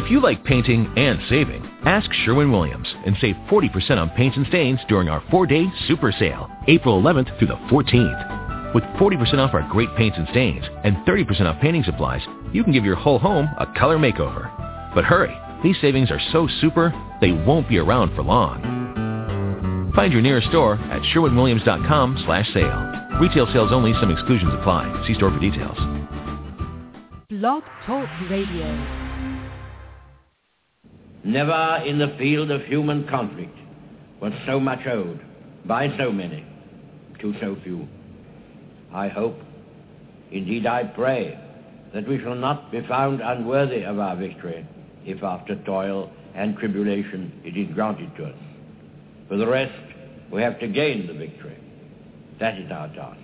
If you like painting and saving, ask Sherwin-Williams and save 40% on paints and stains during our 4-day super sale, April 11th through the 14th. With 40% off our great paints and stains and 30% off painting supplies, you can give your whole home a color makeover. But hurry, these savings are so super, they won't be around for long. Find your nearest store at sherwinwilliams.com/sale. Retail sales only, some exclusions apply. See store for details. Blog Talk Radio. Never in the field of human conflict was so much owed by so many to so few. I hope, indeed I pray, that we shall not be found unworthy of our victory if after toil and tribulation it is granted to us. For the rest, we have to gain the victory. That is our task.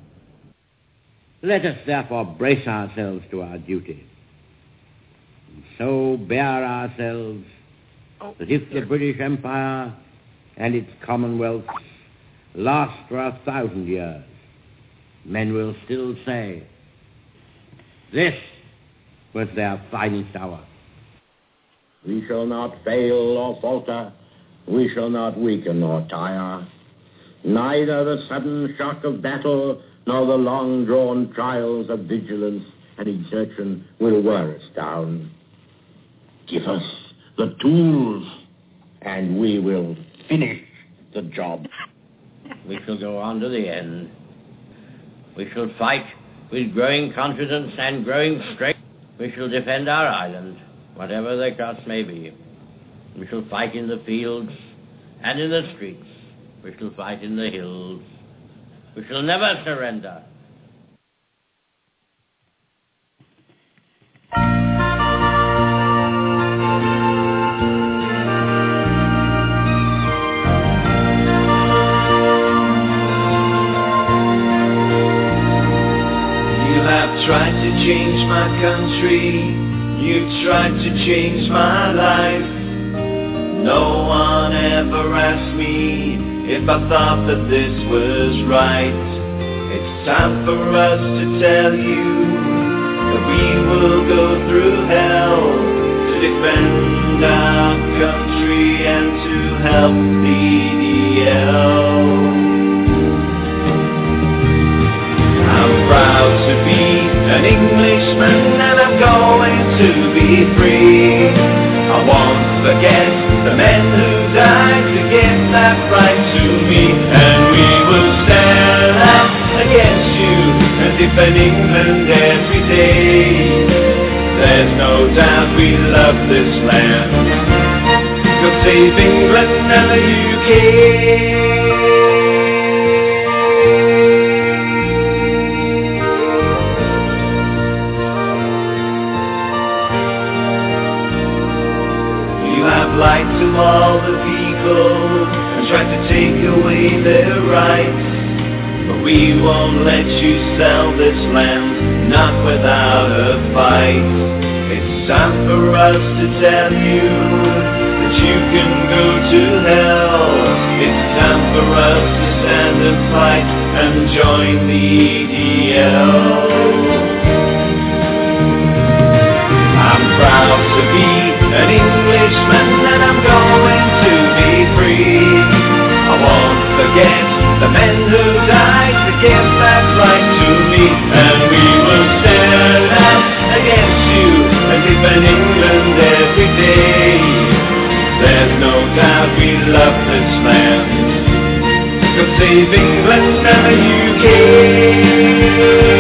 Let us therefore brace ourselves to our duty, and so bear ourselves that if the British Empire and its commonwealths last for 1,000 years, men will still say, this was their finest hour. We shall not fail or falter. We shall not weaken or tire. Neither the sudden shock of battle nor the long-drawn trials of vigilance and exertion will wear us down. Give us the tools, and we will finish the job. We shall go on to the end. We shall fight with growing confidence and growing strength. We shall defend our island, whatever the cost may be. We shall fight in the fields and in the streets. We shall fight in the hills. We shall never surrender. Tried to change my country, you tried to change my life. No one ever asked me if I thought that this was right. It's time for us to tell you that we will go through hell to defend our country and to help the EDL. I'm proud to be an Englishman and I'm going to be free. I won't forget the men who died to give that right to me. And we will stand up against you and defend England every day. There's no doubt we love this land. God save England and the UK. Lied to all the people and tried to take away their rights. But we won't let you sell this land, not without a fight. It's time for us to tell you that you can go to hell. It's time for us to stand and fight and join the EDL. I'm proud to be an Englishman and I'm going to be free. I won't forget the men who died to give that right to me. And we will stand up against you and defend England every day. There's no doubt we love this land. God save England and the UK.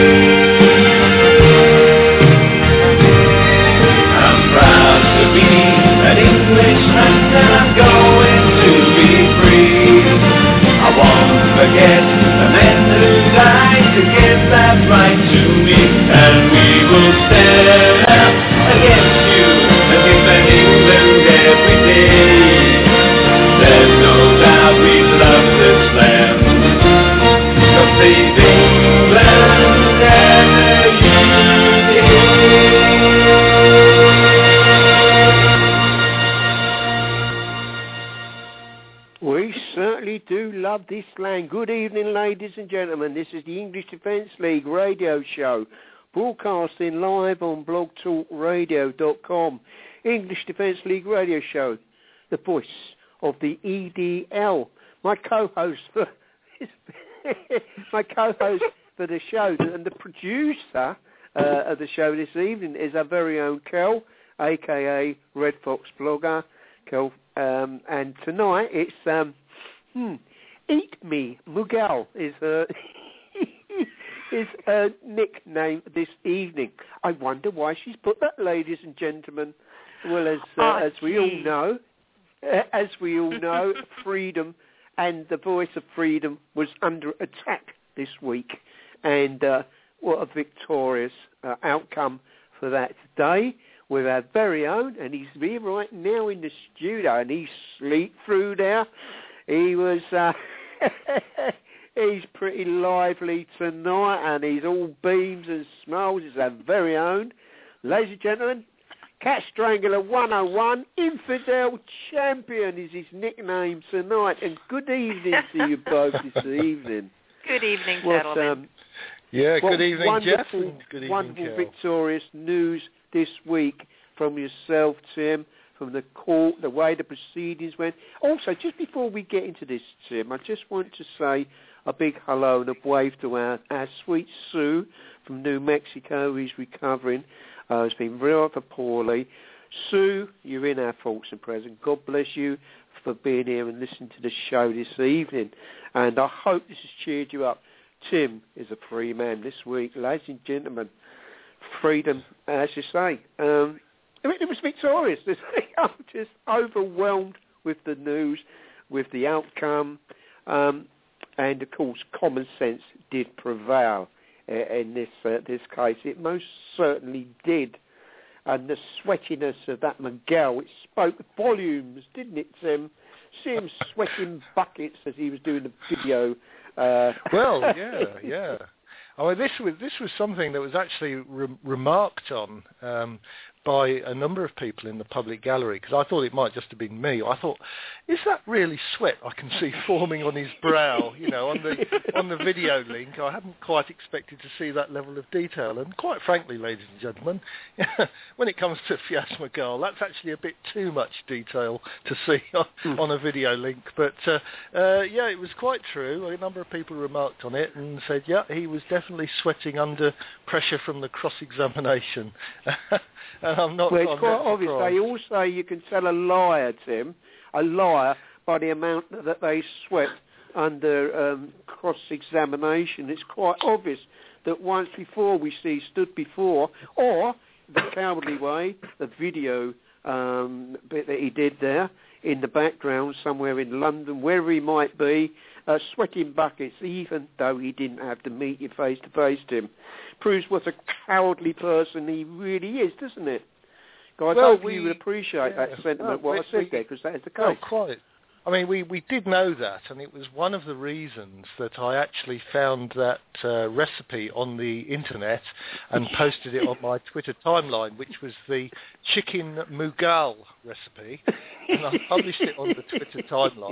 An Englishman and I'm going to be free. I won't forget the men who died to give that right to me. And we will stand up against you and defend England every day. There's no doubt we love this land. So save England and the UK. We certainly do love this land. Good evening, ladies and gentlemen. This is the English Defence League radio show, broadcasting live on blogtalkradio.com. English Defence League radio show, the voice of the EDL. My co-host for the show and the producer of the show this evening is our very own Kel, a.k.a. Red Fox Blogger. Kel, and tonight it's Eat Me Miguel is her nickname this evening. I wonder why she's put that, ladies and gentlemen. Well, as we all know, freedom and the voice of freedom was under attack this week, and what a victorious outcome for that today with our very own, and he's here right now in the studio, and he slept through there. He was, he's pretty lively tonight, and he's all beams and smiles. He's our very own. Ladies and gentlemen, Cat Strangler 101, Infidel Champion is his nickname tonight, and good evening to you both this evening. Good evening, gentlemen. Good evening, Jeff. Good evening, wonderful, victorious news this week from yourself, Tim, from the court, the way the proceedings went. Also, just before we get into this, Tim, I just want to say a big hello and a wave to our sweet Sue from New Mexico, who's recovering. Has been rather poorly. Sue, you're in our thoughts and prayers, and God bless you for being here and listening to the show this evening. And I hope this has cheered you up. Tim is a free man this week, ladies and gentlemen. Freedom, as you say. It was victorious this week. I'm just overwhelmed with the news, with the outcome, and of course, common sense did prevail in this case. It most certainly did. And the sweatiness of that Miguel, it spoke volumes, didn't it, Tim? See him sweating buckets as he was doing the video. Well, yeah. I mean, this was something that was actually remarked on by a number of people in the public gallery, because I thought it might just have been me. I thought, is that really sweat I can see forming on his brow? You know, on the video link, I hadn't quite expected to see that level of detail. And quite frankly, ladies and gentlemen, when it comes to Fias Miguel, that's actually a bit too much detail to see on a video link. But it was quite true. A number of people remarked on it and said, yeah, he was definitely sweating under pressure from the cross-examination. I'm not. Well, it's quite obvious. They all say you can tell a liar, Tim, by the amount that they sweat under cross-examination. It's quite obvious that once before stood before, or the cowardly way, the video bit that he did there in the background somewhere in London, wherever he might be, sweating buckets, even though he didn't have to meet you face to face, Tim. Proves what a cowardly person he really is, doesn't it? Guys, I hope you would appreciate that sentiment, I said there, because that is the case. Oh, quite. I mean, we did know that, and it was one of the reasons that I actually found that recipe on the internet and posted it on my Twitter timeline, which was the chicken mughal recipe, and I published it on the Twitter timeline.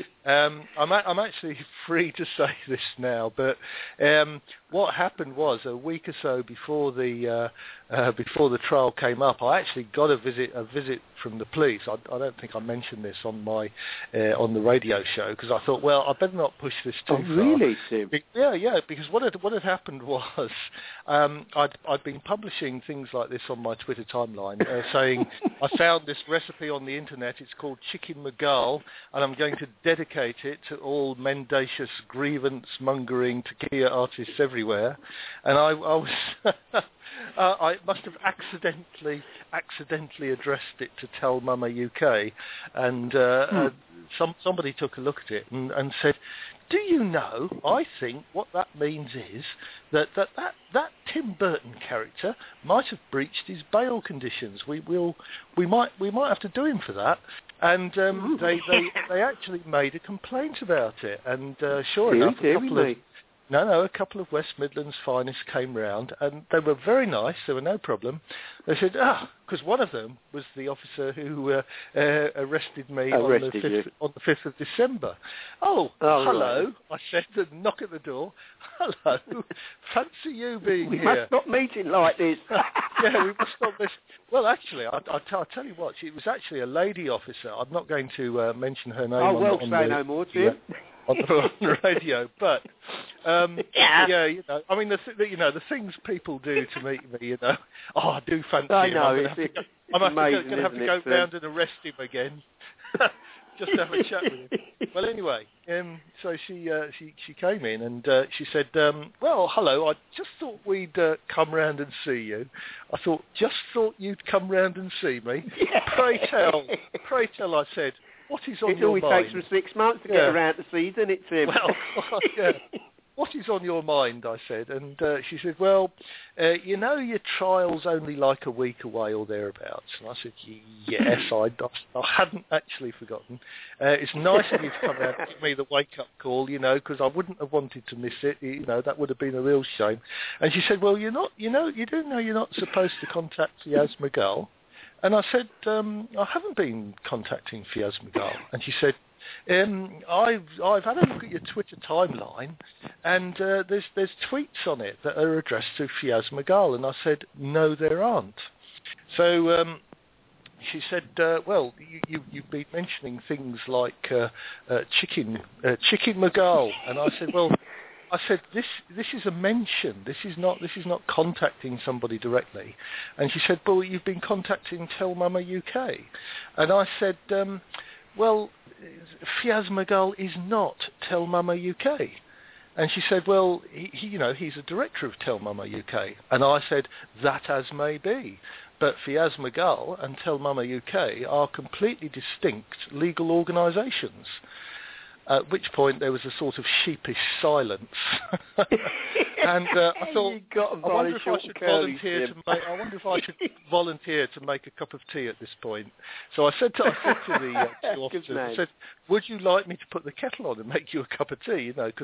I'm actually free to say this now, but what happened was a week or so before the trial came up, I actually got a visit from the police. I don't think I mentioned this on my on the radio show, because I thought, well, I better not push this too far. Really, Tim? Yeah, because what had happened was I'd been publishing things like this on my Twitter timeline, saying I found this recipe on the internet. It's called chicken mughal, and I'm going to dedicate it to all mendacious grievance-mongering tequila artists everywhere. And I was I must have accidentally addressed it to Tell Mama UK, and somebody took a look at it and said, do you know, I think what that means is that Tim Burton character might have breached his bail conditions. We might have to do him for that. And they actually made a complaint about it. And sure enough, No, a couple of West Midlands finest came round, and they were very nice. There were no problem. They said, because one of them was the officer who arrested me on the 5th of December. Oh hello, right. I said, and knock at the door. Hello, fancy you being we here. We must not meeting like this. Yeah, we must not miss. Well, actually, I'll tell you what, it was actually a lady officer. I'm not going to mention her name. No more, Tim. On the radio, but yeah, you know, I mean, the things people do to meet me, you know. Oh, I do fancy him. I know. I'm going to have to go round and arrest him again, just to have a chat with him. Well, anyway, so she came in and she said, well, hello, I just thought we'd come round and see you. I thought you'd come round and see me. Pray tell, I said. What is on your mind? It always takes them 6 months to get around to see, doesn't it, Tim? Well, yeah. What is on your mind, I said. And she said, well, you know your trial's only like a week away or thereabouts. And I said, yes, I hadn't actually forgotten. It's nice of you to come out and give me the wake-up call, you know, because I wouldn't have wanted to miss it. You know, that would have been a real shame. And she said, well, you do know you're not supposed to contact Fiaz Magal. And I said, I haven't been contacting Fiaz Magal. And she said, I've had a look at your Twitter timeline, and there's tweets on it that are addressed to Fiaz Magal. And I said, no, there aren't. So she said, well, you've been mentioning things like Chicken Magal. And I said, well, this is a mention. This is not contacting somebody directly. And she said, well, you've been contacting Tell Mama UK. And I said, well, Fiaz Magal is not Tell Mama UK. And she said, well, he's a director of Tell Mama UK. And I said, that as may be. But Fiaz Magal and Tell Mama UK are completely distinct legal organisations. At which point there was a sort of sheepish silence, and I thought, I wonder if I should volunteer to make a cup of tea at this point. So I said to the two officers, I said, would you like me to put the kettle on and make you a cup of tea? You know, because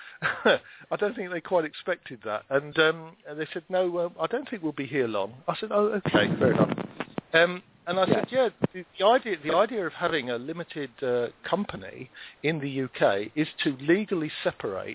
I don't think they quite expected that, and they said, no, I don't think we'll be here long. I said, oh, okay, fair enough. And I said, yeah, the idea of having a limited company in the UK is to legally separate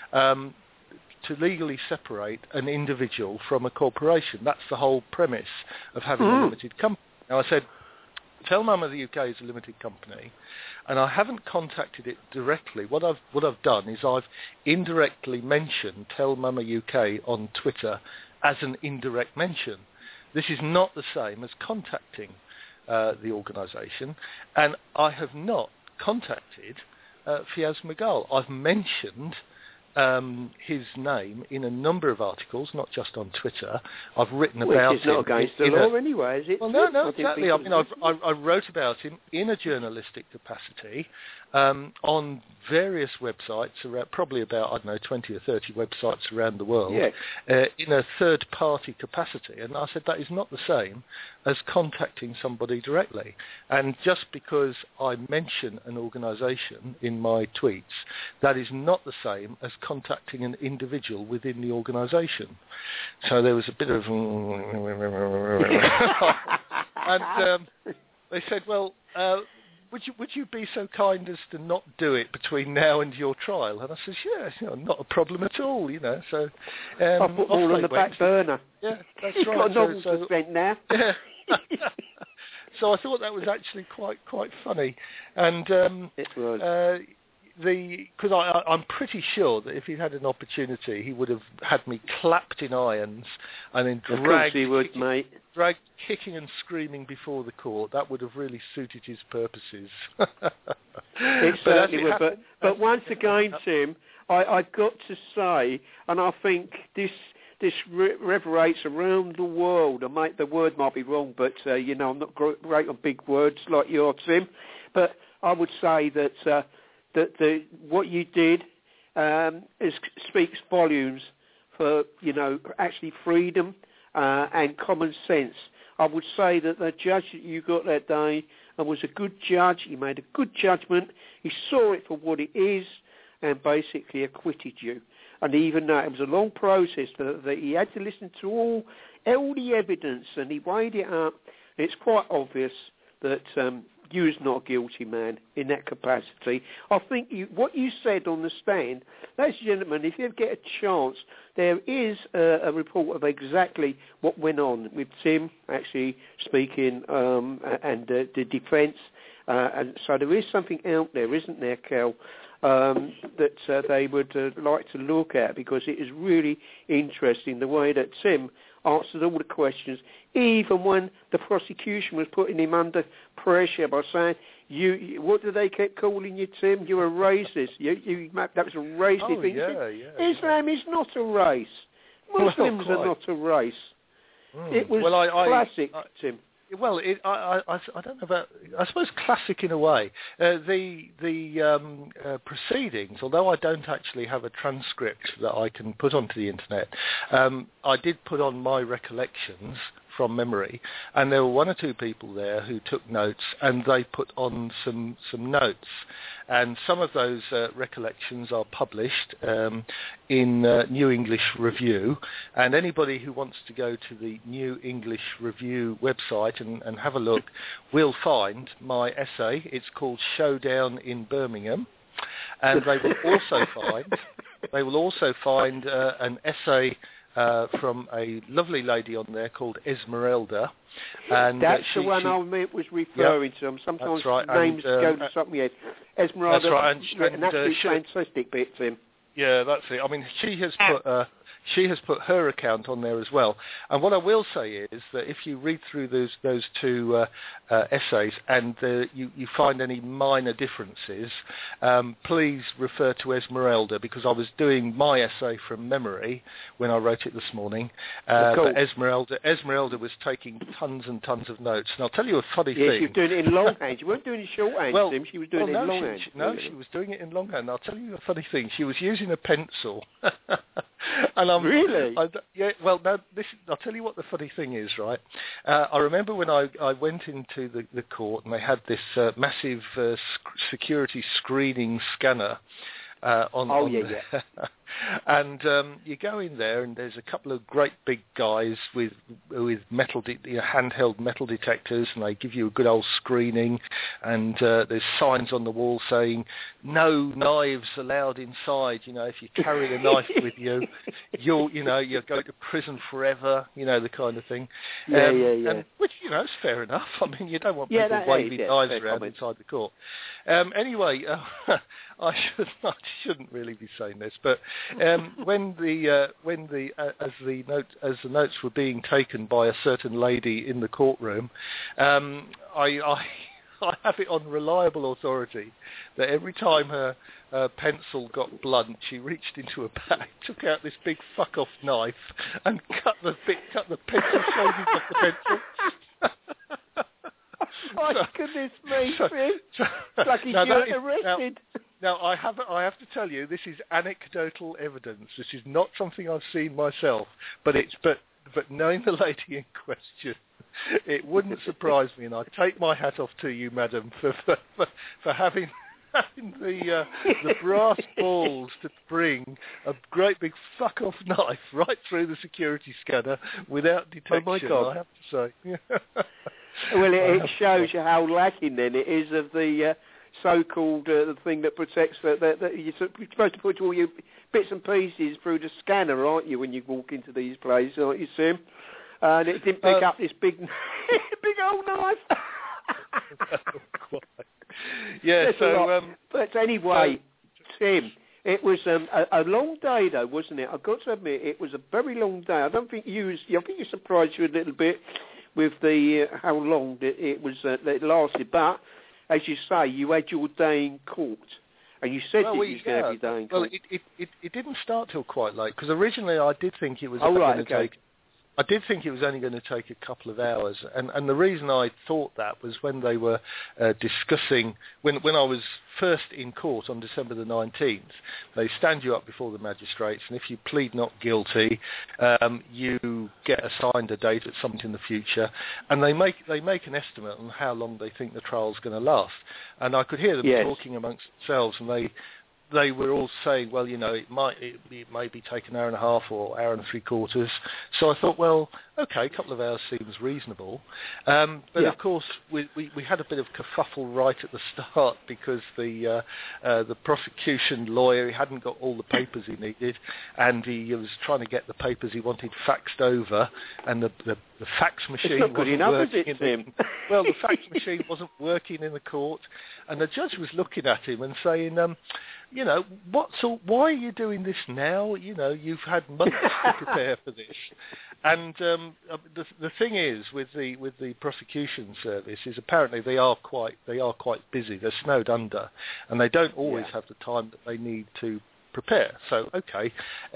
an individual from a corporation. That's the whole premise of having a limited company. Now I said, Tell Mama the UK is a limited company, and I haven't contacted it directly. What I've done is I've indirectly mentioned Tell Mama UK on Twitter as an indirect mention. This is not the same as contacting the organisation, and I have not contacted Fiaz Magal. I've mentioned his name in a number of articles, not just on Twitter. I've written about him. Which is not against the law anyway, is it? Well, no, exactly. I mean, I wrote about him in a journalistic capacity on various websites, probably about, 20 or 30 websites around the world, in a third-party capacity. And I said that is not the same as contacting somebody directly. And just because I mention an organisation in my tweets, that is not the same as contacting an individual within the organisation. So there was a bit of... and they said, well... Would you be so kind as to not do it between now and your trial? And I said, yeah, not a problem at all, So I'll put all on the back burner. Yeah, that's right. Got novels to spend now. Yeah. So I thought that was actually quite funny, and it was. Because I'm pretty sure that if he'd had an opportunity, he would have had me clapped in irons and then dragged kicking and screaming before the court. That would have really suited his purposes. It certainly would. But once again, Tim, I've got to say, and I think this reverberates around the world. The word might be wrong, but I'm not great on big words like you are, Tim. But I would say that. What you did speaks volumes for, actually freedom and common sense. I would say that the judge that you got that day was a good judge. He made a good judgment. He saw it for what it is and basically acquitted you. And even that, it was a long process that he had to listen to all the evidence, and he weighed it up. It's quite obvious that you was not a guilty man in that capacity. I think what you said on the stand, ladies and gentlemen, if you ever get a chance, there is a report of exactly what went on with Tim actually speaking and the defence. And so there is something out there, isn't there, Cal, that they would like to look at, because it is really interesting the way that Tim answered all the questions, even when the prosecution was putting him under pressure by saying, what did they keep calling you, Tim? You're a racist. That was a racist thing. Islam is not a race. Muslims are not a race. It was classic, Tim. Well, I don't know about. I suppose classic in a way. The proceedings, although I don't actually have a transcript that I can put onto the internet, I did put on my recollections from memory, and there were one or two people there who took notes, and they put on some notes, and some of those recollections are published in New English Review, and anybody who wants to go to the New English Review website and have a look will find my essay. It's called Showdown in Birmingham, and they will also find an essay from a lovely lady on there called Esmeralda. And that's the one I was referring to. Sometimes names go to something else. Esmeralda, that's right. An absolutely fantastic bit, Tim. Yeah, that's it. I mean, she has put her account on there as well. And what I will say is that if you read through those two essays and you find any minor differences, please refer to Esmeralda, because I was doing my essay from memory when I wrote it this morning. But Esmeralda was taking tons and tons of notes. And I'll tell you a funny thing. She was doing it in longhand. You weren't doing it shorthand, Tim. She was doing it in longhand. She was doing it in longhand. I'll tell you a funny thing. She was using a pencil. And really? Well, now, I'll tell you what the funny thing is, right? I remember when I went into the court and they had this massive security screening scanner and you go in there and there's a couple of great big guys with handheld metal detectors, and they give you a good old screening, and there's signs on the wall saying no knives allowed inside. If you carry a knife with you, you'll go to prison forever, the kind of thing. And, which is fair enough. I mean, you don't want people waving knives around inside the court. Anyway, I shouldn't really be saying this, but when the notes were being taken by a certain lady in the courtroom, I have it on reliable authority that every time her pencil got blunt, she reached into a bag, took out this big fuck off knife, and cut the pencil shoulders off the pencil. My goodness me, it's like he's arrested. Now, I have to tell you, this is anecdotal evidence. This is not something I've seen myself, but knowing the lady in question, it wouldn't surprise me, and I take my hat off to you, madam, for having the brass balls to bring a great big fuck-off knife right through the security scanner without detection, oh my God. I have to say. Well, it shows you how lacking then it is of the so-called the thing that protects that you're supposed to put all your bits and pieces through the scanner, aren't you, when you walk into these places, aren't you, Sim? And it didn't pick up this big old knife. Yeah, but anyway, Tim, it was a long day, though, wasn't it? I've got to admit, it was a very long day. I think you surprised you a little bit with the how long it was that it lasted, but as you say, you had your day in court, and you said that you was going to have your day in court. Well, it didn't start till quite late, because originally I did think it was I did think it was only going to take a couple of hours, and the reason I thought that was when they were discussing, when I was first in court on December the 19th, they stand you up before the magistrates, and if you plead not guilty, you get assigned a date at some point in the future, and they make an estimate on how long they think the trial's going to last. And I could hear them talking amongst themselves, and they were all saying, well, it may be take an hour and a half or hour and 3/4. So I thought, well, okay, a couple of hours seems reasonable. But of course, we had a bit of kerfuffle right at the start because the prosecution lawyer, he hadn't got all the papers he needed, and he was trying to get the papers he wanted faxed over, and the fax machine wasn't working. Well, the fax machine wasn't working in the court, and the judge was looking at him and saying, why are you doing this now? You've had months to prepare for this. And the thing is with the prosecution service is apparently they are quite busy. They're snowed under, and they don't always have the time that they need to prepare. So okay.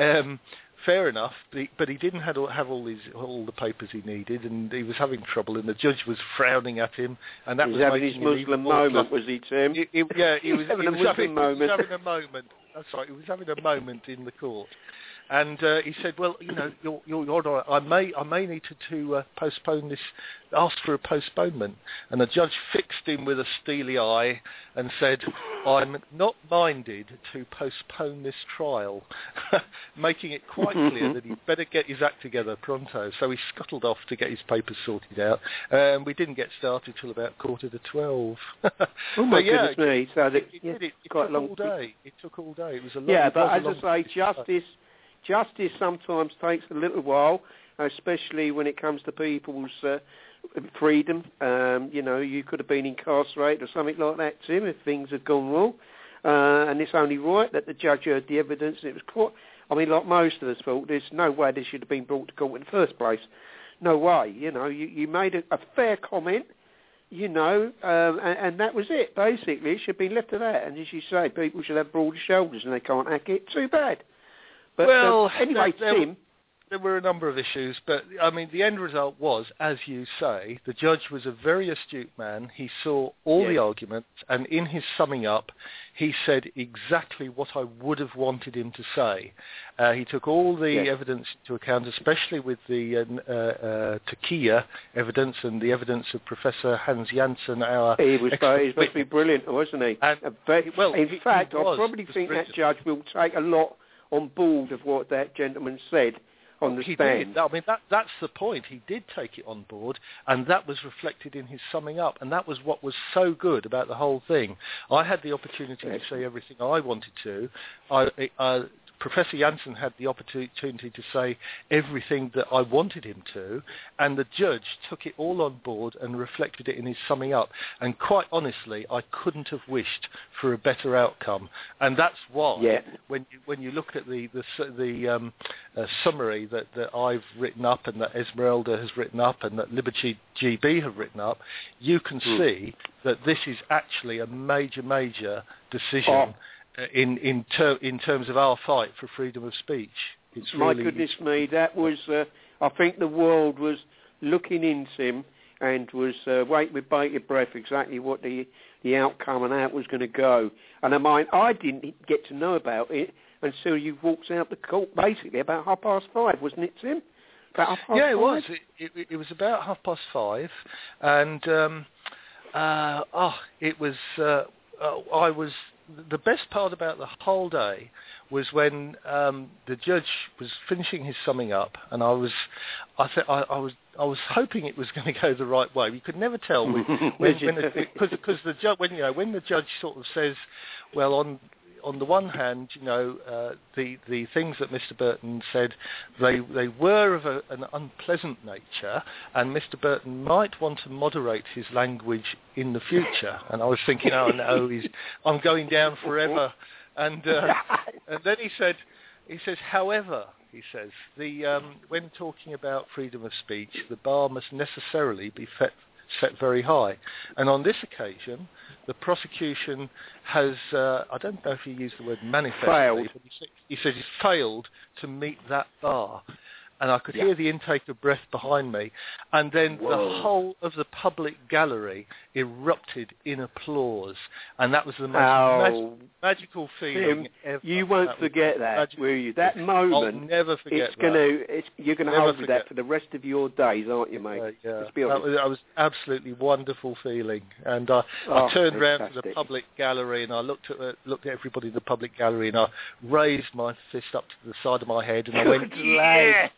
Fair enough, but he didn't have all the papers he needed, and he was having trouble, and the judge was frowning at him, and that was having his Muslim moment, was he, Tim? He was having a Muslim moment. He was having a moment. That's right. He was having a moment in the court, and he said, "Well, you're I may need to postpone this. Ask for a postponement." And the judge fixed him with a steely eye and said, "I'm not minded to postpone this trial," making it quite clear that he'd better get his act together pronto. So he scuttled off to get his papers sorted out. We didn't get started till about 11:45. Oh my goodness me! So it took all day. It took all day. It was a long. Yeah, but as I say, justice sometimes takes a little while, especially when it comes to people's freedom. You could have been incarcerated or something like that, Tim, if things had gone wrong. And it's only right that the judge heard the evidence. And it was quite, like most of us thought, there's no way this should have been brought to court in the first place. No way. You made a fair comment, and that was it, basically. It should be left to that. And as you say, people should have broader shoulders and they can't hack it. Too bad. But anyway, Tim... There were a number of issues, but, the end result was, as you say, the judge was a very astute man. He saw all the arguments, and in his summing up, he said exactly what I would have wanted him to say. He took all the evidence into account, especially with the Turkiya evidence and the evidence of Professor Hans Janssen, He must be brilliant, wasn't he? In fact, I probably think that judge will take a lot on board of what that gentleman said. He did. That's the point. He did take it on board, and that was reflected in his summing up, and that was what was so good about the whole thing. I had the opportunity to say everything I wanted to. Professor Janssen had the opportunity to say everything that I wanted him to, and the judge took it all on board and reflected it in his summing up. And quite honestly, I couldn't have wished for a better outcome. And that's why, when you look at the summary that I've written up and that Esmeralda has written up and that Liberty GB have written up, you can see that this is actually a major decision. In terms of our fight for freedom of speech. It's my goodness me, that was, I think the world was looking into him and was waiting with bated breath exactly what the outcome and how it was going to go. And I didn't get to know about it until you walked out the court, basically about 5:30, wasn't it, Tim? About 5:30? Yeah, it was. It was about 5:30, and it was. I was. The best part about the whole day was when the judge was finishing his summing up, and I was hoping it was going to go the right way. You could never tell because the judge, when the judge sort of says, well, on the one hand, the things that Mr. Burton said, they were of an unpleasant nature, and Mr. Burton might want to moderate his language in the future. And I was thinking, oh no, I'm going down forever. And then he says, however, he says, when talking about freedom of speech, the bar must necessarily be set very high. And on this occasion, the prosecution has, I don't know if he used the word manifestly, failed. But he said he's failed to meet that bar. and I could hear the intake of breath behind me, and then the whole of the public gallery erupted in applause, and that was the most magical feeling ever. You won't forget that, will you? That moment. I'll never forget that. You're going to hold that for the rest of your days, aren't you, mate? Let's be honest. That was absolutely wonderful feeling, and I turned round to the public gallery, and I looked at everybody in the public gallery, and I raised my fist up to the side of my head, and I went, yes!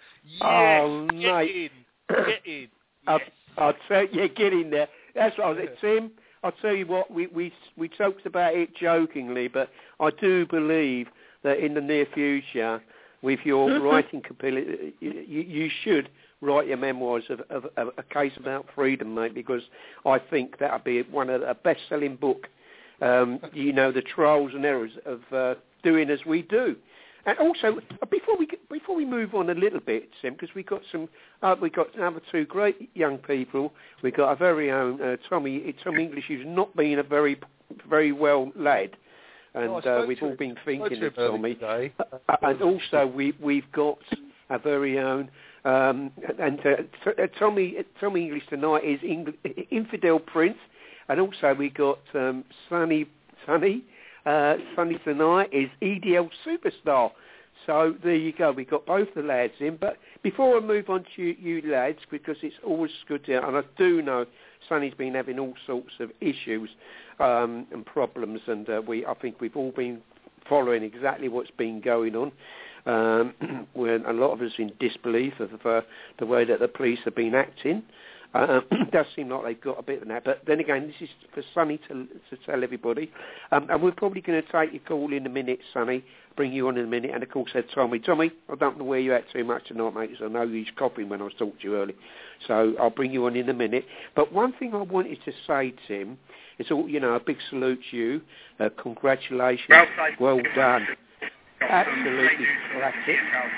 Mate. Get in. I'll tell you, get in there. That's what I was saying. Tim, I'll tell you what, we talked about it jokingly, but I do believe that in the near future, with your writing capability, you should write your memoirs of a case about freedom, mate, because I think that would be one of the best-selling book, the trials and errors of doing as we do. And also, before we move on a little bit, Tim, because we got another two great young people. We got our very own Tom English, who's not been a very very well led, and we've all been thinking of Tommy. And also we've got our very own Tommy English tonight is Infidel Prince, and also we got Sunny tonight is EDL Superstar. So there you go. We've got both the lads in. But before I move on to you lads, because it's always good to, and I do know Sonny's been having all sorts of issues and problems, and I think we've all been following exactly what's been going on. When a lot of us in disbelief of the way that the police have been acting. It does seem like they've got a bit of that. But then again, this is for Sonny to tell everybody. And we're probably going to take your call in a minute, Sonny, bring you on in a minute. And, of course, Tommy, I don't know where you're at too much tonight, mate, because I know you're coughing when I was talking to you earlier. So I'll bring you on in a minute. But one thing I wanted to say, Tim, is a big salute to you. Congratulations. Well done. Absolutely classic.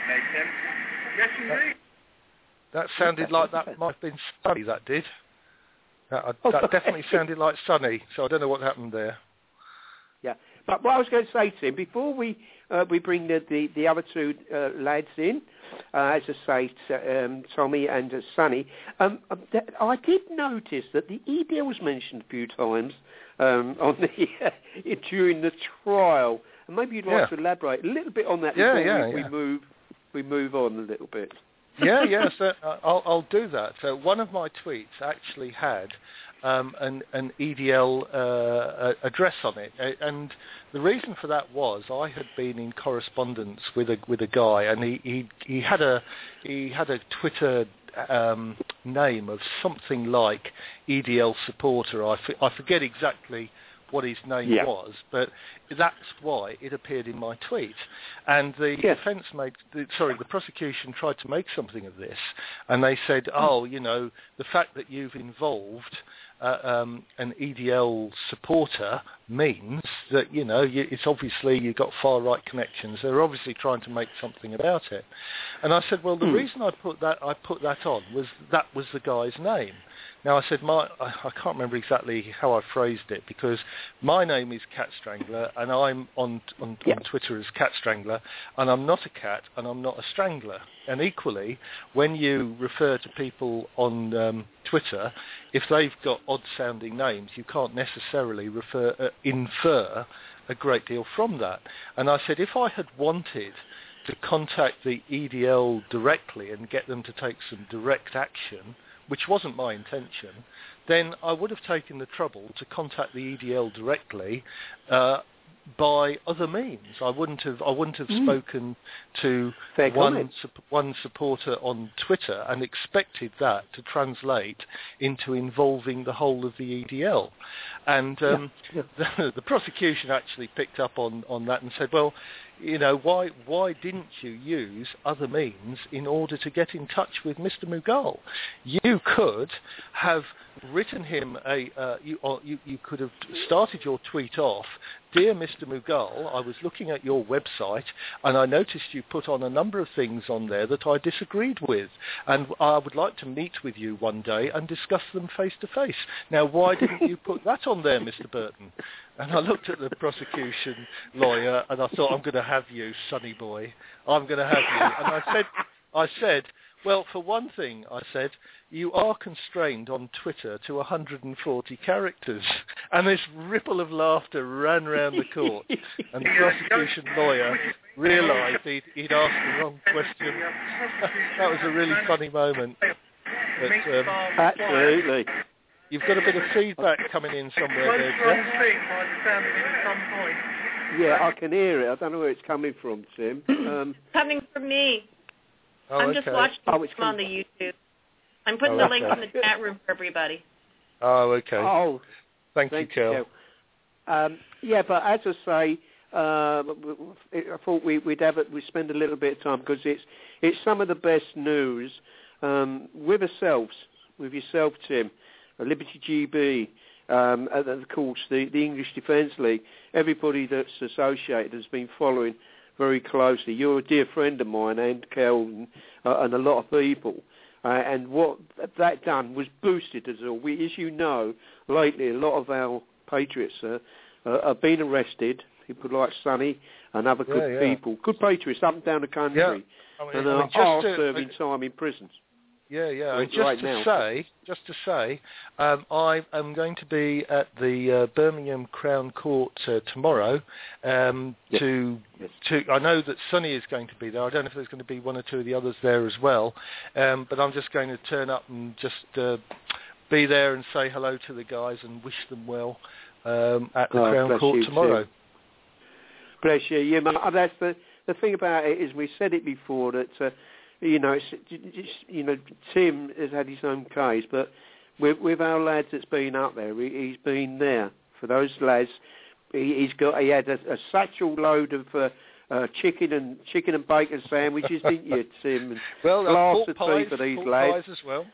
Yes, indeed. That sounded like that might have been Sonny, that did. That definitely sounded like Sonny, so I don't know what happened there. Yeah, but what I was going to say, Tim, before we bring the other two lads in, as I say, Tommy and Sonny, I did notice that the EDL was mentioned a few times on during the trial, and maybe you'd like to elaborate a little bit on that before we move on a little bit. So I'll do that. So one of my tweets actually had an EDL address on it, and the reason for that was I had been in correspondence with a guy, and he had a Twitter name of something like EDL supporter. I forget exactly what his name was, but that's why it appeared in my tweet. And the the prosecution tried to make something of this, and they said, the fact that you've involved an EDL supporter means that, it's obviously you've got far-right connections. They're obviously trying to make something about it. And I said, well, the reason I put that on was that was the guy's name. Now, I said, I can't remember exactly how I phrased it, because my name is Cat Strangler, and I'm on Twitter as Cat Strangler, and I'm not a cat, and I'm not a strangler. And equally, when you refer to people on Twitter, if they've got odd-sounding names, you can't necessarily infer a great deal from that. And I said, if I had wanted to contact the EDL directly and get them to take some direct action, which wasn't my intention, then I would have taken the trouble to contact the EDL directly by other means. I wouldn't have spoken to one supporter on Twitter and expected that to translate into involving the whole of the EDL. And the prosecution actually picked up on that and said, well, why didn't you use other means in order to get in touch with Mr. Mughal? You could have written him you could have started your tweet off, "Dear Mr. Mughal, I was looking at your website and I noticed you put on a number of things on there that I disagreed with, and I would like to meet with you one day and discuss them face to face. Now, why didn't you put that on there, Mr. Burton?" And I looked at the prosecution lawyer and I thought, I'm going to have you, sonny boy. I'm going to have you. And I said, well, for one thing, I said, you are constrained on Twitter to 140 characters. And this ripple of laughter ran round the court. And the prosecution lawyer realised he'd asked the wrong question. That was a really funny moment. But, absolutely. You've got a bit of feedback coming in somewhere there, Jeff. Yeah, I can hear it. I don't know where it's coming from, Tim. Coming from me. Oh, I'm just watching on the YouTube. I'm putting the link in the chat room for everybody. Oh, okay. Oh, thank you, Kel. Yeah, but as I say, I thought we'd spend a little bit of time because it's some of the best news with yourself, Tim, Liberty GB, and of course the English Defence League. Everybody that's associated has been following very closely. You're a dear friend of mine, and Kel, and a lot of people. And what that done was boosted us all. As you know, lately a lot of our patriots have been arrested. People like Sonny and other good people, good patriots up and down the country, and are serving time in prisons. And just to say, I am going to be at the Birmingham Crown Court tomorrow. I know that Sonny is going to be there. I don't know if there's going to be one or two of the others there as well. But I'm just going to turn up and just be there and say hello to the guys and wish them well at the Crown Court tomorrow. Too. Bless you. Yeah, man, that's the thing about it is we said it before that. Tim has had his own case, but with our lads that's been up there, he's been there for those lads. He had a satchel load of chicken and bacon sandwiches, didn't you, Tim? And glass of tea for these lads as well.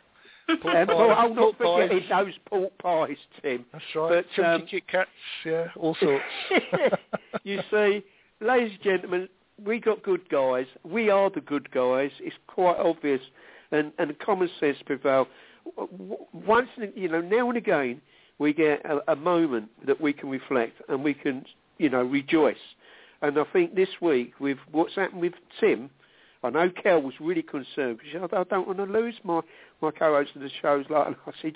Not forgetting those pork pies, Tim. That's right. Chunky Kit Kats, all sorts. You see, ladies and gentlemen, we got good guys. We are the good guys. It's quite obvious, and common sense prevail. Once, now and again, we get a moment that we can reflect and we can, rejoice. And I think this week, with what's happened with Tim, I know Kel was really concerned because I don't want to lose my co-host of the shows. Like I said,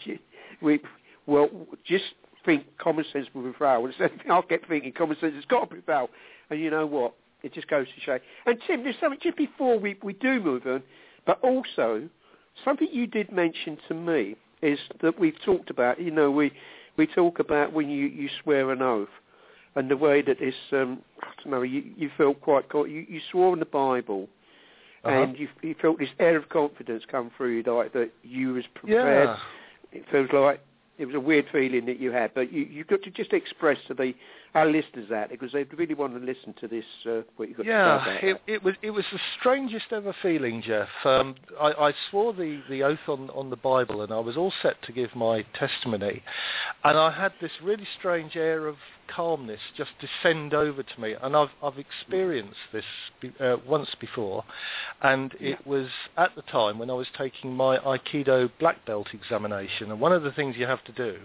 just think common sense will prevail. I kept thinking common sense has got to prevail, and you know what? It just goes to show. And Tim, there's something just before we do move on, but also something you did mention to me is that we've talked about. We talk about when you swear an oath, and the way that this. I don't know. You felt quite. You swore in the Bible, and you felt this air of confidence come through you, like that you was prepared. Yeah. It feels like it was a weird feeling that you had, but you've got to just express to our listeners that because they really want to listen to this. What you've got to say about it was the strangest ever feeling, Jeff. I swore the oath on the Bible, and I was all set to give my testimony, and I had this really strange air of calmness just descend over to me, and I've experienced this once before, and it was at the time when I was taking my Aikido black belt examination, and one of the things you have to do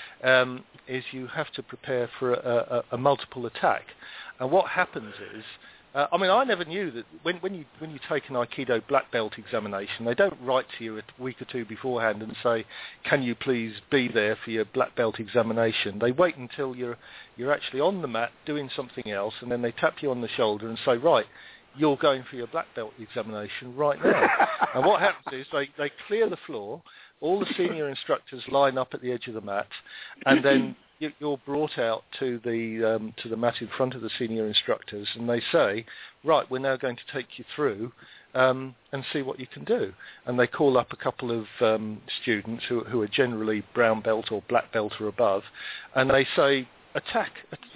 is you have to prepare for a multiple attack. And what happens is, I never knew that when you take an Aikido black belt examination, they don't write to you a week or two beforehand and say, can you please be there for your black belt examination? They wait until you're actually on the mat doing something else, and then they tap you on the shoulder and say, right, you're going for your black belt examination right now. And what happens is they clear the floor, all the senior instructors line up at the edge of the mat, and then you're brought out to the mat in front of the senior instructors, and they say, right, we're now going to take you through and see what you can do. And they call up a couple of students who are generally brown belt or black belt or above, and they say, attack.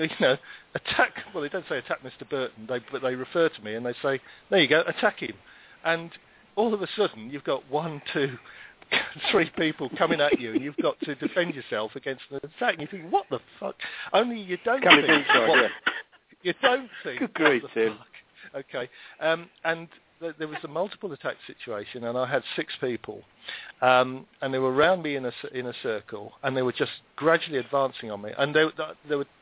Well, they don't say attack Mr. Burton, but they refer to me and they say, there you go, attack him. And all of a sudden, you've got 1, 2, 3 people coming at you, and you've got to defend yourself against an attack. And you think, what the fuck? Only you don't think. You don't think. Good grief, Tim. Okay. And there was a multiple attack situation, and I had 6 people, and they were around me in a circle, and they were just gradually advancing on me. And there were the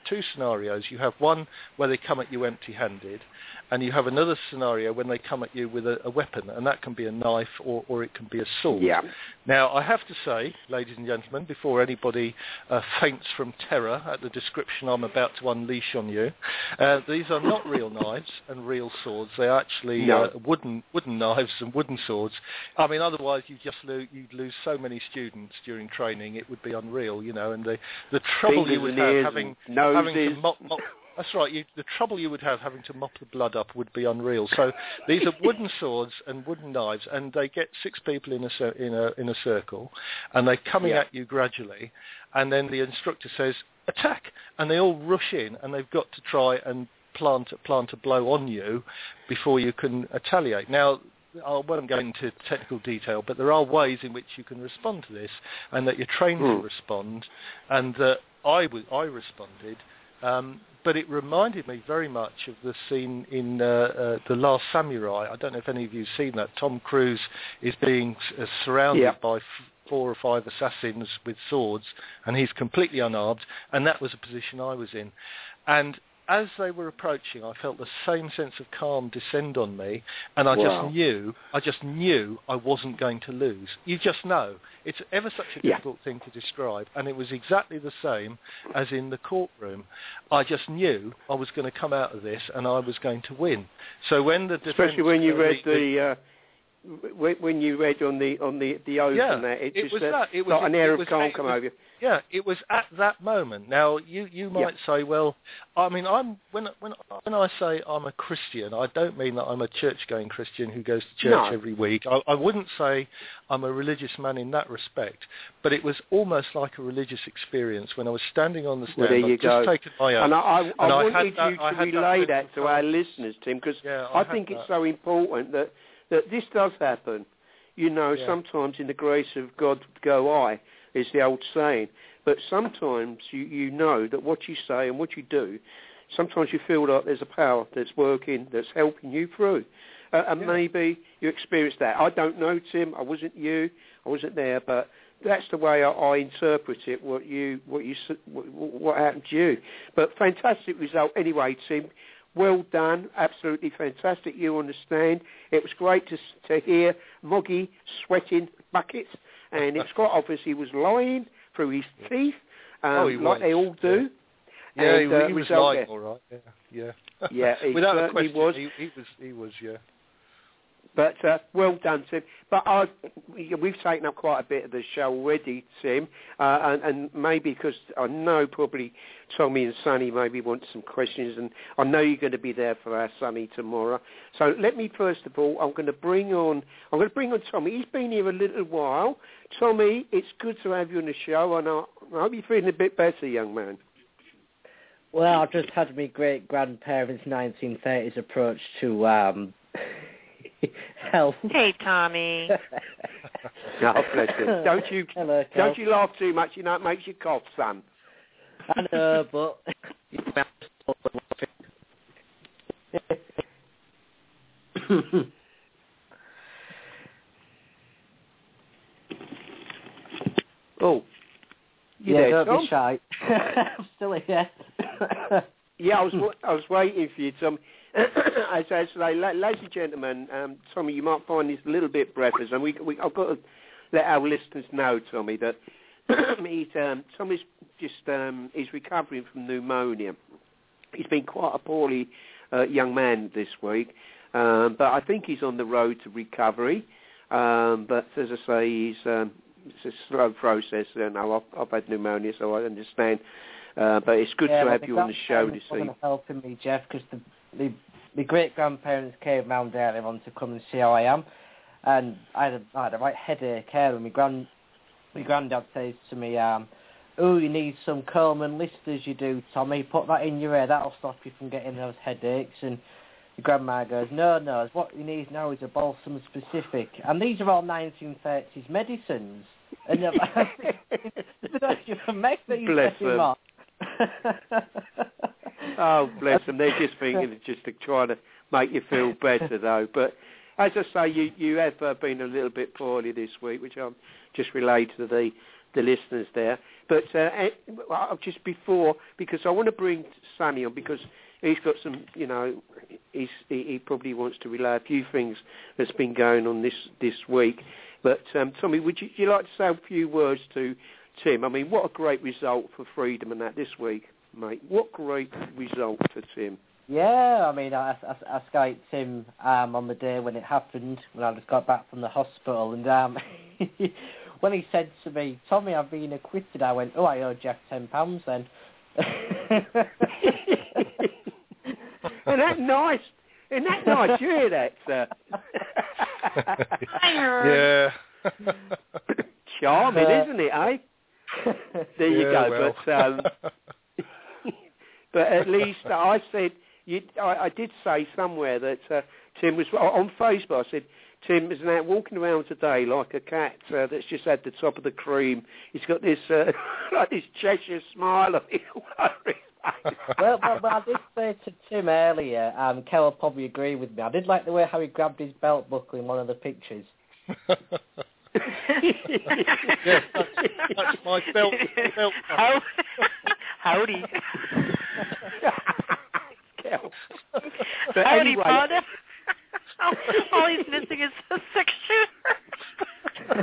two scenarios. You have one where they come at you empty-handed, and you have another scenario when they come at you with a weapon, and that can be a knife or it can be a sword. Yeah. Now, I have to say, ladies and gentlemen, before anybody faints from terror at the description I'm about to unleash on you, these are not real knives and real swords. They are actually wooden knives and wooden swords. I mean, otherwise you'd lose so many students during training, it would be unreal, you know, and the trouble Fingers you would and have ears having and to mop that's right. The trouble you would have having to mop the blood up would be unreal. So these are wooden swords and wooden knives, and they get 6 people in a circle, and they're coming at you gradually, and then the instructor says attack, and they all rush in, and they've got to try and plant a blow on you before you can retaliate. Now, I won't go into technical detail, but there are ways in which you can respond to this, and that you're trained to respond, and that I responded. But it reminded me very much of the scene in The Last Samurai. I don't know if any of you have seen that. Tom Cruise is being surrounded by 4 or 5 assassins with swords, and he's completely unarmed, and that was a position I was in. And as they were approaching, I felt the same sense of calm descend on me, and I just knew I wasn't going to lose. You just know. It's ever such a difficult thing to describe, and it was exactly the same as in the courtroom. I just knew I was going to come out of this, and I was going to win. So when the defense... Especially when you read when you read on the oath and that, it was an air of calm come over you. Yeah, it was at that moment. Now, you might say, well, I mean, when I say I'm a Christian, I don't mean that I'm a church-going Christian who goes to church every week. I wouldn't say I'm a religious man in that respect, but it was almost like a religious experience when I was standing on the stand. Well, there you go. Just taken my oath. And I wanted you to relay that to our listeners, Tim, because I think it's so important that this does happen. You know, sometimes in the grace of God go I, is the old saying. But sometimes you know that what you say and what you do, sometimes you feel like there's a power that's working, that's helping you through. And maybe you experience that. I don't know, Tim. I wasn't you. I wasn't there. But that's the way I interpret it, what happened to you. But fantastic result anyway, Tim. Well done, absolutely fantastic. You understand. It was great to hear Moggy sweating buckets, and it's quite obvious he was lying through his teeth, like they all do. Yeah, and, he was lying, all right. Yeah. Yeah, he without a certainly question, was. He was. But well done, Tim. But we've taken up quite a bit of the show already, Tim, and maybe because I know probably Tommy and Sonny maybe want some questions, and I know you're going to be there for our Sonny tomorrow. So let me first of all, I'm going to bring on Tommy. He's been here a little while. Tommy, it's good to have you on the show, and I hope you're feeling a bit better, young man. Well, I've just had my great-grandparents' 1930s approach to health. Hey, Tommy. Oh, bless him. Don't you laugh too much, you know it makes you cough, son. I know, but... Oh. Don't be shy. I'm still here. Yeah, I was waiting for you, Tom. As I say, ladies and gentlemen, Tommy, you might find this a little bit breathless, and I've got to let our listeners know, Tommy, that Tommy's just he's recovering from pneumonia. He's been quite a poorly young man this week, but I think he's on the road to recovery. But as I say, it's a slow process. I've had pneumonia, so I understand. But it's good to have you on the show this evening. Helping me, Jeff, because the great-grandparents came round earlier on to come and see how I am, and I had a right headache here, and my granddad says to me, you need some Coleman Listers, you do, Tommy. Put that in your ear, that'll stop you from getting those headaches. And your grandma goes, no, what you need now is a balsam specific. And these are all 1930s medicines. And you can make these bless them. Oh, bless them. They're just thinking of just trying to make you feel better, though. But as I say, you have been a little bit poorly this week, which I'm just relayed to the listeners there. But just before, because I want to bring Sonny on, because he's got some, he probably wants to relay a few things that's been going on this week. But Tommy, would you like to say a few words to Tim? I mean, what a great result for Freedom and that this week, mate. What great result for Tim. Yeah, I mean, I Skyped him on the day when it happened, when I just got back from the hospital, and when he said to me, Tommy, I've been acquitted, I went, I owe Jeff £10 then. Isn't that nice? Isn't that nice? You hear that, sir? Yeah. Charming, isn't it, eh? There you go. Well. But at least I said, I did say somewhere that Tim was, on Facebook, I said, Tim is now walking around today like a cat that's just had the top of the cream. He's got this like this Cheshire smile on his face. Well, I did say to Tim earlier, Kel will probably agree with me. I did like the way how he grabbed his belt buckle in one of the pictures. Yes, that's my belt. Howdy. Kel. But howdy, anyway, partner. All he's missing is a 6-shooter.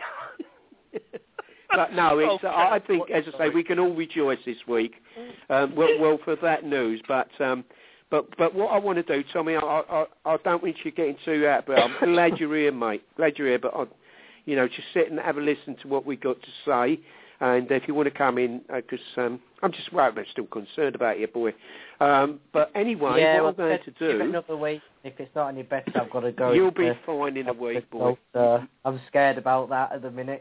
But no, it's, I think, as I say, we can all rejoice this week. Well, for that news. But what I want to do, Tommy, I don't want you getting too out, but I'm glad you're here, mate. Glad you're here, but just sit and have a listen to what we got to say. And if you want to come in, because I'm still concerned about you, boy. But anyway, what I'm going to do... Give it another week. If it's not any better, I've got to go. You'll be fine in a week, boy. I'm scared about that at the minute.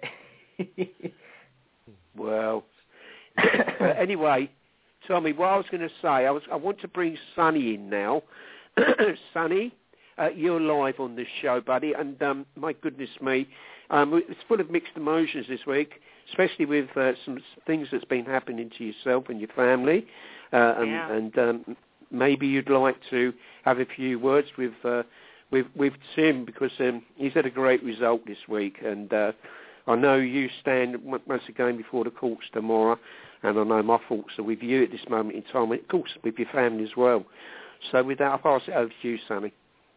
Well, but anyway, Tommy, what I was going to say, I want to bring Sonny in now. Sonny, you're live on this show, buddy, and my goodness me, it's full of mixed emotions this week, especially with some things that's been happening to yourself and your family, and maybe you'd like to have a few words with Tim, because he's had a great result this week, and I know you stand once again before the courts tomorrow, and I know my thoughts are with you at this moment in time, and of course with your family as well. So with that, I'll pass it over to you, Sonny.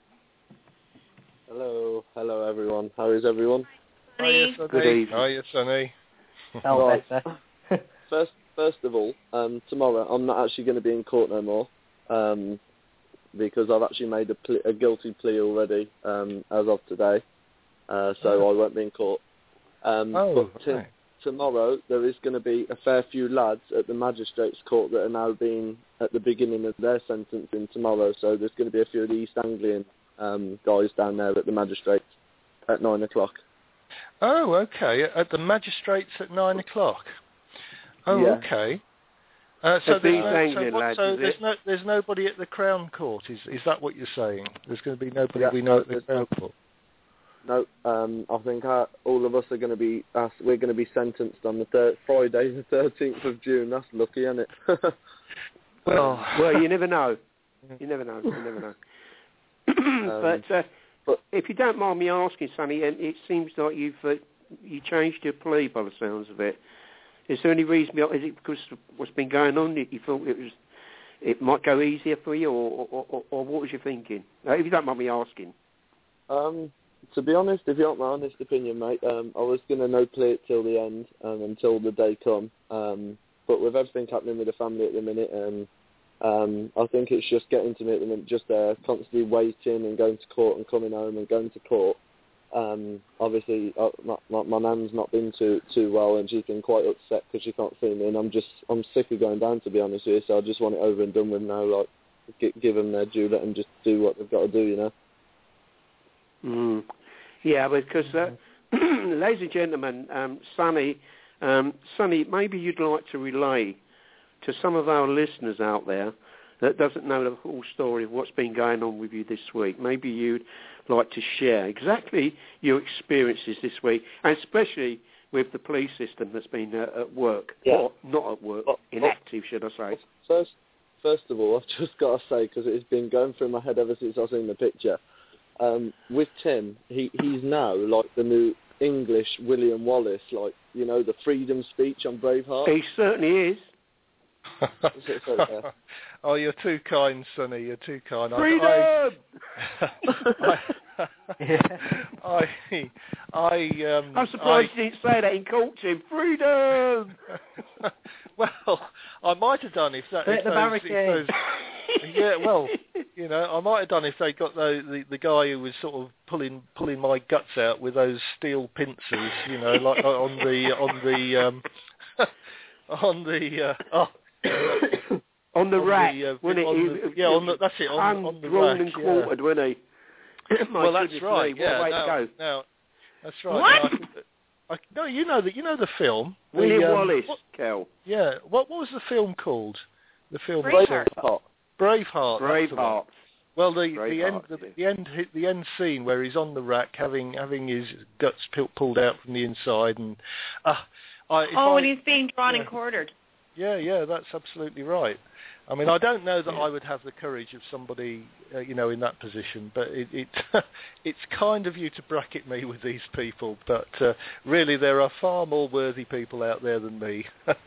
Hello everyone. How is everyone? Sonny. Good evening. How are you, Sonny? Right. First of all, tomorrow I'm not actually going to be in court no more, because I've actually made a guilty plea already as of today, so I won't be in court. Tomorrow there is going to be a fair few lads at the magistrates' court that are now being at the beginning of their sentencing tomorrow, so there's going to be a few of the East Anglian guys down there at the magistrates at 9 o'clock. Oh, okay. At the magistrates at 9 o'clock. Oh, yeah. Okay. So there's nobody at the Crown Court. Is that what you're saying? There's going to be nobody we know at the Crown Court. No, I think all of us are going to be asked. We're going to be sentenced on the Friday, the 13th of June. That's lucky, isn't it? Well, you never know. You never know. But if you don't mind me asking, Sonny, and it seems like you changed your plea by the sounds of it. Is there any reason? Is it because of what's been going on? You thought it might go easier for you, or what was you thinking? If you don't mind me asking. To be honest, if you want my honest opinion, mate, I was going to no play it till the end, until the day come. But with everything happening with the family at the minute, I think it's just getting to me at the minute, just constantly waiting and going to court and coming home and going to court. Obviously, my nan's not been too well, and she's been quite upset because she can't see me, and I'm sick of going down, to be honest with you. So I just want it over and done with now. Like, give them their due, let them just do what they've got to do, you know. Yeah, because ladies and gentlemen, Sonny, maybe you'd like to relay to some of our listeners out there that doesn't know the whole story of what's been going on with you this week. Maybe you'd like to share exactly your experiences this week, and especially with the police system that's been at work, or not at work, inactive, should I say. First of all, I've just got to say, because it's been going through my head ever since I've seen the picture, with Tim, he's now like the new English William Wallace, like, you know, the freedom speech on Braveheart. He certainly is. Oh, you're too kind, Sonny. You're too kind. Freedom! I'm surprised you didn't say that in court, Tim. Freedom! Well, I might have done if those yeah, well, you know, I might have done if they got the guy who was sort of pulling my guts out with those steel pincers, you know, like on the rack, wasn't it? That's it. On the rack, and quartered, wasn't he? Well, that's right. What way to go? Now, that's right. What? No, you know the film. William Wallace, Kel. Yeah. What was the film called? The film Braveheart. Braveheart. Well, the end scene where he's on the rack having his guts pulled out from the inside, and when he's being drawn and quartered. Yeah, that's absolutely right. I mean, I don't know that I would have the courage of somebody, you know, in that position, but it's kind of you to bracket me with these people. But really, there are far more worthy people out there than me.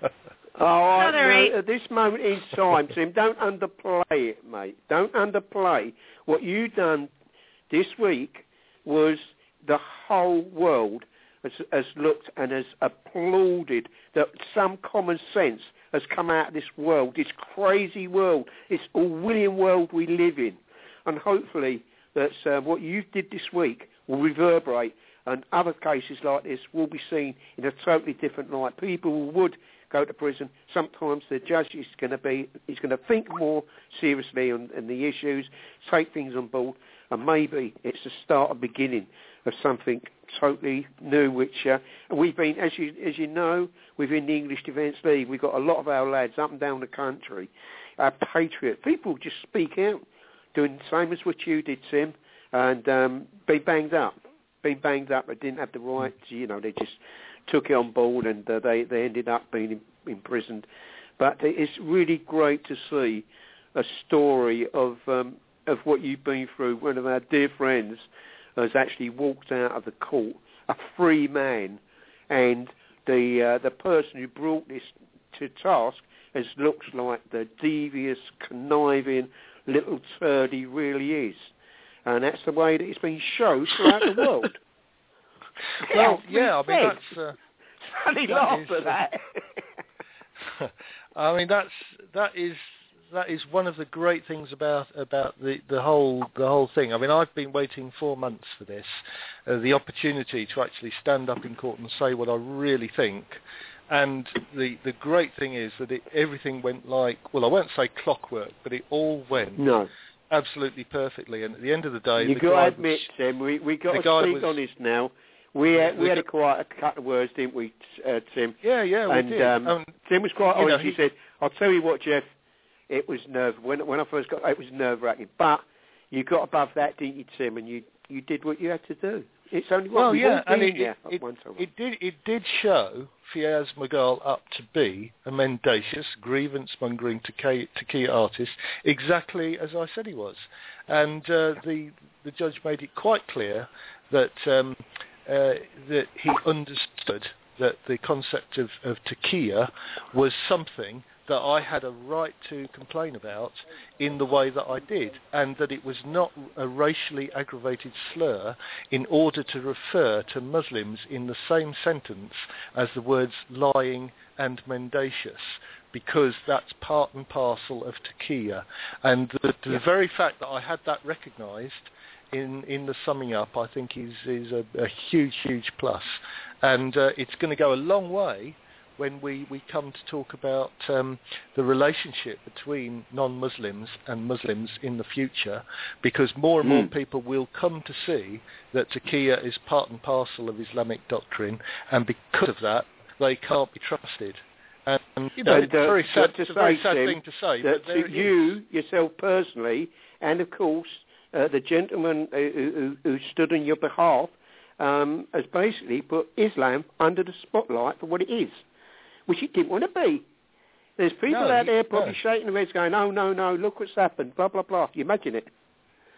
At this moment in time, Tim, don't underplay it, mate. Don't underplay. What you done this week was the whole world has looked and has applauded that some common sense has come out of this world, this crazy world, this Orwellian world we live in. And hopefully that what you did this week will reverberate, and other cases like this will be seen in a totally different light. People would go to prison. Sometimes the judge is going to think more seriously on the issues, take things on board, and maybe it's the start of beginning of something totally new, which we've been, as you know, within the English Defence League, we've got a lot of our lads up and down the country, our patriot people just speak out, doing the same as what you did, Tim, and been banged up, but didn't have the right, you know, they just took it on board, and they ended up being imprisoned. But it's really great to see a story of what you've been through. One of our dear friends has actually walked out of the court a free man, and the person who brought this to task looks like the devious, conniving little turd he really is, and that's the way that it's been shown throughout the world. Well, yeah, I mean that's. Sunny laughed at that. I mean that is one of the great things about the whole thing. I mean, I've been waiting 4 months for this, the opportunity to actually stand up in court and say what I really think. And the great thing is that everything went like, well, I won't say clockwork, but it all went absolutely perfectly. And at the end of the day, you got to admit, Tim, we got to speak honest now. We had quite a couple of words, didn't we, Tim? Yeah, we did. Tim was quite honest. He said, "I'll tell you what, Jeff. It was when I first got it was nerve-wracking, but you got above that, didn't you, Tim? And you did what you had to do. It's only what it did show Fiaz Magal up to be a mendacious, grievance-mongering Takia artist, exactly as I said he was, and the judge made it quite clear that that he understood that the concept of Takia was something that I had a right to complain about in the way that I did, and that it was not a racially aggravated slur in order to refer to Muslims in the same sentence as the words lying and mendacious, because that's part and parcel of Takia. And the very fact that I had that recognised in the summing up, I think is a huge, huge plus. And it's going to go a long way when we come to talk about the relationship between non-Muslims and Muslims in the future, because more and more people will come to see that Takia is part and parcel of Islamic doctrine, and because of that, they can't be trusted. And you know, it's a very sad thing to say. That but you, yourself personally, and of course the gentleman who stood on your behalf, has basically put Islam under the spotlight for what it is, which it didn't want to be. There's people out there probably shaking their heads going, "Oh, no, look what's happened, blah, blah, blah." You imagine it.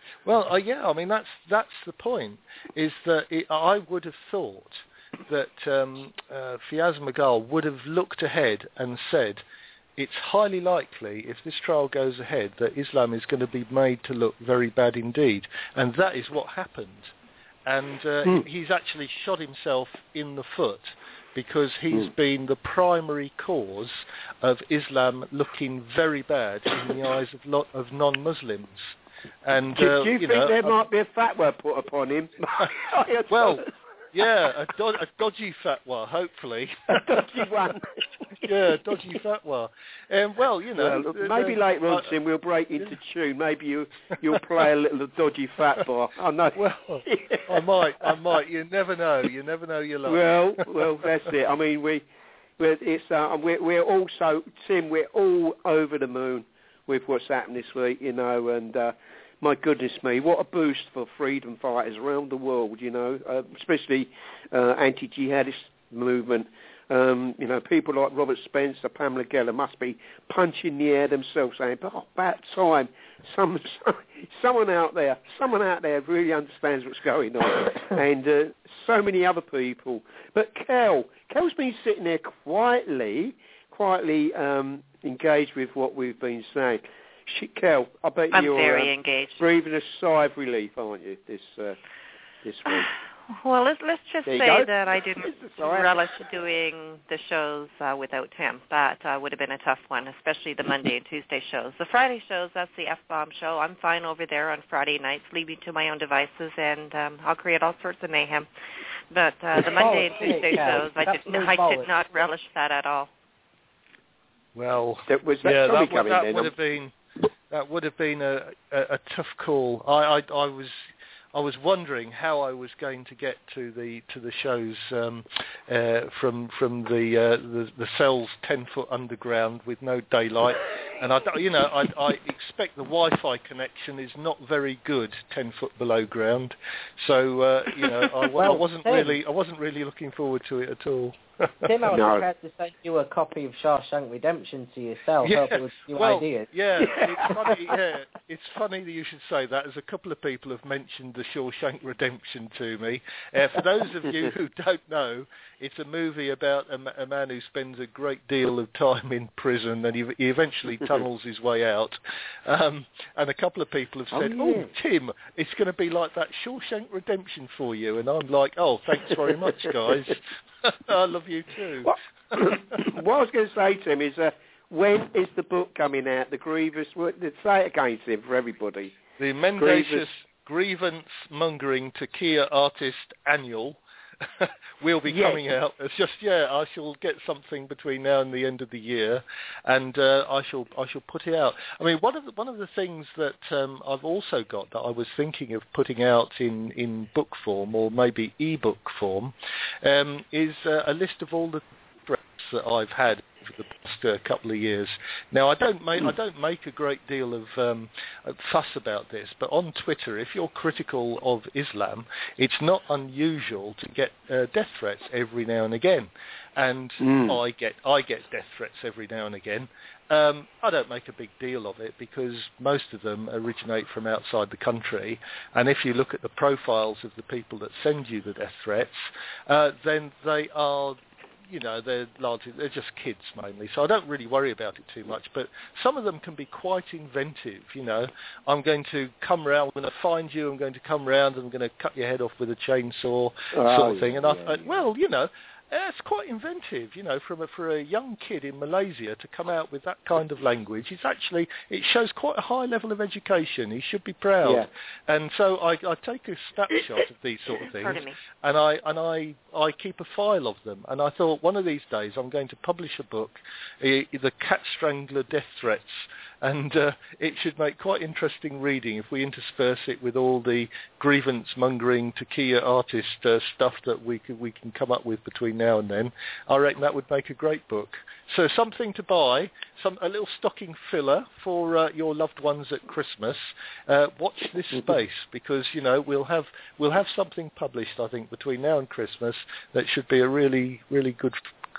Well, yeah, I mean that's the point. Is that I would have thought that Fiaz Magal would have looked ahead and said, it's highly likely, if this trial goes ahead, that Islam is going to be made to look very bad indeed, and that is what happened. And he's actually shot himself in the foot, because he's been the primary cause of Islam looking very bad in the eyes of non-Muslims. And do you think there might be a fatwa put upon him? Well, yeah, a dodgy fatwa, hopefully. A dodgy one. Yeah, dodgy fatwa. Well, maybe later on, Tim, we'll break into tune. Maybe you'll play a little dodgy fatwa. I know. Well, I might. You never know. You never know your luck. Well, that's it. I mean, we're also, Tim, we're all over the moon with what's happened this week, and my goodness me, what a boost for freedom fighters around the world, especially anti-jihadist movement. People like Robert Spencer, Pamela Geller must be punching the air themselves, saying, "Oh, about time someone out there really understands what's going on," and so many other people. But Kel's been sitting there quietly engaged with what we've been saying. Kel, I bet you're very engaged. Breathing a sigh of relief, aren't you, this week? Well, let's just say that I didn't relish doing the shows without him. That would have been a tough one, especially the Monday and Tuesday shows. The Friday shows, that's the F-bomb show. I'm fine over there on Friday nights, leaving to my own devices, and I'll create all sorts of mayhem. But the Monday and Tuesday shows, I did not relish that at all. Well, that would have been a tough call. I was wondering how I was going to get to the shows from the cells 10 foot underground with no daylight, and I expect the Wi-Fi connection is not very good 10 foot below ground, so I wasn't really looking forward to it at all. Tim, I was prepared to send you a copy of Shawshank Redemption to yourself, help with new ideas. Yeah, it's funny. It's funny that you should say that, as a couple of people have mentioned the Shawshank Redemption to me. For those of you who don't know, it's a movie about a man who spends a great deal of time in prison, and he eventually tunnels his way out. And a couple of people have said, "Oh, Tim, it's going to be like that Shawshank Redemption for you," and I'm like, "Oh, thanks very much, guys." I love you too. What I was going to say, Tim, is when is the book coming out? The Grievous, say it again, Tim, for everybody. The Mendacious Grievance Mongering Takia Artist Annual will be coming out. It's just, I shall get something between now and the end of the year, and I shall put it out. I mean, one of the things that I've also got that I was thinking of putting out in book form, or maybe e-book form, is a list of all the threats that I've had over the past couple of years. Now, I don't make a great deal of fuss about this, but on Twitter, if you're critical of Islam, it's not unusual to get death threats every now and again, and I get death threats every now and again. I don't make a big deal of it because most of them originate from outside the country, and if you look at the profiles of the people that send you the death threats, then they are, they're just kids mainly, so I don't really worry about it too much. But some of them can be quite inventive. I'm going to come round, I'm going to find you, I'm going to come round, and I'm going to cut your head off with a chainsaw, sort of thing. And I thought, it's quite inventive, for a young kid in Malaysia to come out with that kind of language. It shows quite a high level of education. He should be proud. Yeah. And so I take a snapshot of these sort of things, and I keep a file of them. And I thought one of these days I'm going to publish a book, the Cat Strangler Death Threats. And it should make quite interesting reading if we intersperse it with all the grievance-mongering Takia artist stuff that we can come up with between now and then. I reckon that would make a great book. So something to buy, a little stocking filler for your loved ones at Christmas. Watch this space, because we'll have something published, I think, between now and Christmas that should be a really, really good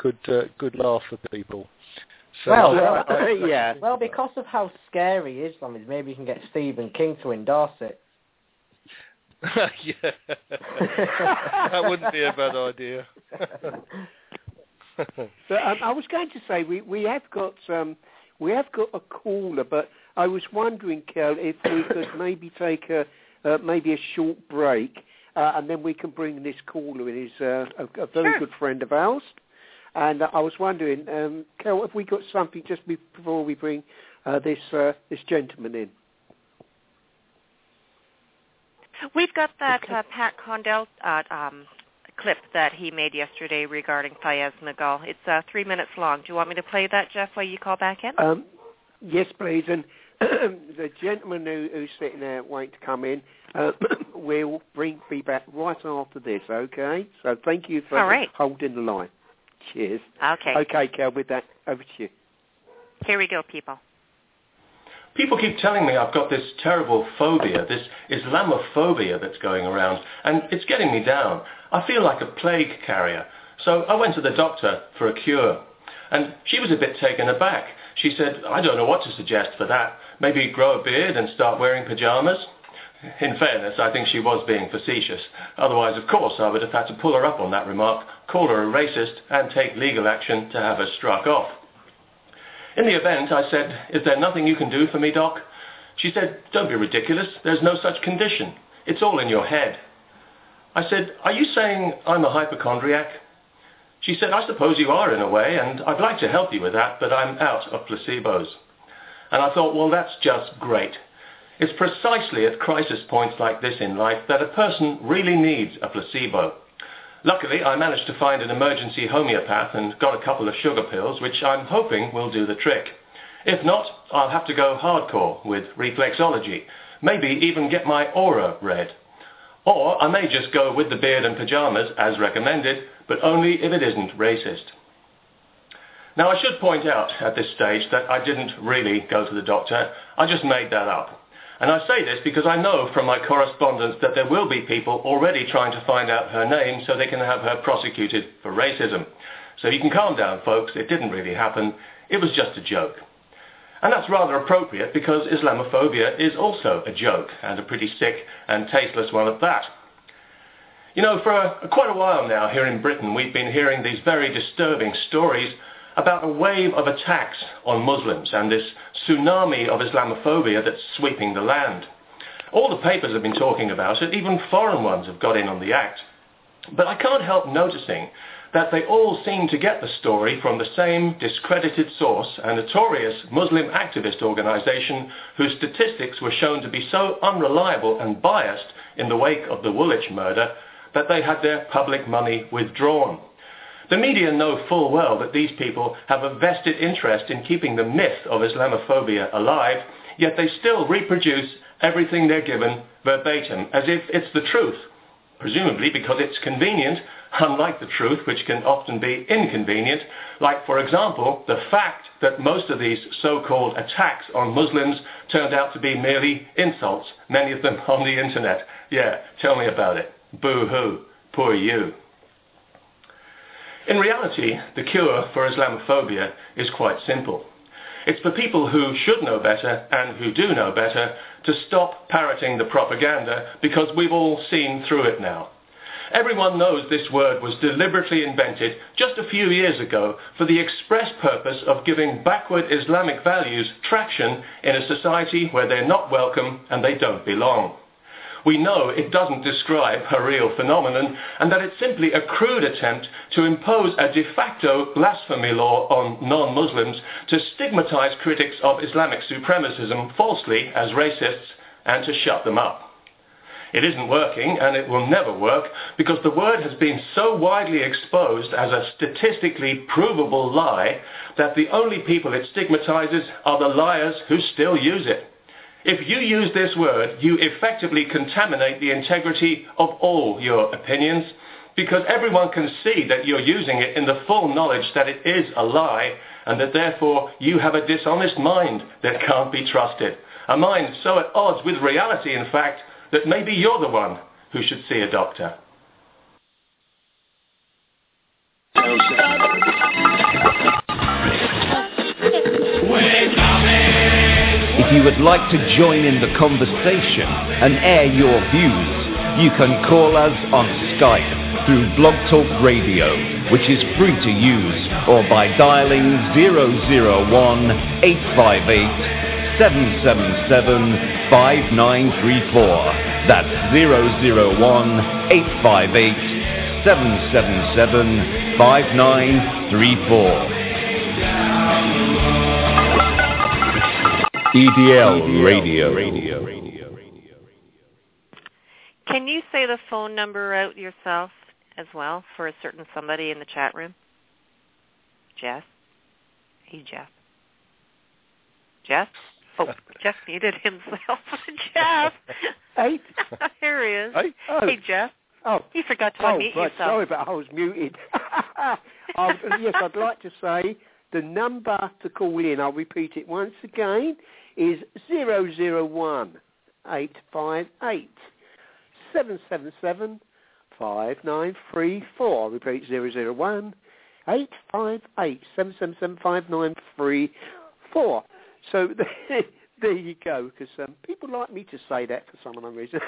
laugh for people. So, well, because of how scary Islam is, maybe you can get Stephen King to endorse it. Yeah, that wouldn't be a bad idea. But I was going to say we have got a caller, but I was wondering, Kel, if we could maybe take a short break, and then we can bring this caller in. He's a very good friend of ours, and I was wondering, Kel, have we got something just before we bring this gentleman in? We've got that Pat Condell clip that he made yesterday regarding Fayez Nagal. It's 3 minutes long. Do you want me to play that, Jeff, while you call back in? Yes, please. And the gentleman who's sitting there waiting to come in will be back right after this, okay? So thank you for holding the line. Cheers. Okay. Okay, Kel, with that, over to you. Here we go, people. People keep telling me I've got this terrible phobia, this Islamophobia that's going around, and it's getting me down. I feel like a plague carrier. So I went to the doctor for a cure, and she was a bit taken aback. She said, I don't know what to suggest for that. Maybe grow a beard and start wearing pajamas? In fairness, I think she was being facetious. Otherwise, of course, I would have had to pull her up on that remark, call her a racist, and take legal action to have her struck off. In the event, I said, is there nothing you can do for me, Doc? She said, don't be ridiculous. There's no such condition. It's all in your head. I said, are you saying I'm a hypochondriac? She said, I suppose you are in a way, and I'd like to help you with that, but I'm out of placebos. And I thought, well, that's just great. It's precisely at crisis points like this in life that a person really needs a placebo. Luckily, I managed to find an emergency homeopath and got a couple of sugar pills, which I'm hoping will do the trick. If not, I'll have to go hardcore with reflexology, maybe even get my aura read. Or I may just go with the beard and pajamas as recommended, but only if it isn't racist. Now, I should point out at this stage that I didn't really go to the doctor. I just made that up. And I say this because I know from my correspondence that there will be people already trying to find out her name so they can have her prosecuted for racism. So you can calm down, folks. It didn't really happen. It was just a joke. And that's rather appropriate because Islamophobia is also a joke, and a pretty sick and tasteless one at that. You know, for quite a while now here in Britain, we've been hearing these very disturbing stories about a wave of attacks on Muslims and this tsunami of Islamophobia that's sweeping the land. All the papers have been talking about it, even foreign ones have got in on the act. But I can't help noticing that they all seem to get the story from the same discredited source, a notorious Muslim activist organisation whose statistics were shown to be so unreliable and biased in the wake of the Woolwich murder that they had their public money withdrawn. The media know full well that these people have a vested interest in keeping the myth of Islamophobia alive, yet they still reproduce everything they're given verbatim, as if it's the truth, presumably because it's convenient, unlike the truth, which can often be inconvenient, like, for example, the fact that most of these so-called attacks on Muslims turned out to be merely insults, many of them on the internet. Yeah, tell me about it. Boo-hoo. Poor you. In reality, the cure for Islamophobia is quite simple. It's for people who should know better and who do know better to stop parroting the propaganda because we've all seen through it now. Everyone knows this word was deliberately invented just a few years ago for the express purpose of giving backward Islamic values traction in a society where they're not welcome and they don't belong. We know it doesn't describe a real phenomenon and that it's simply a crude attempt to impose a de facto blasphemy law on non-Muslims to stigmatize critics of Islamic supremacism falsely as racists and to shut them up. It isn't working, and it will never work, because the word has been so widely exposed as a statistically provable lie that the only people it stigmatizes are the liars who still use it. If you use this word, you effectively contaminate the integrity of all your opinions, because everyone can see that you're using it in the full knowledge that it is a lie, and that therefore you have a dishonest mind that can't be trusted. A mind so at odds with reality, in fact, that maybe you're the one who should see a doctor. If you would like to join in the conversation and air your views, You can call us on Skype through Blog Talk Radio, which is free to use, or by dialing 001-858-777-5934. That's 001-858-777-5934. EDL Radio. Can you say the phone number out yourself as well for a certain somebody in the chat room? Jeff? Hey, Jeff. Jeff? Oh, Jeff muted himself. Jeff! Hey? Here he is. Hey, hey Jeff. Oh. You forgot to unmute right, yourself. Sorry, but I was muted. Yes, I'd like to say the number to call in, I'll repeat it once again, is 001-858-777-5934. Repeat 001-858-777-5934. So there you go, because people like me to say that for some unknown reason.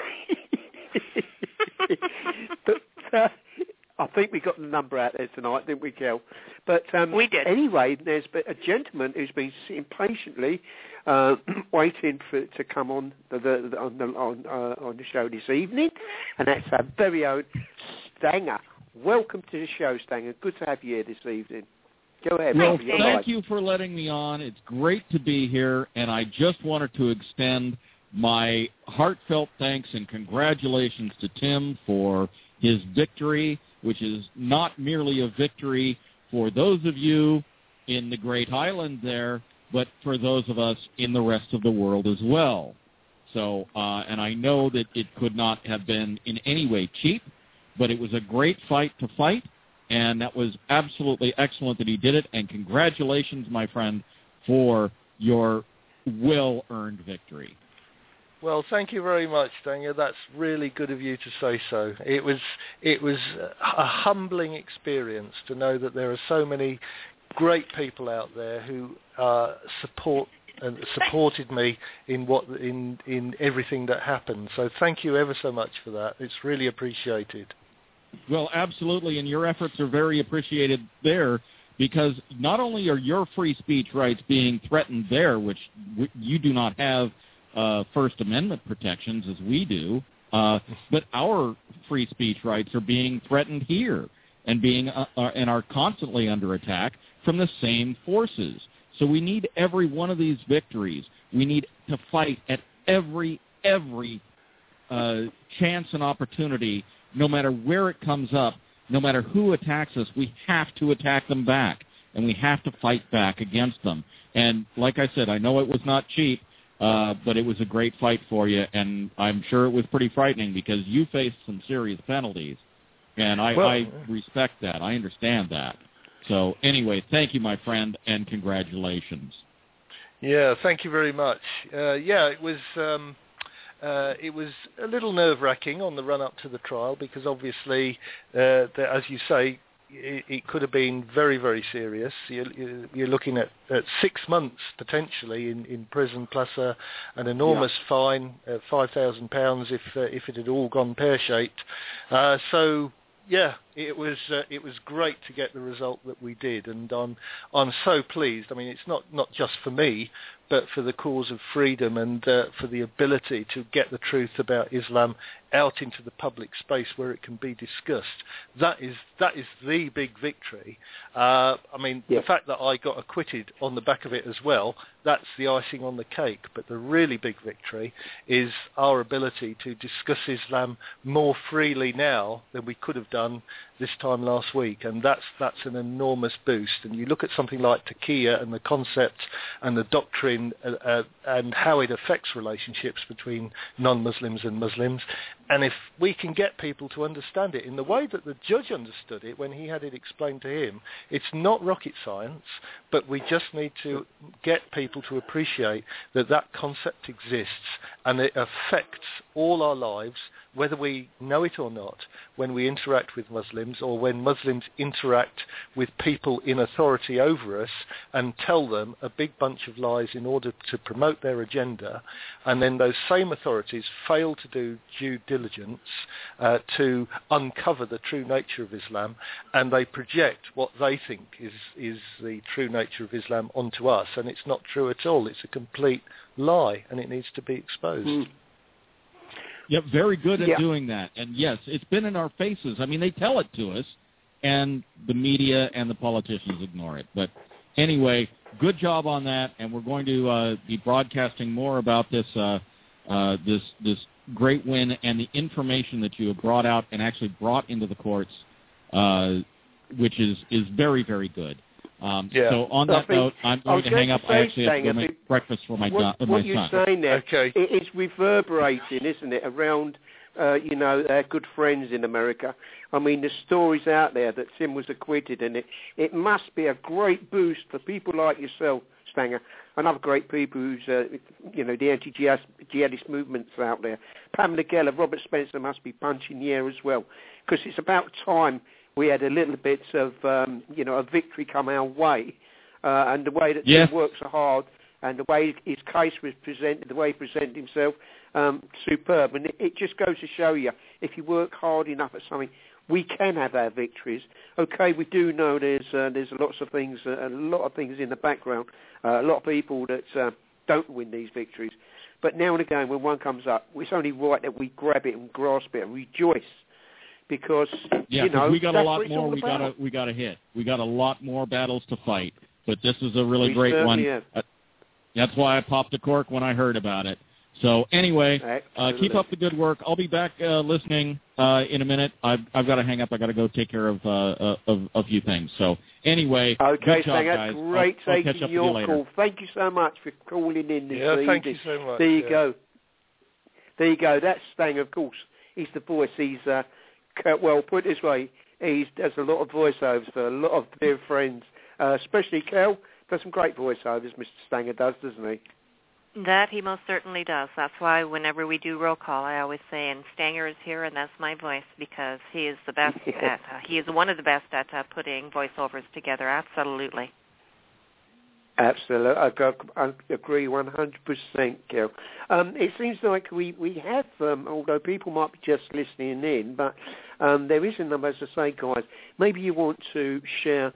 But I think we got the number out there tonight, didn't we, Kel? But we did. Anyway, there's a gentleman who's been sitting patiently waiting to come on the show this evening, and that's our very own Stanger. Welcome to the show, Stanger. Good to have you here this evening. Go ahead. Well, thank you for letting me on. It's great to be here, and I just wanted to extend my heartfelt thanks and congratulations to Tim for his victory, which is not merely a victory for those of you in the Great Highland there, but for those of us in the rest of the world as well. So, and I know that it could not have been in any way cheap, but it was a great fight to fight, and that was absolutely excellent that he did it, and congratulations, my friend, for your well-earned victory. Well, thank you very much, Daniel. That's really good of you to say so. It was a humbling experience to know that there are so many great people out there who supported me in everything that happened. So thank you ever so much for that. It's really appreciated. Well, absolutely, and your efforts are very appreciated there, because not only are your free speech rights being threatened there, which you do not have First Amendment protections as we do, but our free speech rights are being threatened here and and are constantly under attack from the same forces. So we need every one of these victories. We need to fight at every chance and opportunity, no matter where it comes up, no matter who attacks us. We have to attack them back, and we have to fight back against them. And like I said, I know it was not cheap, but it was a great fight for you, and I'm sure it was pretty frightening because you faced some serious penalties, and I respect that. I understand that. So anyway, thank you, my friend, and congratulations. Yeah, thank you very much. It was a little nerve-wracking on the run-up to the trial because obviously, as you say, it could have been very, very serious. You're looking at 6 months potentially in prison, plus an enormous fine, £5,000 if it had all gone pear-shaped. It was great to get the result that we did, and I'm so pleased. I mean, it's not just for me, but for the cause of freedom and for the ability to get the truth about Islam out into the public space where it can be discussed. That is the big victory. The fact that I got acquitted on the back of it as well, that's the icing on the cake. But the really big victory is our ability to discuss Islam more freely now than we could have done this time last week, and that's an enormous boost. And you look at something like taqiyya and the concept and the doctrine and how it affects relationships between non-Muslims and Muslims, and if we can get people to understand it in the way that the judge understood it when he had it explained to him, it's not rocket science, but we just need to get people to appreciate that concept exists and it affects all our lives, whether we know it or not, when we interact with Muslims. Muslims, or when Muslims interact with people in authority over us and tell them a big bunch of lies in order to promote their agenda, and then those same authorities fail to do due diligence to uncover the true nature of Islam, and they project what they think is the true nature of Islam onto us, and it's not true at all. It's a complete lie, and it needs to be exposed. Yep, very good at doing that. And yes, it's been in our faces. I mean, they tell it to us, and the media and the politicians ignore it. But anyway, good job on that, and we're going to be broadcasting more about this this great win and the information that you have brought out and actually brought into the courts, which is very, very good. So on that note, I'm going to hang up. I actually have to go make breakfast for my son. What you're saying there, it's reverberating, isn't it, around, our good friends in America. I mean, the stories out there that Tim was acquitted, and it must be a great boost for people like yourself, Stanger, and other great people who's, the anti-jihadist movements out there. Pamela Geller, Robert Spencer must be punching the air as well, because it's about time we had a little bit of, a victory come our way, and the way that Tim works so hard, and the way his case was presented, the way he presented himself, superb. And it just goes to show you, if you work hard enough at something, we can have our victories. Okay, we do know there's lots of things, a lot of things in the background, a lot of people that don't win these victories. But now and again, when one comes up, it's only right that we grab it and grasp it and rejoice. Because we got a lot more. We got to hit. We got a lot more battles to fight. But this is a really great one. That's why I popped a cork when I heard about it. So anyway, keep up the good work. I'll be back listening in a minute. I've got to hang up. I got to go take care of a few things. So anyway, okay, good job, guys. Great taking your call. Thank you so much for calling in this evening. Thank you so much. There you go. There you go. That's Stang, of course. He's the voice. He's well, put it this way, he does a lot of voiceovers for a lot of dear friends, especially Kel. Does some great voiceovers, Mr. Stanger does, doesn't he? That he most certainly does. That's why whenever we do roll call, I always say, and Stanger is here, and that's my voice, because he is the best at, he is one of the best at putting voiceovers together, absolutely. Absolutely, I agree 100%, Kel. It seems like we have, although people might be just listening in, but there is a number, as I say, guys. Maybe you want to share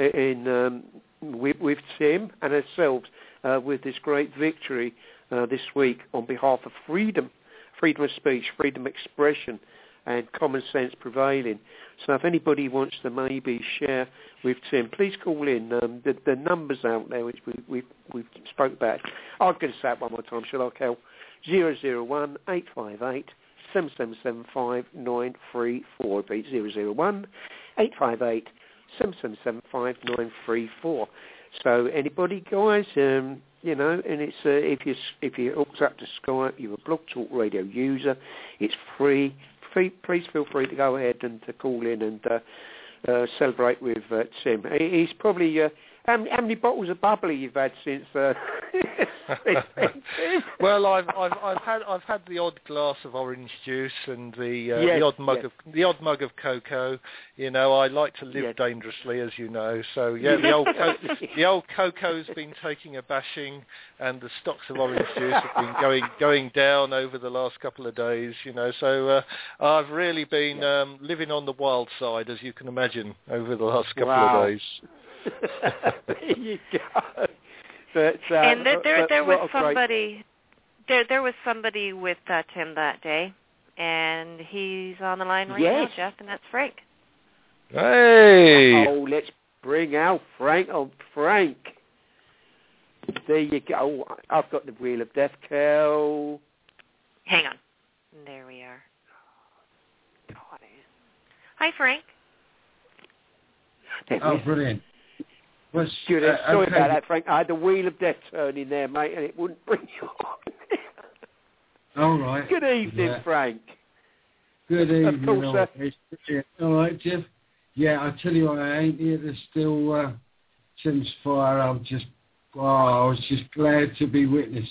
with Tim and ourselves with this great victory this week on behalf of freedom of speech, freedom of expression, and common sense prevailing. So if anybody wants to maybe share with Tim, please call in. The numbers out there, which we've spoke about. I'm going to say it one more time, shall I, Kel? 001 858 7775 934. 001 858 7775 934. So anybody, guys, and it's if you're hooked up to Skype, you're a Blog Talk Radio user, it's free. Please feel free to go ahead and to call in and celebrate with Tim. He's probably how many bottles of bubbly you've had since? Well, I've had the odd glass of orange juice and the odd mug of cocoa. I like to live dangerously, as you know. So the old cocoa's been taking a bashing, and the stocks of orange juice have been going down over the last couple of days. So I've really been living on the wild side, as you can imagine, over the last couple of days. There you go. But, and there was somebody. There was somebody with Tim that day, and he's on the line right now, Jeff, and that's Frank. Hey! Oh, let's bring out Frank. Oh, Frank. There you go. I've got the Wheel of Death, Kel. Hang on. There we are. Hi, Frank. Oh, brilliant. Good. Sorry about that, Frank. I had the Wheel of Death turning there, mate, and it wouldn't bring you on. All right. Good evening, Frank. Good evening. Of course, all right, Jeff. Yeah, I tell you what, I ain't here to still Tim's fire. I was just glad to be witness.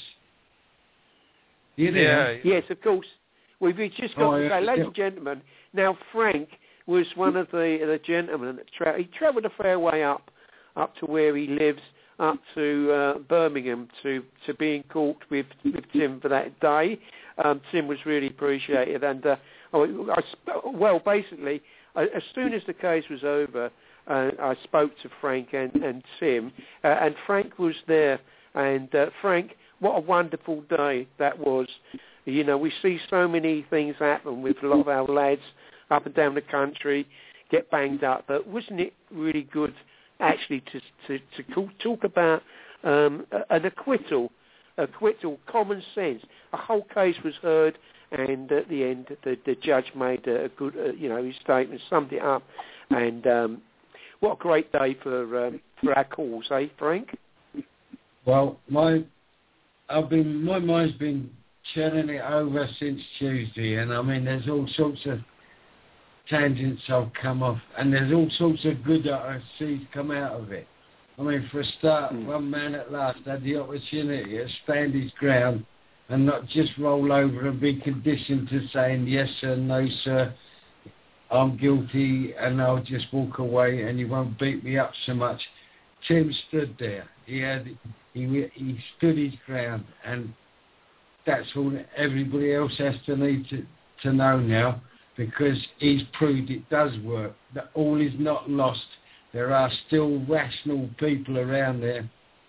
You there? Yes, of course. We've just got to say, ladies and gentlemen, now Frank was one of the gentlemen that he travelled a fair way up to where he lives, up to Birmingham to be in court with Tim for that day. Tim was really appreciated, and basically, as soon as the case was over, I spoke to Frank and Tim, and Frank was there. And Frank, what a wonderful day that was. You know, we see so many things happen with a lot of our lads up and down the country get banged up, but wasn't it really good actually to talk about an acquittal, common sense. A whole case was heard, and at the end, the judge made a good, his statement, summed it up, and what a great day for our cause, eh, Frank? Well, my mind's been churning it over since Tuesday, and I mean, there's all sorts of tangents I've come off, and there's all sorts of good that I see come out of it. I mean, for a start, one man at last had the opportunity to stand his ground and not just roll over and be conditioned to saying, yes sir, no sir, I'm guilty, and I'll just walk away and you won't beat me up so much. Tim stood there. He stood his ground, and that's all everybody else has to need to know now, because he's proved it does work, that all is not lost. There are still rational people around there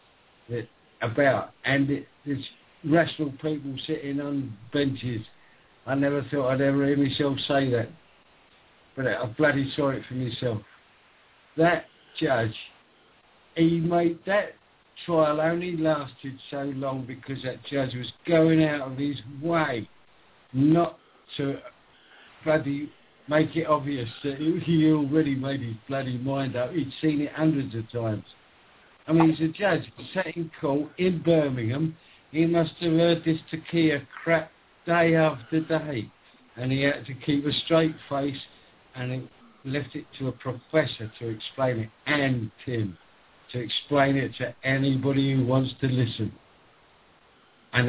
and there's rational people sitting on benches. I never thought I'd ever hear myself say that, but I'm bloody sorry for myself. That judge, he made that trial only lasted so long because that judge was going out of his way not to bloody make it obvious that he already made his bloody mind up. He'd seen it hundreds of times. I mean, he's a judge. He sat in court in Birmingham. He must have heard this Takia crap day after day, and he had to keep a straight face, and he left it to a professor to explain it, and Tim to explain it to anybody who wants to listen. And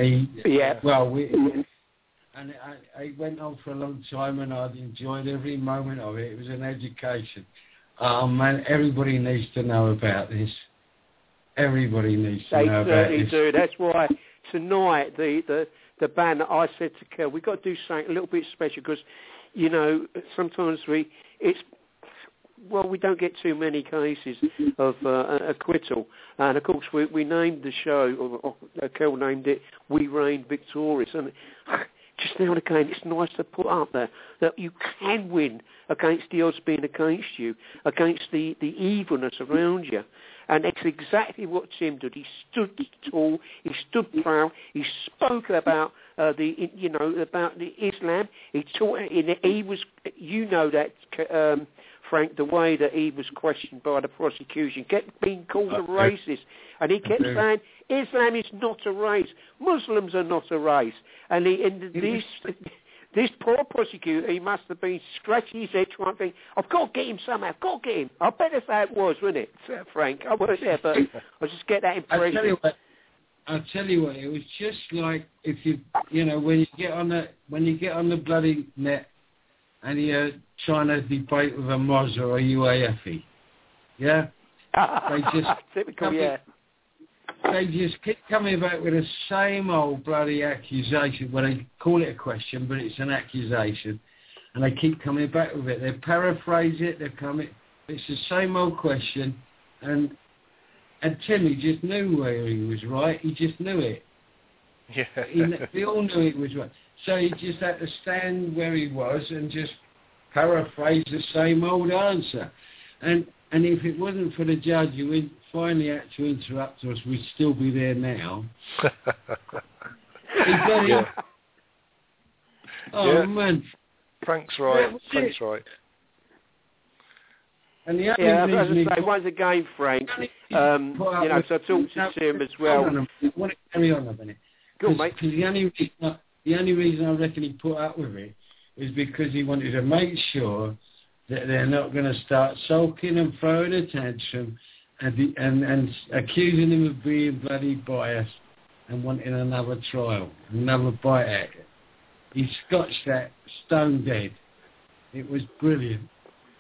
I went on for a long time, and I'd enjoyed every moment of it. It was an education. Oh man, everybody needs to know about this. Everybody needs to know about this. They certainly do. That's why tonight the band that I said to Kel, we've got to do something a little bit special, because sometimes we don't get too many cases of acquittal, and of course we named the show, or Kel named it, We Reign Victorious, and just now and again, it's nice to put up there that you can win against the odds being against you, against the evilness around you. And that's exactly what Tim did. He stood tall, he stood proud, he spoke about about the Islam. He taught, he was, that, Frank, the way that he was questioned by the prosecution, kept being called a racist, and he kept saying, Islam is not a race, Muslims are not a race, and this poor prosecutor, he must have been scratching his head trying to think, I've got to get him somehow, I bet that's how it was, wasn't it, Frank? I wasn't there, but I just get that impression. I'll tell you what, it was just like if when you get on the bloody net and you're trying to debate with a Moz or a UAFE, yeah? They just typical, yeah. They just keep coming back with the same old bloody accusation. Well, they call it a question, but it's an accusation. And they keep coming back with it. They paraphrase it. It's the same old question. And Timmy just knew where he was right. He just knew it. Yeah. We all knew it was right. So he just had to stand where he was and just paraphrase the same old answer. And if it wasn't for the judge who finally had to interrupt us, we'd still be there now. Man. Frank's right. And the only reason as I say, once again, Frank, so I talked to Tim as well. I want to carry on a minute. Go on, mate. Because the only reason I reckon he put up with it is because he wanted to make sure that they're not going to start sulking and throwing a tantrum and accusing him of being bloody biased and wanting another trial, another bite at it. He scotched that stone dead. It was brilliant.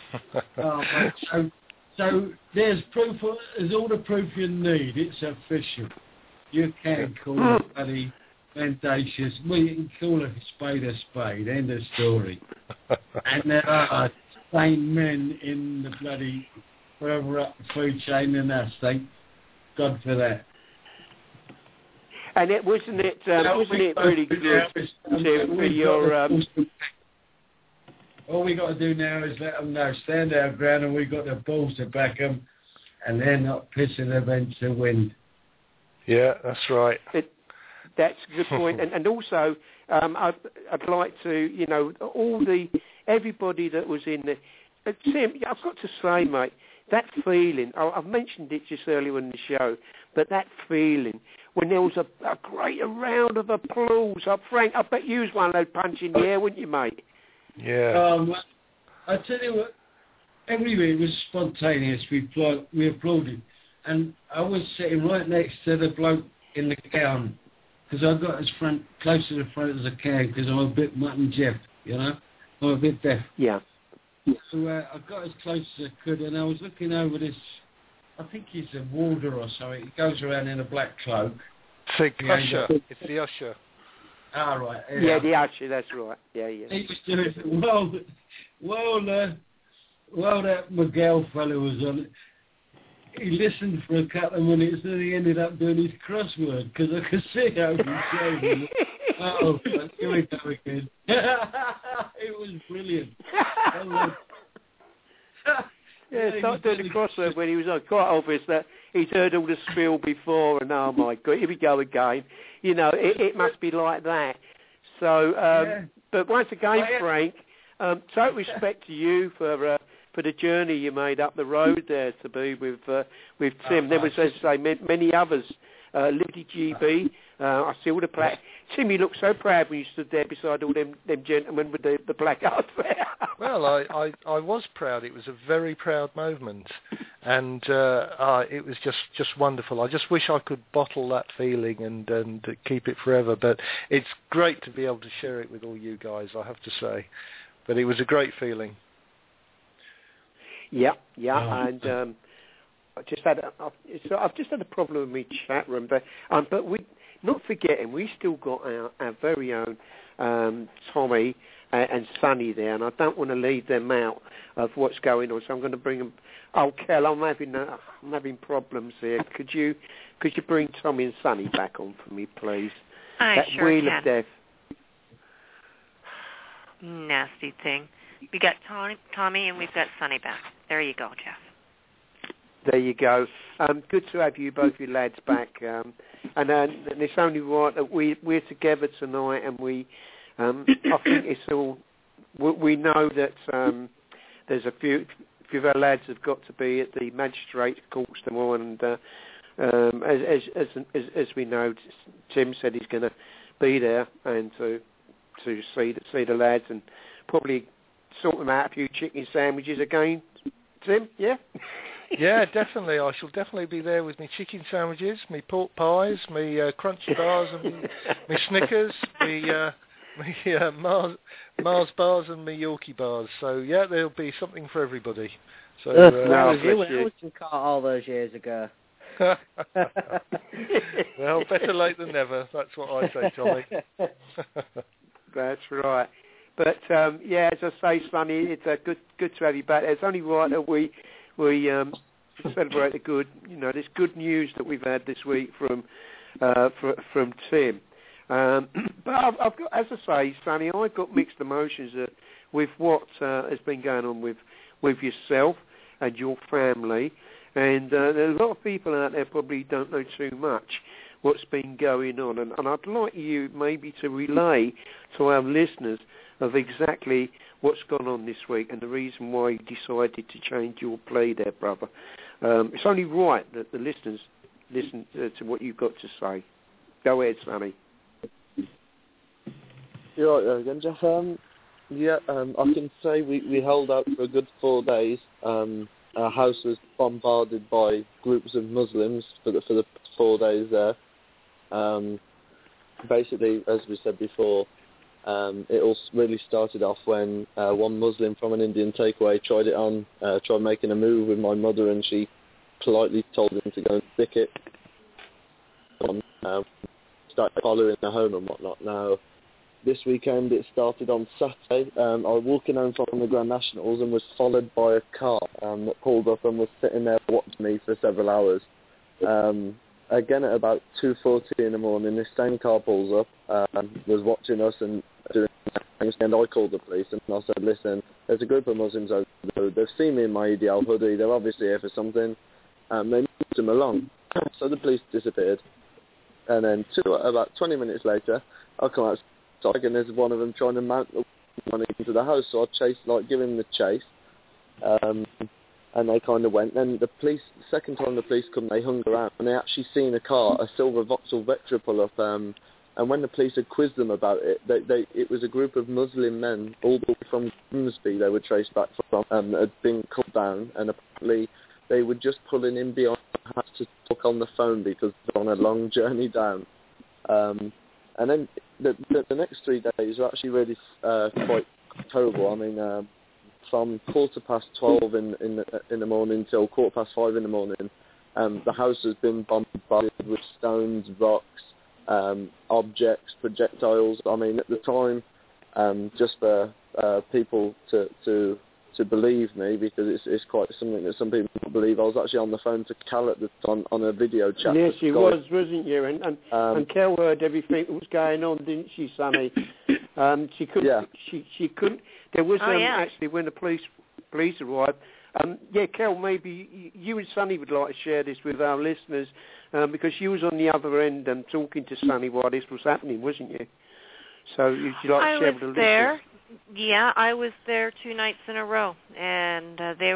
So there's proof. There's all the proof you need. It's official. You can call it bloody mendacious. Well, you can call a spade. End of story. And there are sane men in the bloody further up the food chain than us. Thank God for that. And wasn't it really good for your? All we got to do now is let them know, stand our ground, and we got the balls to back them, and they're not pissing them into wind. Yeah, that's right. That's a good point. And also, I'd like to, everybody that was in there. Tim, I've got to say, mate, that feeling, I've mentioned it just earlier in the show, but that feeling, when there was a great round of applause, Frank, I bet you was one of those punching the air, wouldn't you, mate? Yeah. I tell you what, everywhere was spontaneous. We applauded. And I was sitting right next to the bloke in the gown, because I got as close to the front as I can, because I'm a bit Mutton Jeff, I'm a bit deaf. Yeah. So I got as close as I could, and I was looking over this, I think he's a warder or something. He goes around in a black cloak. Usher. It's the usher. Ah, right. Yeah, the usher, that's right. Yeah. He was doing it. Well, that Miguel fellow was on it. He listened for a couple of minutes, and then he ended up doing his crossword, because I could see how he showed him. Oh, here we go again. It was brilliant. Start doing the crossword when he was on. Quite obvious that he's heard all the spiel before, and oh my God, here we go again. It must be like that. So, but once again, Frank, total respect to you for the journey you made up the road there to be with Tim. There was, as I say, many others. Liberty GB, I see all the plaque. Tim, you looked so proud when you stood there beside all them gentlemen with the placards there. Well, I was proud. It was a very proud moment, and it was just wonderful. I just wish I could bottle that feeling and keep it forever. But it's great to be able to share it with all you guys, I have to say. But it was a great feeling. Yeah, and I've just had a problem with my chat room, but we not forgetting we still got our very own Tommy and Sonny there, and I don't want to leave them out of what's going on, so I'm going to bring them. Oh, Kel, I'm having problems here. Could you bring Tommy and Sonny back on for me, please? I sure Wheel can. of Death. Nasty thing. We got Tommy and we've got Sonny back. There you go, Jeff. There you go. Good to have you, both you lads, back. And it's only right that we're together tonight, and I think it's all. We know that there's a few of our lads have got to be at the magistrate courts tomorrow, and as we know, Tim said he's going to be there and to see the lads and probably sort them out a few chicken sandwiches again. Tim, yeah? Yeah, definitely. I shall definitely be there with me chicken sandwiches, me pork pies, me crunchy bars, and me Snickers, me Mars bars, and me Yorkie bars. So yeah, there'll be something for everybody. So I was in car all those years ago. Well, better late than never. That's what I say, Tommy. That's right. But as I say, Sonny, it's good to have you back. It's only right that we celebrate the good, this good news that we've had this week from Tim. But I've got, as I say, Sonny, I've got mixed emotions with what has been going on with yourself and your family, and there's a lot of people out there probably don't know too much what's been going on, and I'd like you maybe to relay to our listeners of exactly what's gone on this week and the reason why you decided to change your play there, brother. It's only right that the listeners listen to what you've got to say. Go ahead, Sonny. You're right there again, Jeff. I can say we held out for a good 4 days. Our house was bombarded by groups of Muslims for the 4 days there. Basically, as we said before, It all really started off when one Muslim from an Indian takeaway tried making a move with my mother, and she politely told him to go and stick it. Started following her home and whatnot. Now, this weekend it started on Saturday. I was walking home from the Grand Nationals and was followed by a car that pulled up and was sitting there watching me for several hours. Again, at about 2:40 in the morning, this same car pulls up, was watching us and doing things, and I called the police and I said, listen, there's a group of Muslims over there. They've seen me in my EDL hoodie. They're obviously here for something. They moved them along. So the police disappeared. And then about 20 minutes later, I come outside and there's one of them trying to mount the money into the house. So I give him the chase. And they kind of went. Then the second time the police come, they hung around and they actually seen a car, a silver Vauxhall Vectra pull up. And when the police had quizzed them about it, it was a group of Muslim men, all the way from Grimsby they were traced back from, had been cut down, and apparently they were just pulling in beyond the house to talk on the phone because they're on a long journey down. And then the next 3 days were actually really quite terrible. I mean, from 12:15 in the morning till 5:15 in the morning, the house has been bombarded with stones, rocks, objects, projectiles. I mean, at the time, just for people to believe me, because it's quite something that some people don't believe, I was actually on the phone to Cal at the time on a video chat. Yes, she was, wasn't you? And Cal heard everything that was going on, didn't she, Sonny? She couldn't. Yeah. She couldn't. There was actually when the police arrived. Kel, maybe you and Sonny would like to share this with our listeners, because you was on the other end and talking to Sonny while this was happening, wasn't you? So would you like to share with the listeners? Yeah, I was there 2 nights in a row, and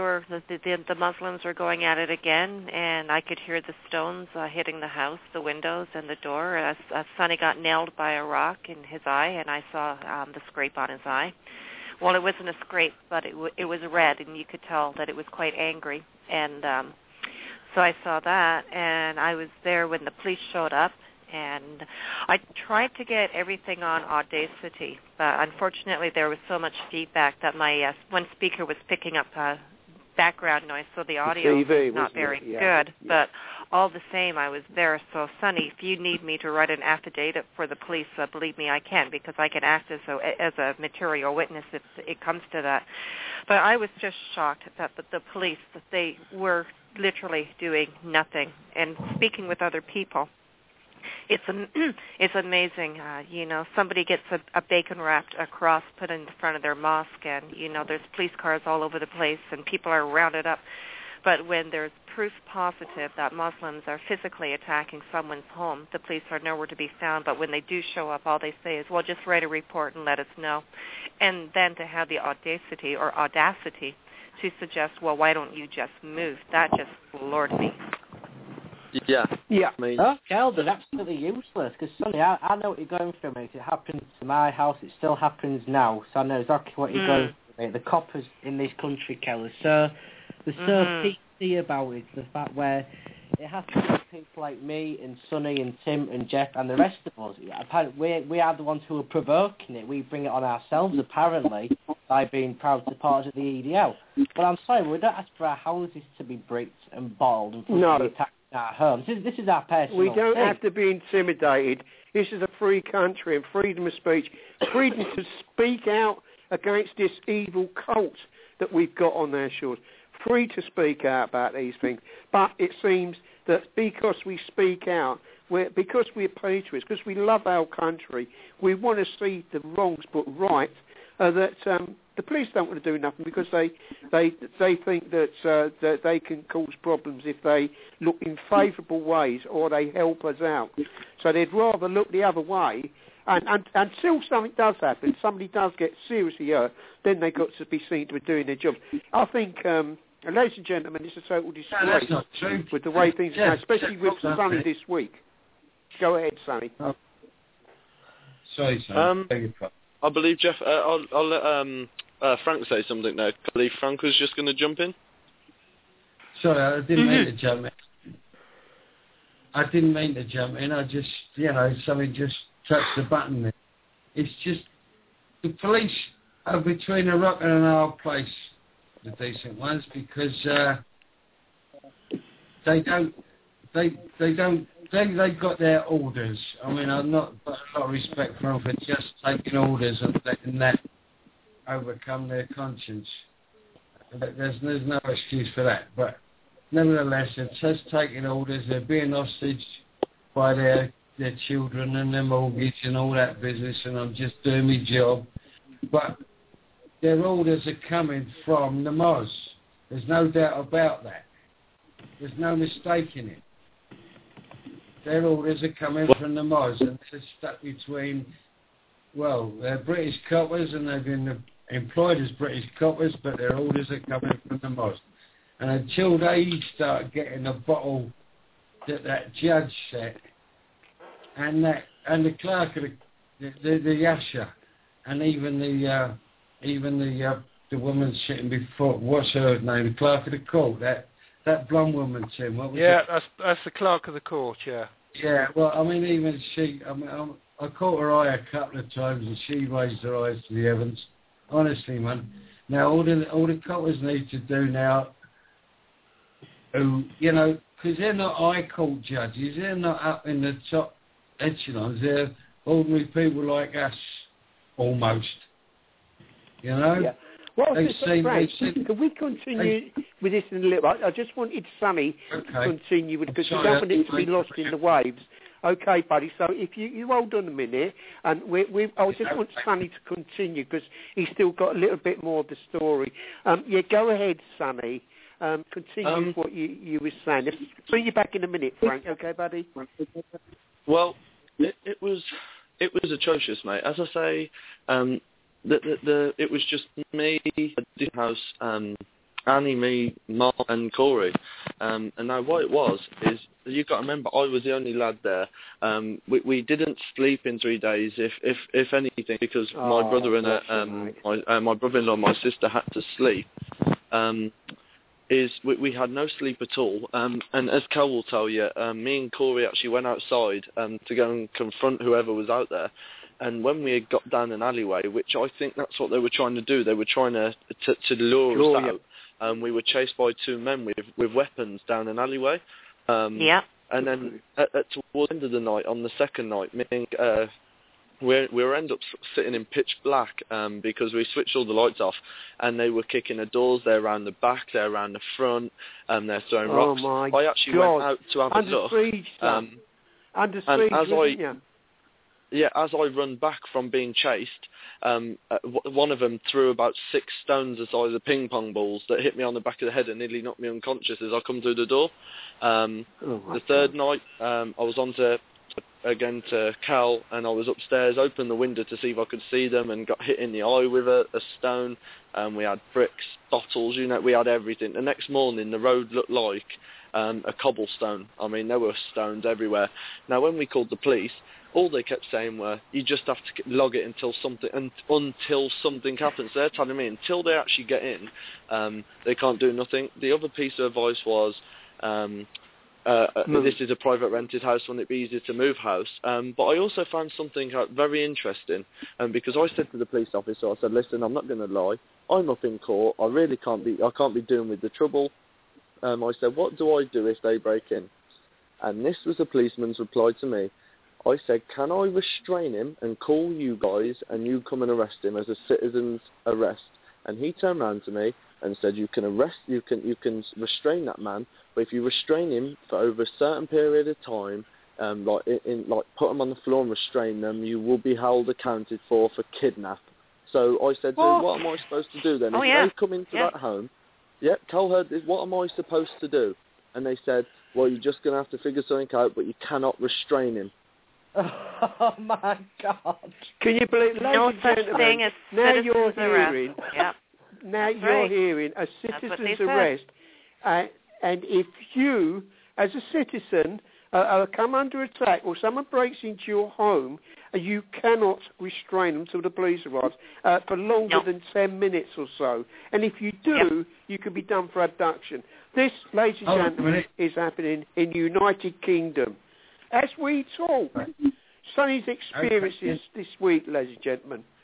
the Muslims were going at it again, and I could hear the stones hitting the house, the windows, and the door. As Sonny got nailed by a rock in his eye, and I saw the scrape on his eye. Well, it wasn't a scrape, but it was red, and you could tell that it was quite angry. And so I saw that, and I was there when the police showed up, and I tried to get everything on Audacity, but unfortunately there was so much feedback that my one speaker was picking up background noise, so the audio was not very good. But all the same, I was there. So, Sonny, if you need me to write an affidavit for the police, believe me, I can, because I can act as a material witness if it comes to that. But I was just shocked that the police, that they were literally doing nothing and speaking with other people. It's amazing. Somebody gets a bacon-wrapped cross put in front of their mosque, and, there's police cars all over the place, and people are rounded up. But when there's proof positive that Muslims are physically attacking someone's home, the police are nowhere to be found. But when they do show up, all they say is, well, just write a report and let us know. And then to have the audacity to suggest, well, why don't you just move? That just floored me. Yeah. I mean, Kel, they're absolutely useless. Because, Sonny, I know what you're going through, mate. It happened to my house. It still happens now. So I know exactly what you're going through, mate. The coppers in this country, Kel, they're so PC about it. The fact where it has to be people like me and Sonny and Tim and Jeff and the rest of us. Apparently, we are the ones who are provoking it. We bring it on ourselves, apparently, by being proud to part of the EDL. But I'm sorry, we don't ask for our houses to be bricked and bottled and to be attacked in our homes. This is our personal We don't thing. have to be intimidated. This is a free country and freedom of speech. Freedom to speak out against this evil cult that we've got on our shores. Free to speak out about these things. But it seems that because we speak out, because we're patriots, because we love our country, we want to see the wrongs put right, that the police don't want to do nothing because they think that they can cause problems if they look in favourable ways or they help us out. So they'd rather look the other way. And until something does happen, somebody does get seriously hurt, then they've got to be seen to be doing their job. I think, ladies and gentlemen, it's a total disgrace with the way things are going, especially with Sonny this week. Go ahead, Sonny. Sorry, Sonny. I believe, Jeff, I'll let Frank say something now. I believe Frank was just going to jump in. Sorry, I didn't mean to jump in. I just, somebody just touched the button. It's just the police are between a rock and a hard place, the decent ones, because they've got their orders. I mean, I've not got a lot of respect for them for just taking orders and letting that overcome their conscience. There's no excuse for that. But nevertheless, it's just taking orders. They're being hostage by their children and their mortgage and all that business, and I'm just doing my job. But their orders are coming from the Moz. There's no doubt about that. There's no mistaking it. Their orders are coming from the Moz, and they're stuck between, well, they're British coppers, and they've been employed as British coppers, but their orders are coming from the Moz. And until they start getting a bottle that judge set, and the clerk of the usher, and even the woman sitting before, what's her name, the clerk of the court, that blonde woman, Tim. What was it? That's the clerk of the court. Yeah. Yeah. Well, I mean, even she. I mean, I caught her eye a couple of times, and she raised her eyes to the heavens. Honestly, man. Now, all the coppers need to do now, who, you know, because they're not high court judges, they're not up in the top echelons. They're ordinary people like us, almost. You know. Yeah. Well, Frank, can we continue with this in a little bit? I just wanted Sonny to continue with it because we don't want it to be lost in the waves. Okay, buddy. So if you hold on a minute, and I just want Sonny to continue because he's still got a little bit more of the story. Yeah, go ahead, Sonny. Continue with what you were saying. I'll bring you back in a minute, Frank. Okay, buddy. Well, it was atrocious, mate. As I say, it was just me, the house, Annie, me, Mark, and Corey. And now what it was is, you've got to remember, I was the only lad there. We didn't sleep in 3 days, if anything, because my brother and my brother-in-law, my sister had to sleep. We had no sleep at all. And as Cal will tell you, me and Corey actually went outside to go and confront whoever was out there. And when we had got down an alleyway, which I think that's what they were trying to do, they were trying to lure us out. We were chased by two men with weapons down an alleyway. And then towards the end of the night, on the second night, we end up sitting in pitch black because we switched all the lights off, and they were kicking the doors. They're around the back, they're around the front, and they're throwing rocks. I actually went out to have a look. Under siege, Yeah, as I run back from being chased, one of them threw about 6 stones the size of ping pong balls that hit me on the back of the head and nearly knocked me unconscious as I come through the door. The third night, I was on to Cal, and I was upstairs, opened the window to see if I could see them, and got hit in the eye with a stone. We had bricks, bottles, we had everything. The next morning, the road looked like a cobblestone. I mean, there were stones everywhere. Now, when we called the police, all they kept saying were, you just have to log it until something happens. They're telling me until they actually get in, they can't do nothing. The other piece of advice was, this is a private rented house, wouldn't it be easier to move house? But I also found something very interesting, because I said to the police officer, I said, listen, I'm not going to lie, I'm up in court, I can't be doing with the trouble. I said, what do I do if they break in? And this was a policeman's reply to me. I said, can I restrain him and call you guys and you come and arrest him as a citizen's arrest? And he turned around to me and said, you can restrain that man, but if you restrain him for over a certain period of time, put him on the floor and restrain them, you will be held accounted for kidnap. So I said, what am I supposed to do then? If they come into that home, Cal heard this, what am I supposed to do? And they said, well, you're just going to have to figure something out, but you cannot restrain him. Oh my God! Can you believe? No such thing as citizen's arrest. Now you're hearing a citizen's arrest, and if you, as a citizen, come under attack or someone breaks into your home, you cannot restrain them till the police arrives for longer than 10 minutes or so. And if you do, you can be done for abduction. This, ladies and gentlemen, is happening in the United Kingdom. As we talk, Sonny's experiences this week, ladies and gentlemen.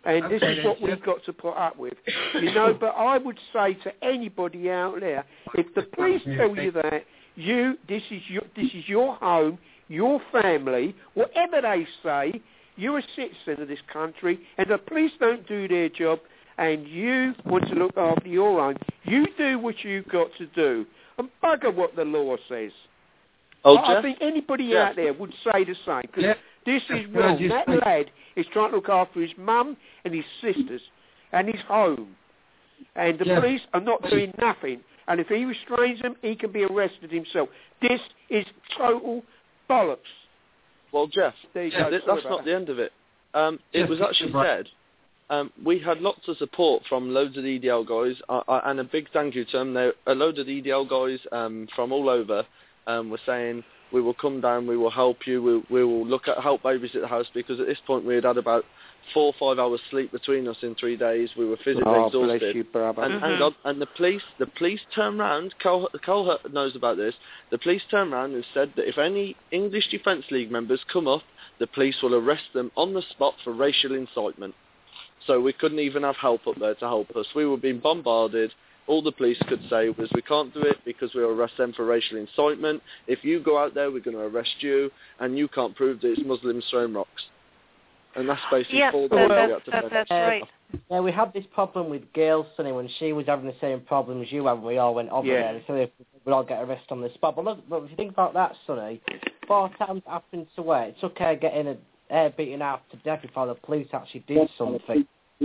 And this is what we've got to put up with. You know, but I would say to anybody out there, if the police tell you that, this is your home, your family, whatever they say, you're a citizen of this country, and the police don't do their job, and you want to look after your own, you do what you've got to do. And bugger what the law says. I think anybody out there would say the same, because this is wrong. That lad is trying to look after his mum and his sisters and his home. And the police are not doing nothing. And if he restrains them, he can be arrested himself. This is total bollocks. Well, Jeff, that's not the end of it. It was actually said, we had lots of support from loads of the EDL guys, and a big thank you to them. A load of the EDL guys from all over were saying, we will come down, we will help you, we will help babysit the house, because at this point we had about 4 or 5 hours sleep between us in 3 days. We were physically exhausted. Bless you, brother. And the police turned round, Cole knows about this, the police turned round and said that if any English Defence League members come up, the police will arrest them on the spot for racial incitement. So we couldn't even have help up there to help us. We were being bombarded. All the police could say was, we can't do it because we'll arrest them for racial incitement. If you go out there, we're going to arrest you, and you can't prove that it's Muslims throwing rocks. And that's basically that's right. Yeah, we had this problem with Gail, Sonny, when she was having the same problem as you had, and we all went over there, so we'd all get arrested on the spot. But look, if you think about that, Sonny, 4 times it happened to her. It took her getting her beaten half to death before the police actually did something.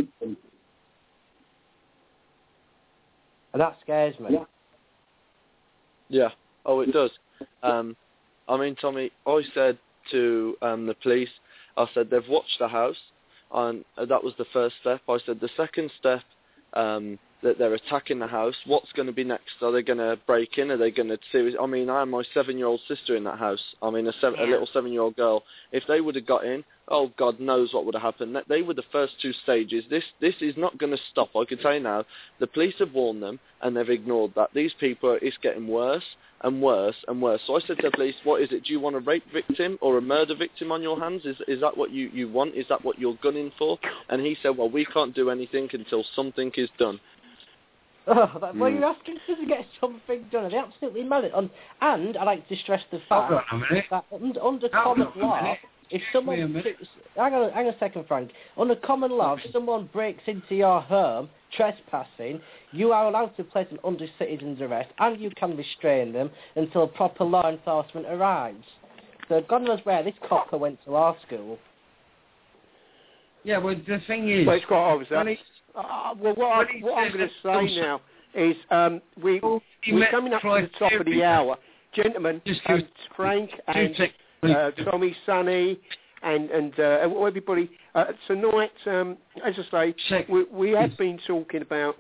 And that scares me. Yeah. Oh, it does. I mean, Tommy, I said to the police, I said, they've watched the house, and that was the first step. I said, the second step, that they're attacking the house, what's going to be next? Are they going to break in? Are they going to... I mean, I have my 7-year-old sister in that house. I mean, a little 7-year-old girl. If they would have got in, oh, God knows what would have happened. They were the first 2 stages. This is not going to stop. I can tell you now, the police have warned them, and they've ignored that. These people, it's getting worse and worse and worse. So I said to the police, what is it? Do you want a rape victim or a murder victim on your hands? Is that what you want? Is that what you're gunning for? And he said, well, we can't do anything until something is done. Well, you're asking us to get something done. They absolutely mad it. And I'd like to stress the fact that under common law, if someone... Hang on a second, Frank. Under common law, if someone breaks into your home, trespassing, you are allowed to place them under citizen's arrest, and you can restrain them until proper law enforcement arrives. So God knows where this copper went to our school. Yeah, well, the thing is... Well, it's quite obvious. What I'm going to say now is we're coming up to the top of the hour. Gentlemen, Frank and Tommy, Sonny, and everybody, tonight, as I say, we have been talking about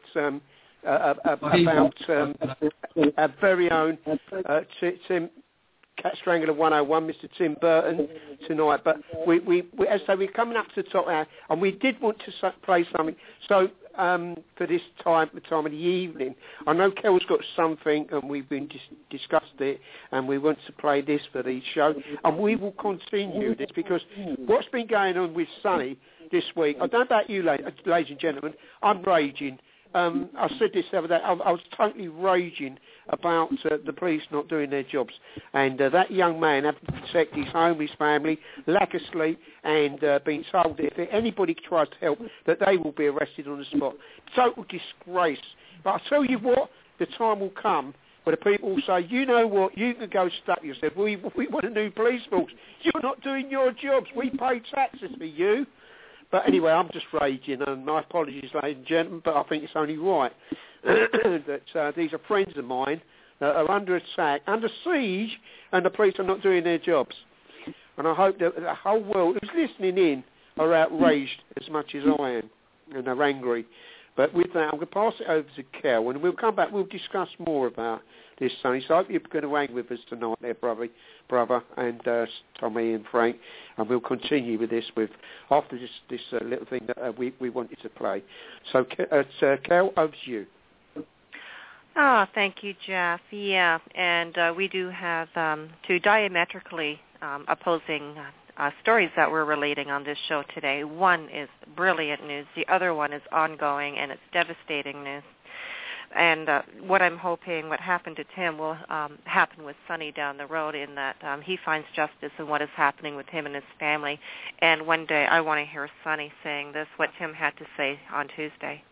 our very own Tim Cat Strangler 101, Mr. Tim Burton tonight. But we as I say, we're coming up to the top hour, and we did want to play something. So for this time of the evening, I know Kel's got something, and we've been discussed it, and we want to play this for the show, and we will continue this because what's been going on with Sonny this week, I don't know about you, ladies and gentlemen, I'm raging. I said this the other day, I was totally raging about the police not doing their jobs, and that young man having to protect his home, his family, lack of sleep, and being told that if anybody tries to help, that they will be arrested on the spot. Total disgrace. But I tell you what, the time will come where the people will say, you know what, you can go stuff yourself. We want a new police force. You're not doing your jobs. We pay taxes for you. But anyway, I'm just raging, and my apologies, ladies and gentlemen, but I think it's only right that these are friends of mine that are under attack, under siege, and the police are not doing their jobs. And I hope that the whole world who's listening in are outraged as much as I am, and are angry. But with that, I'm going to pass it over to Kel, and we'll come back, we'll discuss more about this, Sonny. So I hope you're going to hang with us tonight there, brother, and Tommy and Frank, and we'll continue with this after this little thing that we wanted to play. So, Kel, over to you. Oh, thank you, Jeff. Yeah, and we do have 2 diametrically opposing stories that we're relating on this show today. One is brilliant news. The other one is ongoing, and it's devastating news. And what I'm hoping, what happened to Tim will happen with Sonny down the road, in that he finds justice in what is happening with him and his family. And one day I want to hear Sonny saying this, what Tim had to say on Tuesday.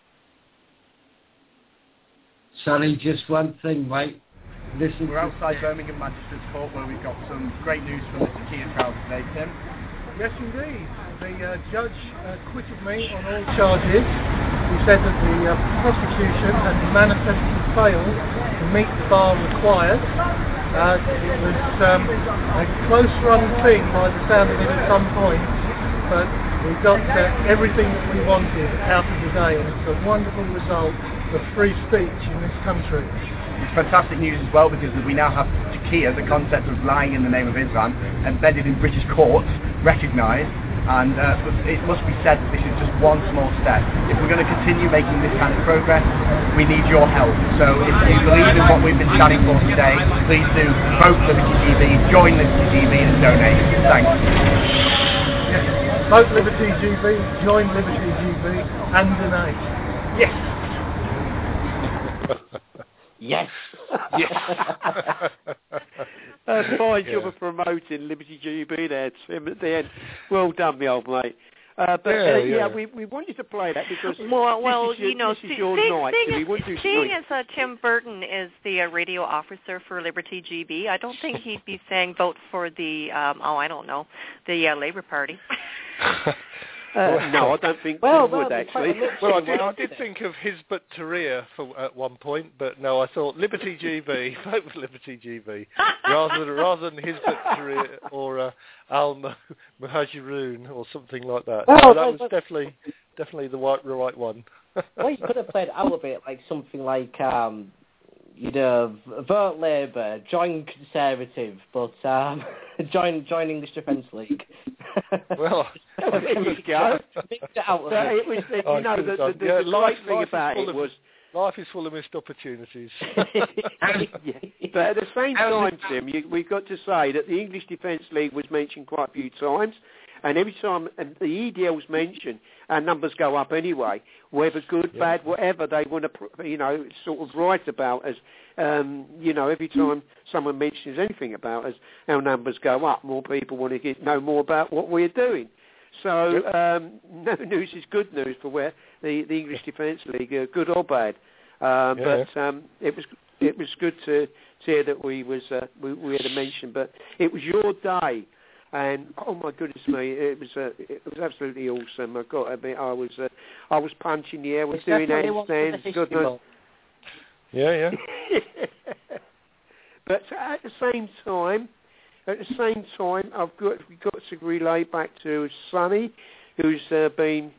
Sonny, just one thing, mate. Listen. We're outside Birmingham Magistrates Court, where we've got some great news from the Kia trial today, Tim. Yes, indeed. The judge acquitted me on all charges. He said that the prosecution had manifestly failed to meet the bar required. It was a close-run thing by the sound of it at some point, but we got everything that we wanted out of the day, and it's a wonderful result of free speech in this country. It's fantastic news as well, because we now have Kia, the concept of lying in the name of Islam, embedded in British courts, recognised, and it must be said that this is just one small step. If we're going to continue making this kind of progress, we need your help. So if you believe in what we've been standing for today, please do vote Liberty GB, join Liberty GB and donate. Thanks. Yes. Vote Liberty GB, join Liberty GB and donate. Yes. Yes. Yes. Fine job of promoting Liberty GB there, Tim, at the end. Well done, me old mate. We want you to play that because this is your night. Seeing as Tim Burton is the radio officer for Liberty GB, I don't think he'd be saying vote for the, the Labour Party. No, I don't think Tim would, actually. Well, I did think of Hizbut Tahrir at one point, but no, I thought Liberty GB, vote for Liberty GB, rather than Hizbut Tahrir or Al Muhajirun or something like that. That was definitely the right one. Well, you could have played out of it like something like, vote Labour, join Conservative, but join English Defence League. Well, there you go. Mix it out of it. The life thing about it was life is full of missed opportunities. But at the same time, Tim, we've got to say that the English Defence League was mentioned quite a few times, and every time the EDL's mentioned, our numbers go up anyway, whether good, bad, whatever they want to, sort of write about us. Every time someone mentions anything about us, our numbers go up. More people want to know more about what we're doing. So no news is good news for where the English Defence League, good or bad. But it was good to hear that we had a mention. But it was your day. And oh my goodness me, it was absolutely awesome. I got to admit, I was punching the air, was doing handstands. Goodness. Yeah. But at the same time, I've got to relay back to Sonny, who's been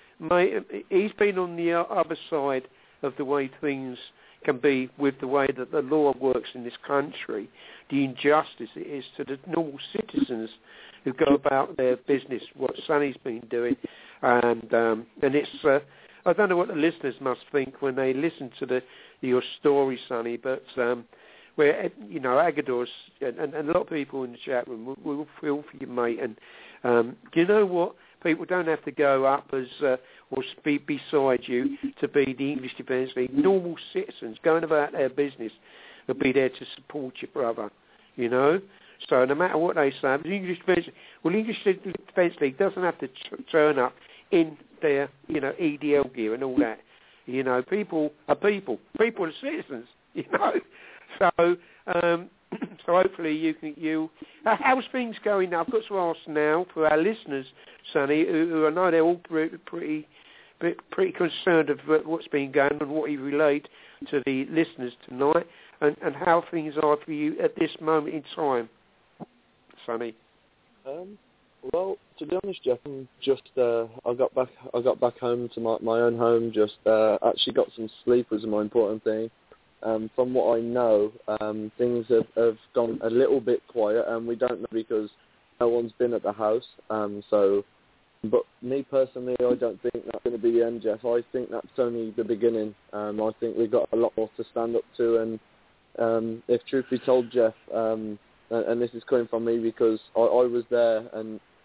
on the other side of the way things can be with the way that the law works in this country, the injustice it is to the normal citizens who go about their business, what Sonny's been doing. And it's, I don't know what the listeners must think when they listen to your story, Sonny, but where, Agador's, and a lot of people in the chat room will feel for you, mate. And do you know what? People don't have to go up as or speak beside you to be the English Defence League. Normal citizens going about their business will be there to support your brother, So no matter what they say, the English Defence League doesn't have to turn up in their, EDL gear and all that. People are people. People are citizens, So, so hopefully how's things going now? I've got to ask now for our listeners, Sonny, who I know they're all pretty concerned of what's been going on and what you relayed to the listeners tonight, and how things are for you at this moment in time, Sonny. Well, to be honest, Jeff, I got back home to my own home. Just actually got some sleep was the more important thing. From what I know, things have gone a little bit quiet, and we don't know because no one's been at the house. But me personally, I don't think that's going to be the end, Jeff. I think that's only the beginning. I think we've got a lot more to stand up to, and if truth be told, Jeff, and this is coming from me because I was there, and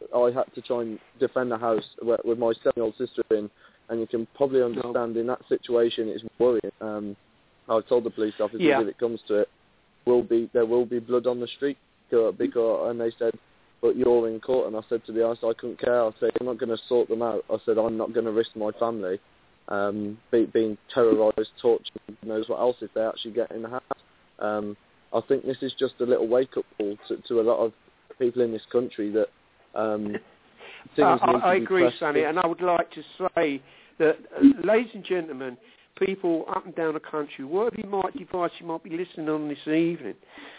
I had to try and defend the house with my 7-year-old sister in, and you can probably understand in that situation it's worrying. I've told the police officers if it comes to it, there will be blood on the street, because, and they said, but you're in court, and I said to the ICE, I couldn't care. I said, I'm not going to sort them out. I said, I'm not going to risk my family being terrorised, tortured, who knows what else if they actually get in the house. I think this is just a little wake-up call to a lot of people in this country that I agree, Sonny, and I would like to say that, ladies and gentlemen, people up and down the country, whatever device you might be listening on this evening,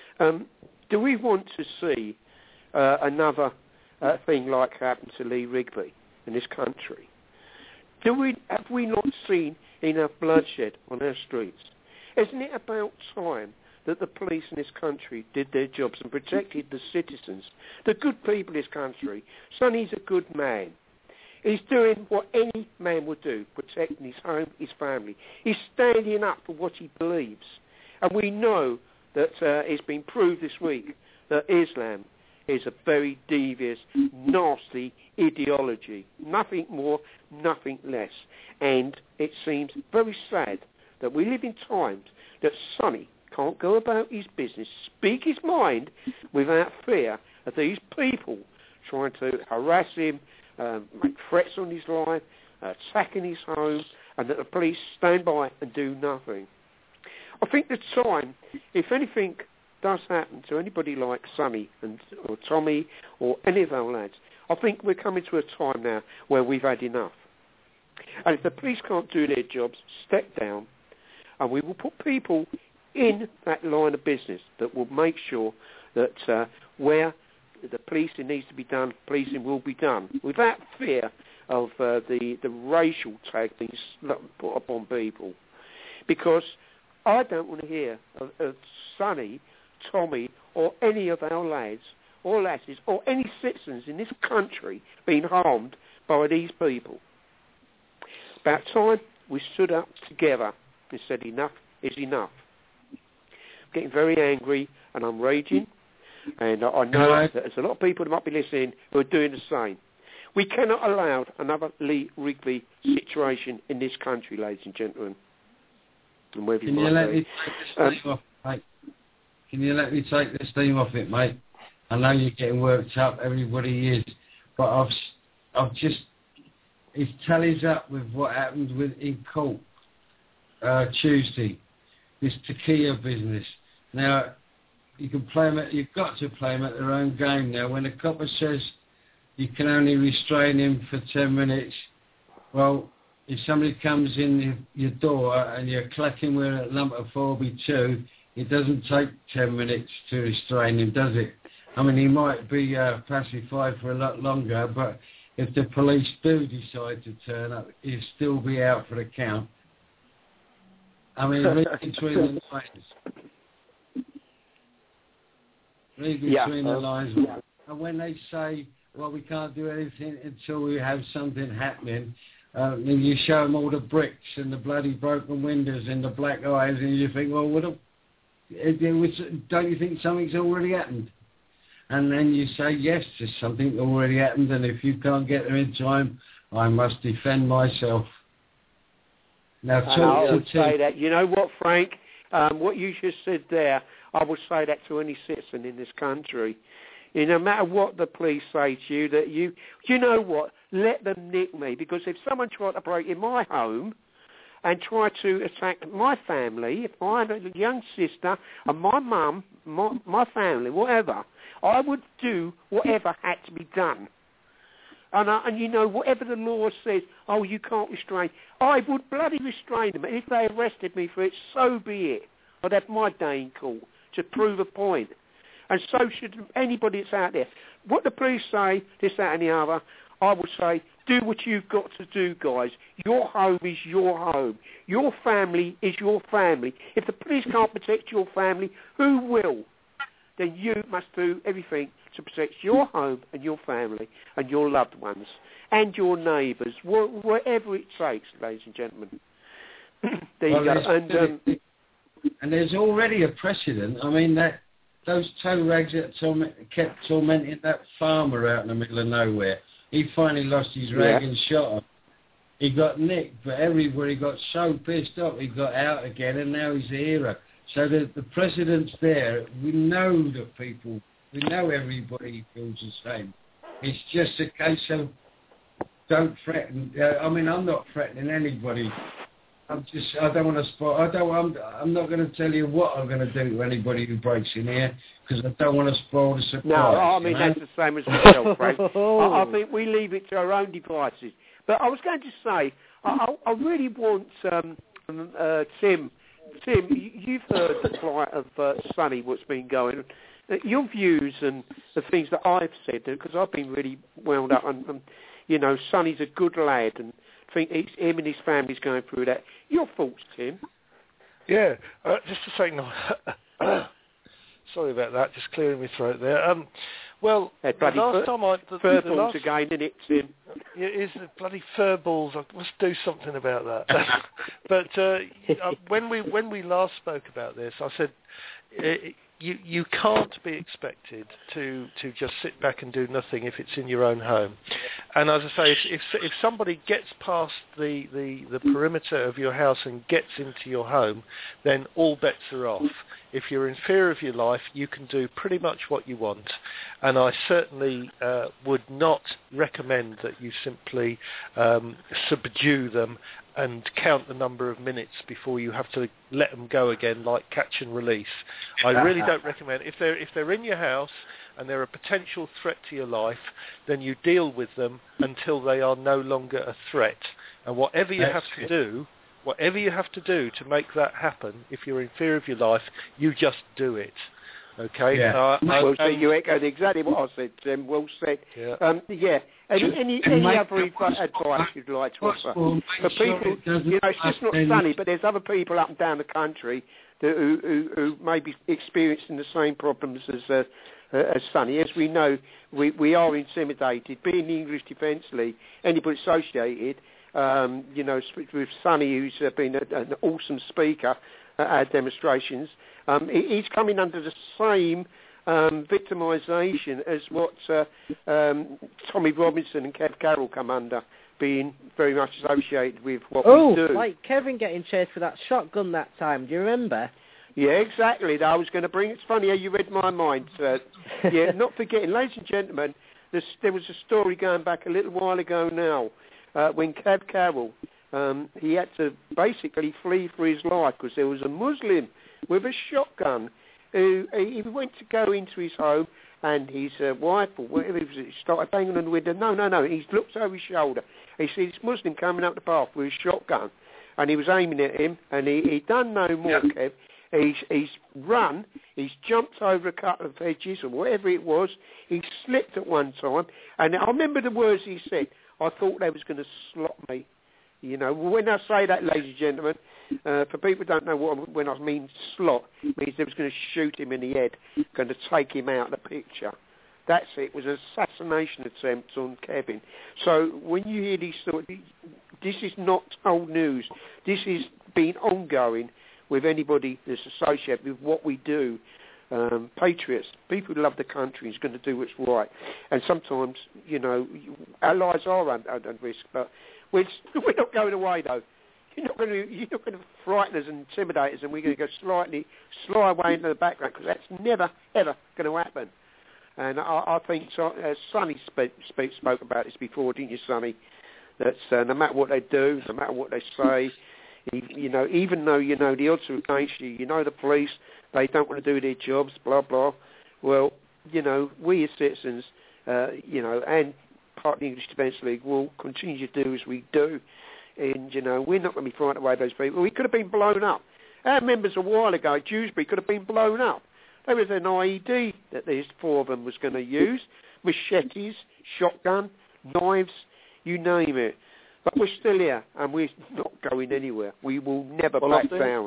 do we want to see another thing like happened to Lee Rigby in this country? Have we not seen enough bloodshed on our streets? Isn't it about time that the police in this country did their jobs and protected the citizens, the good people in this country? Sonny's a good man. He's doing what any man would do, protecting his home, his family. He's standing up for what he believes. And we know that it's been proved this week that Islam is a very devious, nasty ideology. Nothing more, nothing less. And it seems very sad that we live in times that Sonny can't go about his business, speak his mind without fear of these people trying to harass him, make threats on his life, attacking his home, and that the police stand by and do nothing. I think the time, if anything does happen to anybody like Sonny or Tommy or any of our lads, I think we're coming to a time now where we've had enough. And if the police can't do their jobs, step down, and we will put people in that line of business that will make sure that where the policing needs to be done, policing will be done, without fear of the racial tag being put upon people. Because I don't want to hear of Sonny, Tommy, or any of our lads or lasses or any citizens in this country being harmed by these people. About time we stood up together and said enough is enough. I'm getting very angry and I'm raging, and I know that there's a lot of people that might be listening who are doing the same. We cannot allow another Lee Rigby situation in this country, ladies and gentlemen. And Can you let me take this thing off, mate? Can you let me take this thing off it, mate? I know you're getting worked up, everybody is, but I've just, it tallies up with what happened in court Tuesday, this Takia business. Now, you can play them you've got to play them at their own game now. When a copper says you can only restrain him for 10 minutes, well, if somebody comes in your door and you're clacking with a lump of 4B2, it doesn't take 10 minutes to restrain him, does it? I mean, he might be pacified for a lot longer, but if the police do decide to turn up, he'll still be out for the count. I mean, read between the lines. Read between the lines. And when they say, well, we can't do anything until we have something happening, and you show them all the bricks and the bloody broken windows and the black eyes, and you think, well, don't you think something's already happened? And then you say, yes, there's something already happened, and if you can't get there in time, I must defend myself. Now, I would say that. You know what, Frank? What you just said there, I would say that to any citizen in this country. No matter what the police say to you, that you know what, let them nick me. Because if someone tried to break in my home and try to attack my family, if I had a young sister and my mum, my family, whatever, I would do whatever had to be done. And you know, whatever the law says, oh, you can't restrain, I would bloody restrain them. And if they arrested me for it, so be it. I'd have my day in court to prove a point. And so should anybody that's out there. What the police say, this, that and the other, I would say, do what you've got to do, guys. Your home is your home. Your family is your family. If the police can't protect your family, who will? Then you must do everything to protect your home and your family and your loved ones and your neighbours, wherever it takes, ladies and gentlemen. There you go. And there's already a precedent. I mean, that those toe rags that kept tormenting that farmer out in the middle of nowhere. He finally lost his rag and shot him. He got nicked, but everybody got so pissed off he got out again, and now he's a hero. So the president's there. We know the people. We know everybody feels the same. It's just a case of don't threaten. I mean, I'm not threatening anybody. I don't want to spoil. I'm not going to tell you what I'm going to do to anybody who breaks in here because I don't want to spoil the surprise. No, I mean that's the same as myself, Frank. I think we leave it to our own devices. But I was going to say, I really want Tim. Tim, you've heard the plight of Sonny, what's been going on. Your views and the things that I've said, because I've been really wound up. And you know, Sonny's a good lad, and I think him and his family's going through that. Your thoughts, Tim? Yeah, just to say no. Sorry about that, just clearing my throat there. Well, the last time furballs again, isn't it, Tim? It is the bloody furballs. I must do something about that. But when we last spoke about this, I said you can't be expected to just sit back and do nothing if it's in your own home. And as I say, if somebody gets past the perimeter of your house and gets into your home, then all bets are off. If you're in fear of your life, you can do pretty much what you want. And I certainly would not recommend that you simply subdue them and count the number of minutes before you have to let them go again, like catch and release. I really don't recommend. If they're in your house and they're a potential threat to your life, then you deal with them until they are no longer a threat. And whatever you have to do to make that happen, if you're in fear of your life, you just do it. Okay. Yeah. You echoed exactly what I said, Tim. Well said. Yeah. Any other advice you'd like to offer for people? You know, it's just not Sonny, but there's other people up and down the country who may be experiencing the same problems as Sonny. As we know, we are intimidated. Being the English Defence League, anybody associated, you know, with Sonny, who's been an awesome speaker at our demonstrations. He's coming under the same victimisation as what Tommy Robinson and Kev Carroll come under, being very much associated with what we do. Oh, like Kevin getting chased with that shotgun that time, do you remember? Yeah, exactly. I was going to bring... It's funny how you read my mind, sir. Yeah, not forgetting, ladies and gentlemen, there was a story going back a little while ago now, when Kev Carroll, he had to basically flee for his life because there was a Muslim with a shotgun who he went to go into his home, and his wife or whatever it was, he started banging on the window. No. He looked over his shoulder. He sees this Muslim coming up the path with his shotgun, and he was aiming at him, and he done no more, Kev. He's run, he's jumped over a couple of hedges or whatever it was. He slipped at one time, and I remember the words he said. I thought they was going to slot me. You know, when I say that, ladies and gentlemen, for people who don't know when I mean slot, it means they was going to shoot him in the head, going to take him out of the picture. That's it. It was an assassination attempt on Kevin. So when you hear these stories, this is not old news. This has been ongoing with anybody that's associated with what we do. Patriots, people who love the country, is going to do what's right. And sometimes, you know, our lives are under risk, but we're not going away, though. You're not going to frighten us and intimidate us, and we're going to go slide away into the background, because that's never, ever going to happen. And I think Sonny spoke about this before, didn't you, Sonny? That no matter what they do, no matter what they say, you know, even though you know the odds are against you, you know the police, they don't want to do their jobs, blah blah. Well, you know, we as citizens, you know, and part of the English Defence League will continue to do as we do, and you know, we're not going to be frightened away those people. We could have been blown up. Our members a while ago at Dewsbury could have been blown up. There was an IED that these four of them was going to use, machetes, shotgun, knives, you name it. But we're still here, and we're not going anywhere. We will never back down.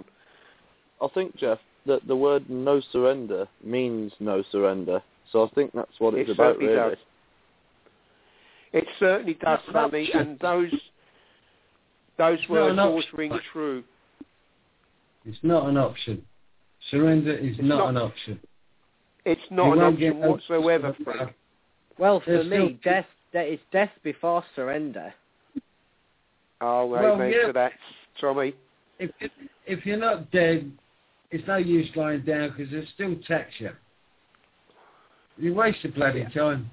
I think, Jeff, that the word no surrender means no surrender. So I think that's what it's about, really. Does. It certainly does, Sonny, and those words always ring true. It's not an option. Surrender is not an option. It's not an option whatsoever, Frank. Well, for me, it's death before surrender. Oh, amen to that, Tommy. If you're not dead, it's no use lying down because they'll still tax you. You waste the bloody time.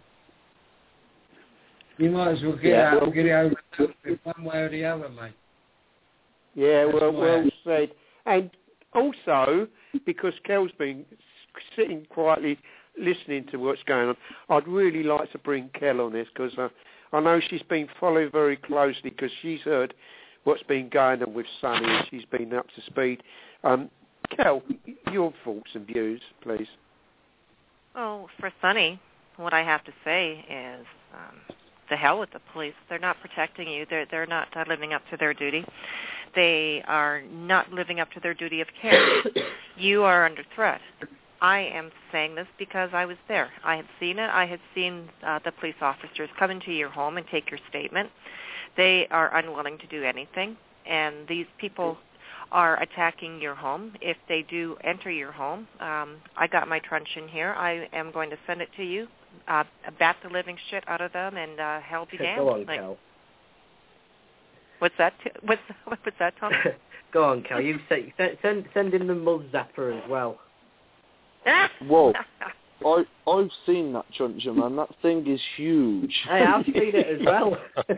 You might as well get out and get it over with one way or the other, mate. Yeah, well said. And also, because Kel's been sitting quietly listening to what's going on, I'd really like to bring Kel on this because I know she's been followed very closely because she's heard what's been going on with Sonny and she's been up to speed. Kel, your thoughts and views, please. Oh, for Sonny, what I have to say is the hell with the police. They're not protecting you. They're not living up to their duty. They are not living up to their duty of care. You are under threat. I am saying this because I was there. I had seen it. I had seen the police officers come into your home and take your statement. They are unwilling to do anything, and these people are attacking your home. If they do enter your home, I got my truncheon here. I am going to send it to you. Bat the living shit out of them, and hell be damned. Go on, Cal. What's that? What's that, Tom? Go on, Cal. You say send in the mud zapper as well. Whoa. I've seen that truncheon, man. That thing is huge. Hey, I've seen it as well.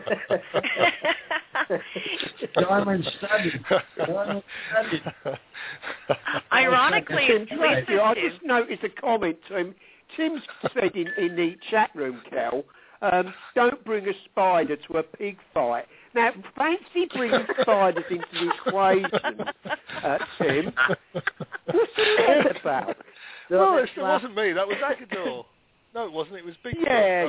Diamond studded. Ironically, I just noticed a comment to him. Tim's said in the chat room, Cal, don't bring a spider to a pig fight. Now, fancy bringing spiders into the equation, Tim. What's that about? No, it wasn't me. That was Agador. No, it wasn't. It was Big. Yeah.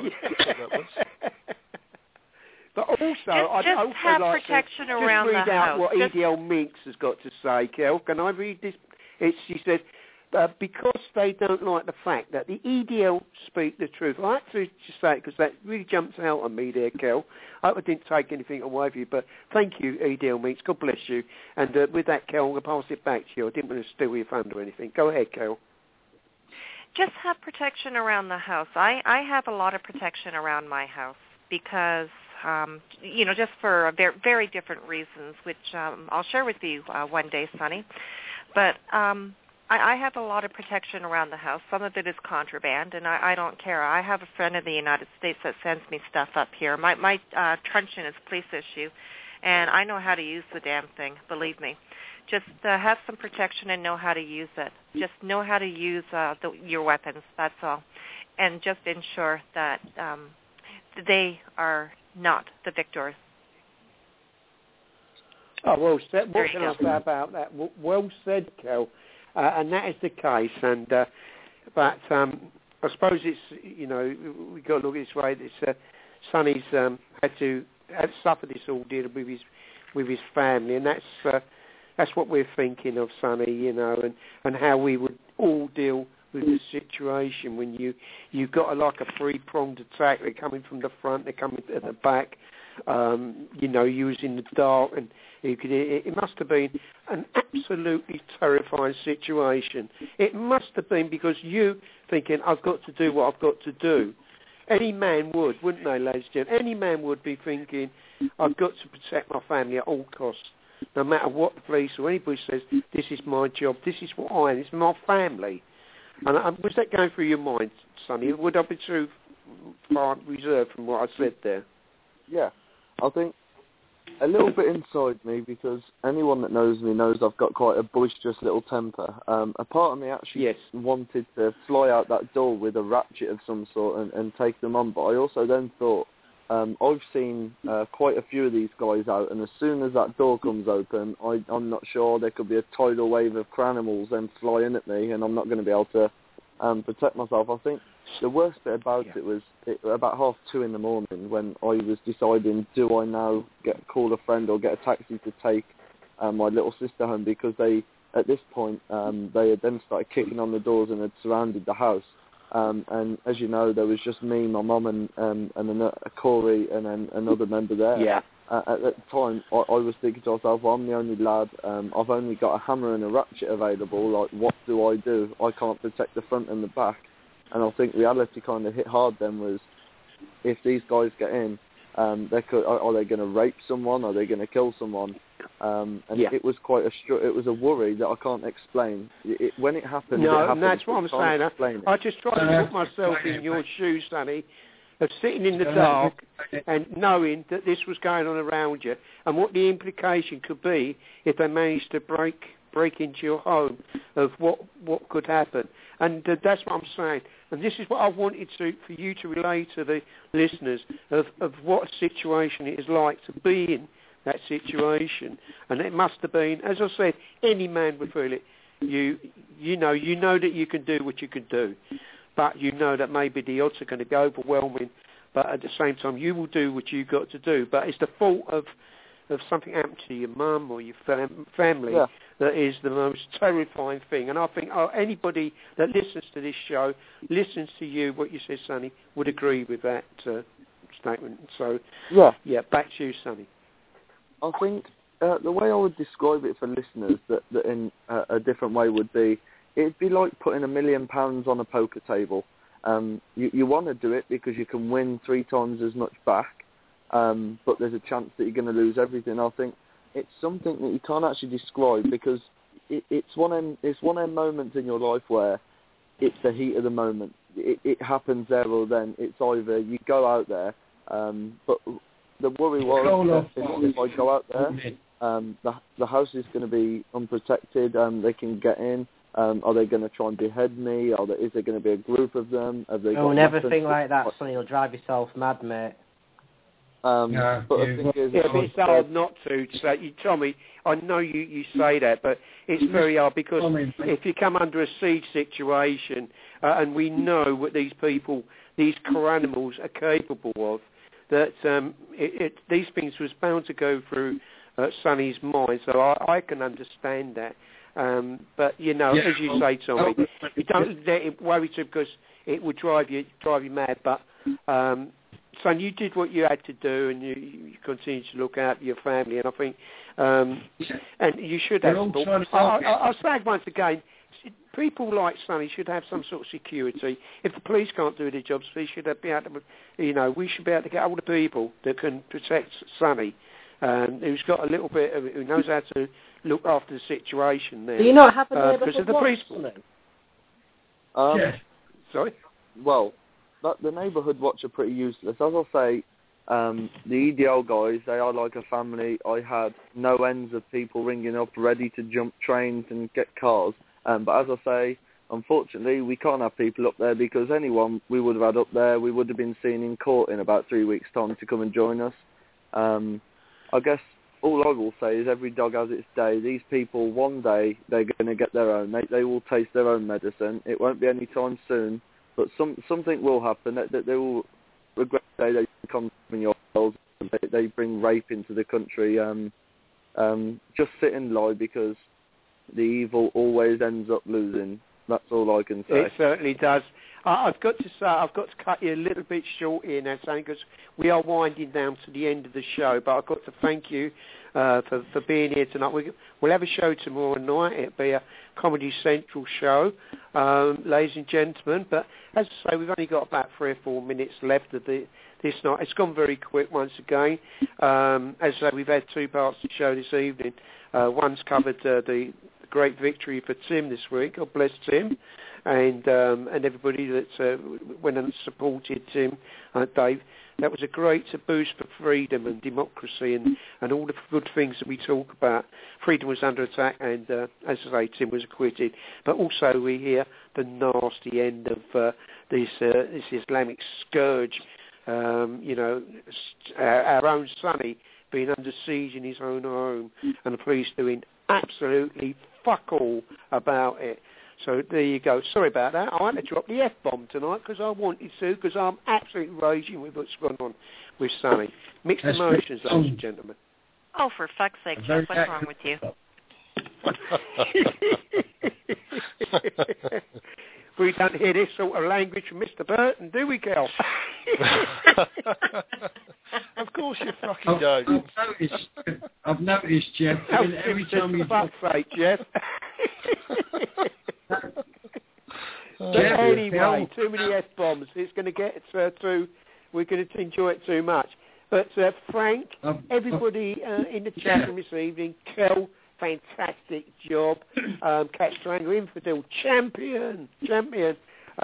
But also, I'd also have like protection to around just read the out house. what EDL Minx has got to say, Kel. Can I read this? She said, because they don't like the fact that the EDL speak the truth. I had to just say it because that really jumps out on me there, Kel. I hope I didn't take anything away from you, but thank you, EDL Minx. God bless you. And with that, Kel, I'm going to pass it back to you. I didn't want to steal your thunder or anything. Go ahead, Kel. Just have protection around the house. I have a lot of protection around my house because, just for very, very different reasons, which I'll share with you one day, Sonny. But I have a lot of protection around the house. Some of it is contraband, and I don't care. I have a friend in the United States that sends me stuff up here. My truncheon is police issue, and I know how to use the damn thing, believe me. Just have some protection and know how to use it. Just know how to use your weapons, that's all. And just ensure that they are not the victors. Oh, well said. What can I say about that? Well said, Kel. And that is the case. And but I suppose it's, we've got to look at this way. Sonny's had suffered this ordeal with his family, and that's what we're thinking of, Sonny, and how we would all deal with the situation when you've got like a three-pronged attack. They're coming from the front, they're coming at the back, using the dark, and it must have been an absolutely terrifying situation. It must have been because you thinking, I've got to do what I've got to do. Any man would, wouldn't they, ladies and gentlemen? Any man would be thinking, I've got to protect my family at all costs. No matter what the police or anybody says, this is my job, this is what I am, this is my family. And was that going through your mind, Sonny? Would I be too far reserved from what I said there? Yeah, I think a little bit inside me, because anyone that knows me knows I've got quite a boisterous little temper. A part of me actually wanted to fly out that door with a ratchet of some sort and take them on, but I also then thought, I've seen quite a few of these guys out, and as soon as that door comes open, I'm not sure, there could be a tidal wave of cranimals then flying at me, and I'm not going to be able to protect myself. I think the worst bit about it was about 2:30 in the morning when I was deciding, do I now call a friend or get a taxi to take my little sister home, because at this point, they had then started kicking on the doors and had surrounded the house. And as you know, there was just me, my mum, and Corey, and then another member there. Yeah. At that time, I was thinking to myself, well, I'm the only lad. I've only got a hammer and a ratchet available. Like, what do? I can't protect the front and the back. And I think reality kind of hit hard then was, if these guys get in, are they going to rape someone? Are they going to kill someone? It was it was a worry that I can't explain. When it happened, it happened. And that's what I'm saying. I just try to put myself in your shoes, Sonny, of sitting in the dark and knowing that this was going on around you, and what the implication could be if they managed to break into your home, of what could happen. And that's what I'm saying. And this is what I wanted for you to relay to the listeners of what situation it is like to be in that situation. And it must have been, as I said, any man would feel it. You know that you can do what you can do, but you know that maybe the odds are going to be overwhelming. But at the same time, you will do what you've got to do. But it's the fault of something happened to your mum or your family that is the most terrifying thing. And I think anybody that listens to this show, listens to you, what you said, Sonny, would agree with that statement. So, back to you, Sonny. I think the way I would describe it for listeners that in a different way would be, it'd be like putting £1 million on a poker table. You want to do it because you can win 3 times as much back, but there's a chance that you're going to lose everything. I think it's something that you can't actually describe, because it's one of them moments in your life where it's the heat of the moment. It happens there or then. It's either you go out there, but the worry was if I go out there, the house is going to be unprotected. They can get in. Are they going to try and behead me? Is there going to be a group of them? Never think like that, Sonny. You'll drive yourself mad, mate. But the thing is, it's hard not to say. Tommy, I know you say that, but it's very hard, because if you come under a siege situation, and we know what these people, these animals are capable of, that these things was bound to go through Sonny's mind, so I can understand that. But as you say, Tommy, you don't let it worry you, because it would drive you mad. But son, you did what you had to do, and you continue to look out for your family. And I think, and you should have. I'll say once again, people like Sonny should have some sort of security. If the police can't do their jobs, we should be able to, we should be able to get older people that can protect Sonny, who's got a little bit of, who knows how to look after the situation there. Do you not have a neighbourhood because of the police? Sorry? Well, the neighbourhood watch are pretty useless. As I say, the EDL guys, they are like a family. I had no ends of people ringing up ready to jump trains and get cars. But as I say, unfortunately, we can't have people up there, because anyone we would have had up there, we would have been seen in court in about 3 weeks' time to come and join us. I guess all I will say is every dog has its day. These people, one day, they're going to get their own. They will taste their own medicine. It won't be any time soon, but something will happen. That they will regret the day they become 7-year-olds. They bring rape into the country. Just sit and lie, because the evil always ends up losing. That's all I can say. It certainly does. I've got to say, I've got to cut you a little bit short here now, Sonny, because we are winding down to the end of the show. But I've got to thank you for being here tonight. We'll have a show tomorrow night. It'll be a Comedy Central show, ladies and gentlemen. But as I say, we've only got about 3 or 4 minutes left of this night. It's gone very quick once again. As I say, we've had 2 parts of the show this evening. One's covered the great victory for Tim this week. God bless Tim, and everybody that went and supported Tim, Dave. That was a great boost for freedom and democracy and all the good things that we talk about. Freedom was under attack, and as I say, Tim was acquitted. But also we hear the nasty end of this Islamic scourge. Our own Sonny being under siege in his own home, and the police doing absolutely fuck all about it. So there you go. Sorry about that. I had to drop the F-bomb tonight because I wanted to, because I'm absolutely raging with what's going on with Sonny. Mixed emotions, ladies and gentlemen. Oh, for fuck's sake, Jeff, what's wrong with you? We don't hear this sort of language from Mr. Burton, do we, Kel? Of course you fucking don't. I've noticed, Jeff. Every time you fuck's sake, Jeff. Anyway, too many F-bombs. It's going to get we're going to enjoy it too much. But Frank, everybody in the chat room this evening, Kel, fantastic job. Cat Strangler, Infidel, champion tonight.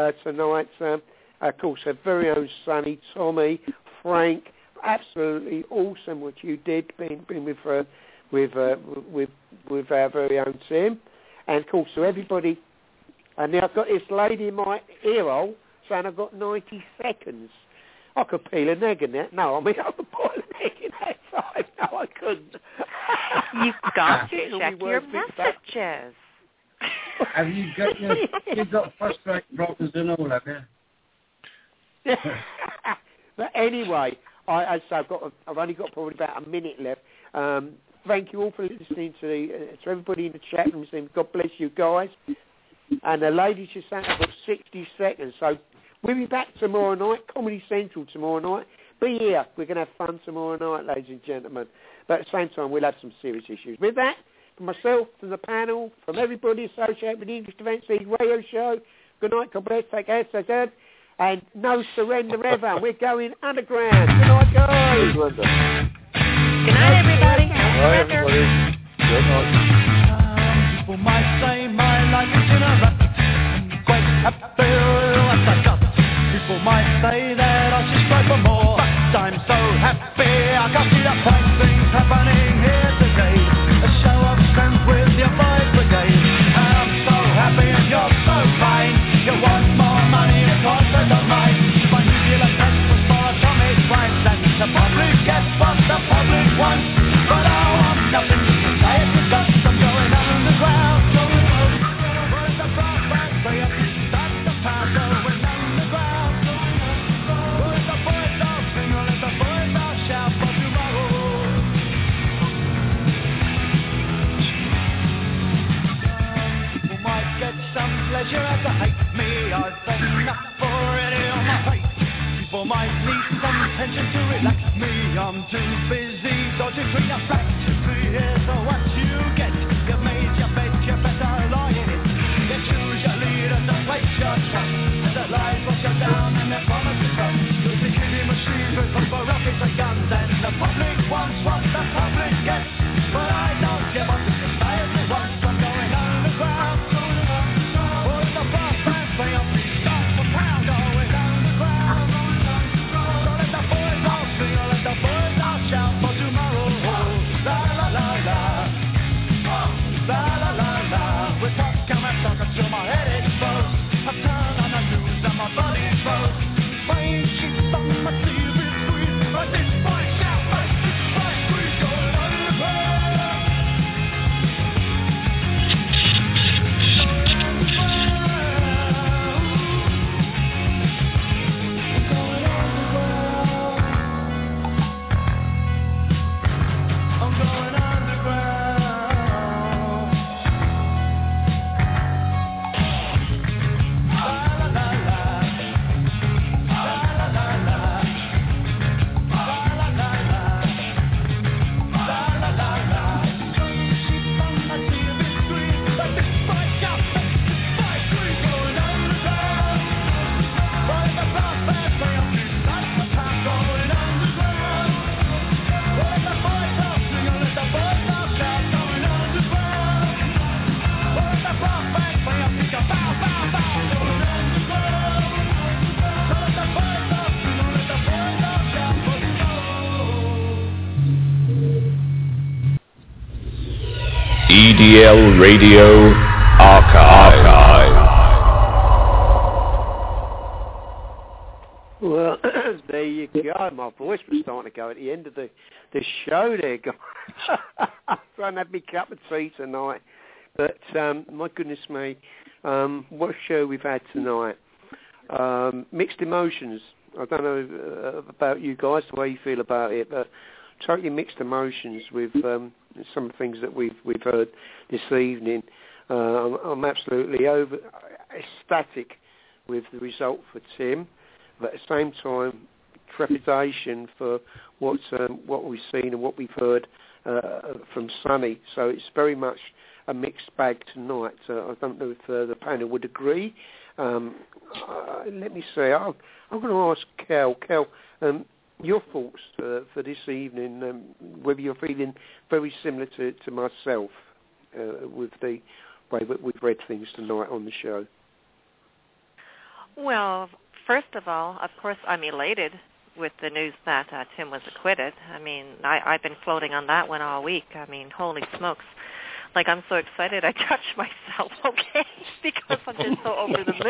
Of course, our very own Sonny, Tommy, Frank, absolutely awesome what you did, being with our very own Tim. And of course, so everybody, and now I've got this lady in my ear hole saying I've got 90 seconds. I could peel an egg in that. No, I mean, I could boil an egg in that time. No, I couldn't. You've got to check your messages. Have you've got frustrated problems and all, have you? But anyway, I've only got probably about a minute left. Thank you all for listening to everybody in the chat room. God bless you guys. And the ladies just saying I've got 60 seconds. So we'll be back tomorrow night, Comedy Central tomorrow night. Be here. We're going to have fun tomorrow night, ladies and gentlemen. But at the same time, we'll have some serious issues. With that, from myself, from the panel, from everybody associated with the English Defence League radio show, good night, God bless, take care, stay good, and no surrender ever. We're going underground. Good night, guys. Good night, everybody. Bye, everybody. Good night. People might say my life is in a rut. Quite happy as I got. People might say that I should strive for more. But I'm so happy I can see the fine things happening here today. A show of strength with your boys brigade. I'm so happy and you're so fine. You want more money, of course I don't mind. My nuclear test was for atomic crimes. And the public gets what the public wants. But I want nothing to say it was us. I'm going underground. Where's the broadband? Way up, that's the power going underground. Where's the boys all sing? Let the boys all shout for tomorrow. People might get some pleasure as I hate me. I've had enough already on my plate. People might need some tension to relax me. I'm too busy dodging between a flat. Here's what you get. You've made your bed, you better lie in it. You choose your leader to place your trust. The lies wash you down and the promises come. You'll be killing machines with for rockets and guns. And the public wants what the public gets. But I don't give up. Society wants. I'm going underground. All the brass bands play on me. Start for pound. Going underground. So let the boys all sing. Let the boys all shout for tomorrow. La la la la. La la la la. With what's coming stuck until my head explodes. I turn on the news and my body explodes. Rain sheets on my TV screen. But this boy shout, fight, we going underground. I'm going underground. La la la la. La la la la. La la la la. La la la la. She's on my TV screen. But this boy shout, we going underground. But the brass bands play on me. That's the time going underground. Let the boys all sing, let the boys all shout, going underground. Let the brass bands play on me, bow, bow, bow, going underground. So let the boys all sing, let the boys all shout, for EDL Radio Archive. Well, there you go. My voice was starting to go at the end of the show there, guys. I'm trying to have my cup of tea tonight. But, my goodness me, what a show we've had tonight. Mixed emotions. I don't know about you guys, the way you feel about it, but totally mixed emotions with some of the things that we've heard this evening. I'm absolutely ecstatic with the result for Tim, but at the same time, trepidation for what we've seen and what we've heard from Sonny. So it's very much a mixed bag tonight. I don't know if the panel would agree. Let me see. I'm going to ask Kel. Kel, your thoughts for this evening, whether you're feeling very similar to myself with the way that we've read things tonight on the show. Well, first of all, of course, I'm elated with the news that Tim was acquitted. I mean, I've been floating on that one all week. I mean, holy smokes. Like, I'm so excited I touched myself, okay, because I'm just so over the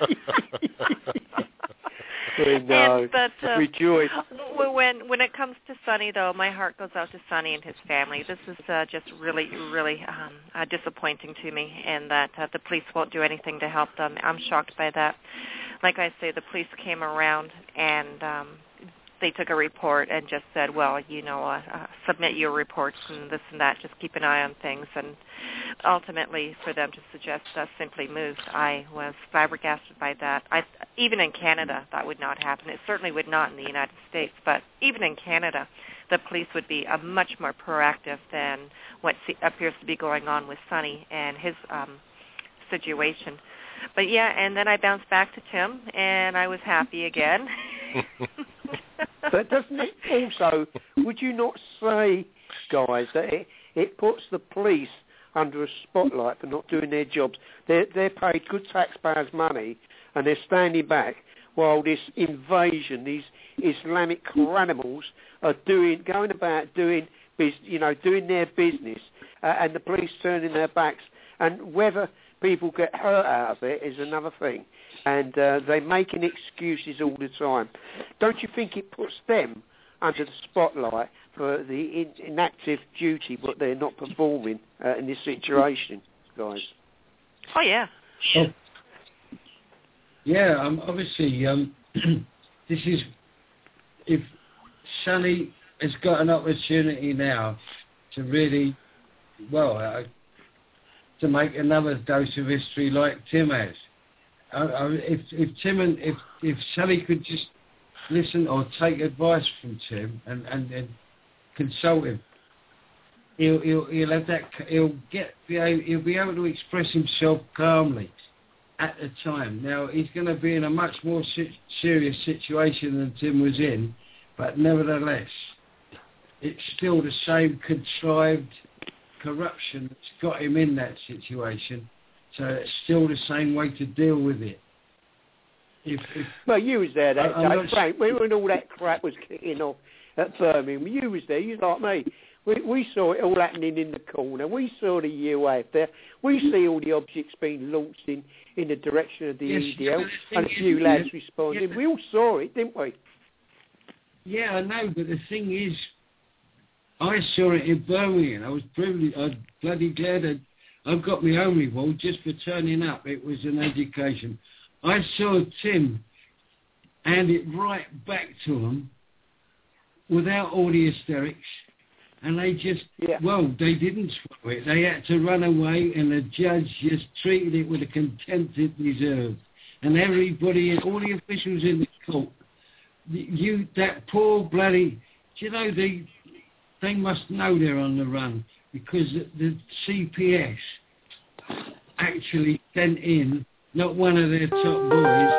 moon. Rejoice. When it comes to Sonny, though, my heart goes out to Sonny and his family. This is just really, really disappointing to me, and that the police won't do anything to help them. I'm shocked by that. Like I say, the police came around and they took a report and just said, well, submit your reports and this and that, just keep an eye on things. And ultimately, for them to suggest simply move, I was flabbergasted by that. Even in Canada, that would not happen. It certainly would not in the United States, but even in Canada, the police would be much more proactive than what appears to be going on with Sonny and his situation. But yeah, and then I bounced back to Tim, and I was happy again. But doesn't it also, would you not say, guys, that it puts the police under a spotlight for not doing their jobs? They're paid good taxpayers' money, and they're standing back while this invasion, these Islamic animals are going about doing their business, and the police turning their backs. And whether people get hurt out of it is another thing. And they're making excuses all the time. Don't you think it puts them under the spotlight for the inactive duty what they're not performing in this situation, guys? Oh, yeah. Yeah, obviously, this is, if Sonny has got an opportunity now to really, to make another dose of history like Tim has. If Sonny could just listen or take advice from Tim and consult him, he'll be able to express himself calmly at the time. Now he's going to be in a much more serious situation than Tim was in, but nevertheless, it's still the same contrived corruption that's got him in that situation. So it's still the same way to deal with it. Well, you was there that day, Frank. When all that crap was kicking off at Birmingham, you was there. You was like me. We saw it all happening in the corner. We saw the UAF there. We see all the objects being launched in the direction of the EDL, and a few lads responding. Yeah. We all saw it, didn't we? Yeah, I know, but the thing is, I saw it in Birmingham. I was privileged. I'm bloody glad I've got my own reward just for turning up. It was an education. I saw Tim hand it right back to them without all the hysterics, and they just, they didn't swallow it. They had to run away, and the judge just treated it with the contempt it deserved. And everybody, all the officials in the court, that poor bloody, they must know they're on the run, because the CPS actually sent in not one of their top boys.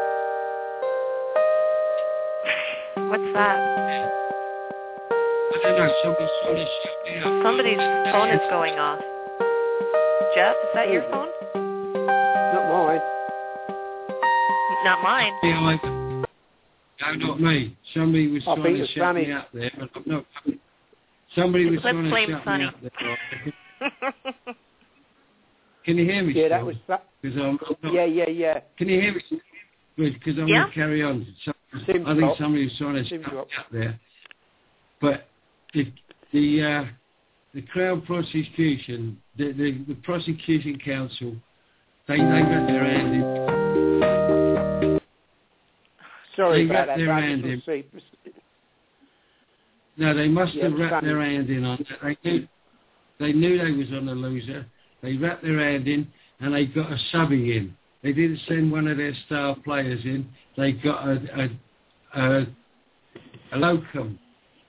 What's that? I don't know, somebody's trying to shut me up. Somebody's phone is going off. Jeff, is that your phone? Not mine. Not mine. No, not me. Somebody was trying to shut me up there, but I'm not. Somebody was trying to shut me up there. Can you hear me? Yeah, still? that was that. Yeah. Can you hear me? Good, because I'm going to carry on. I think somebody was trying to shut me up there. But the Crown prosecution, the prosecution council, they got their hand in. Sorry they about got that. Their hand in. No, they must have wrapped their hand in on it. They knew they was on the loser. They wrapped their hand in, and they got a subby in. They didn't send one of their star players in. They got a locum,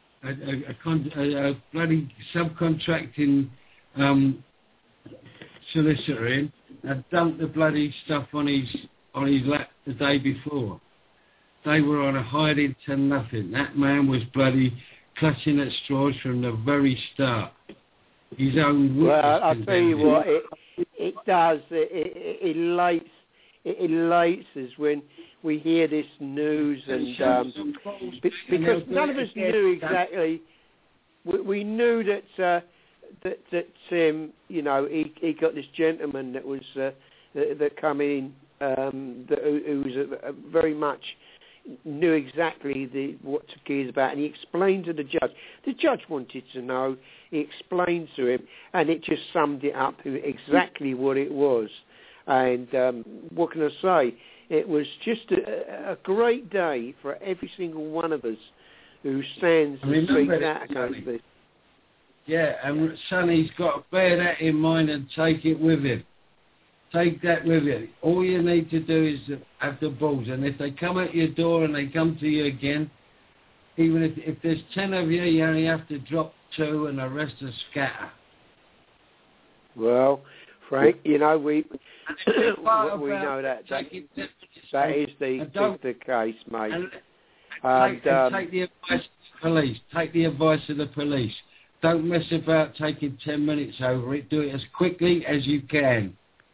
a bloody subcontracting solicitor in, and dumped the bloody stuff on his on his lap the day before. They were on a hiding to nothing. That man was bloody clutching at straws from the very start. His own witness. Well, I'll tell you what, it does. It elates us when we hear this news, and because none of us knew exactly. We knew that you know, he got this gentleman that was that come in who was very much knew exactly what Taki is about, and he explained to the judge. The judge wanted to know. He explained to him, and it just summed it up to exactly what it was. And what can I say? It was just a great day for every single one of us who stands and speaks out against this. Yeah, and Sonny's got to bear that in mind and take it with him. Take that with you. All you need to do is have the balls. And if they come at your door and they come to you again, even if there's 10 of you, you only have to drop 2 and the rest will scatter. Well, Frank, you know, we know that is the case, mate. And take the advice of the police. Take the advice of the police. Don't mess about taking 10 minutes over it. Do it as quickly as you can.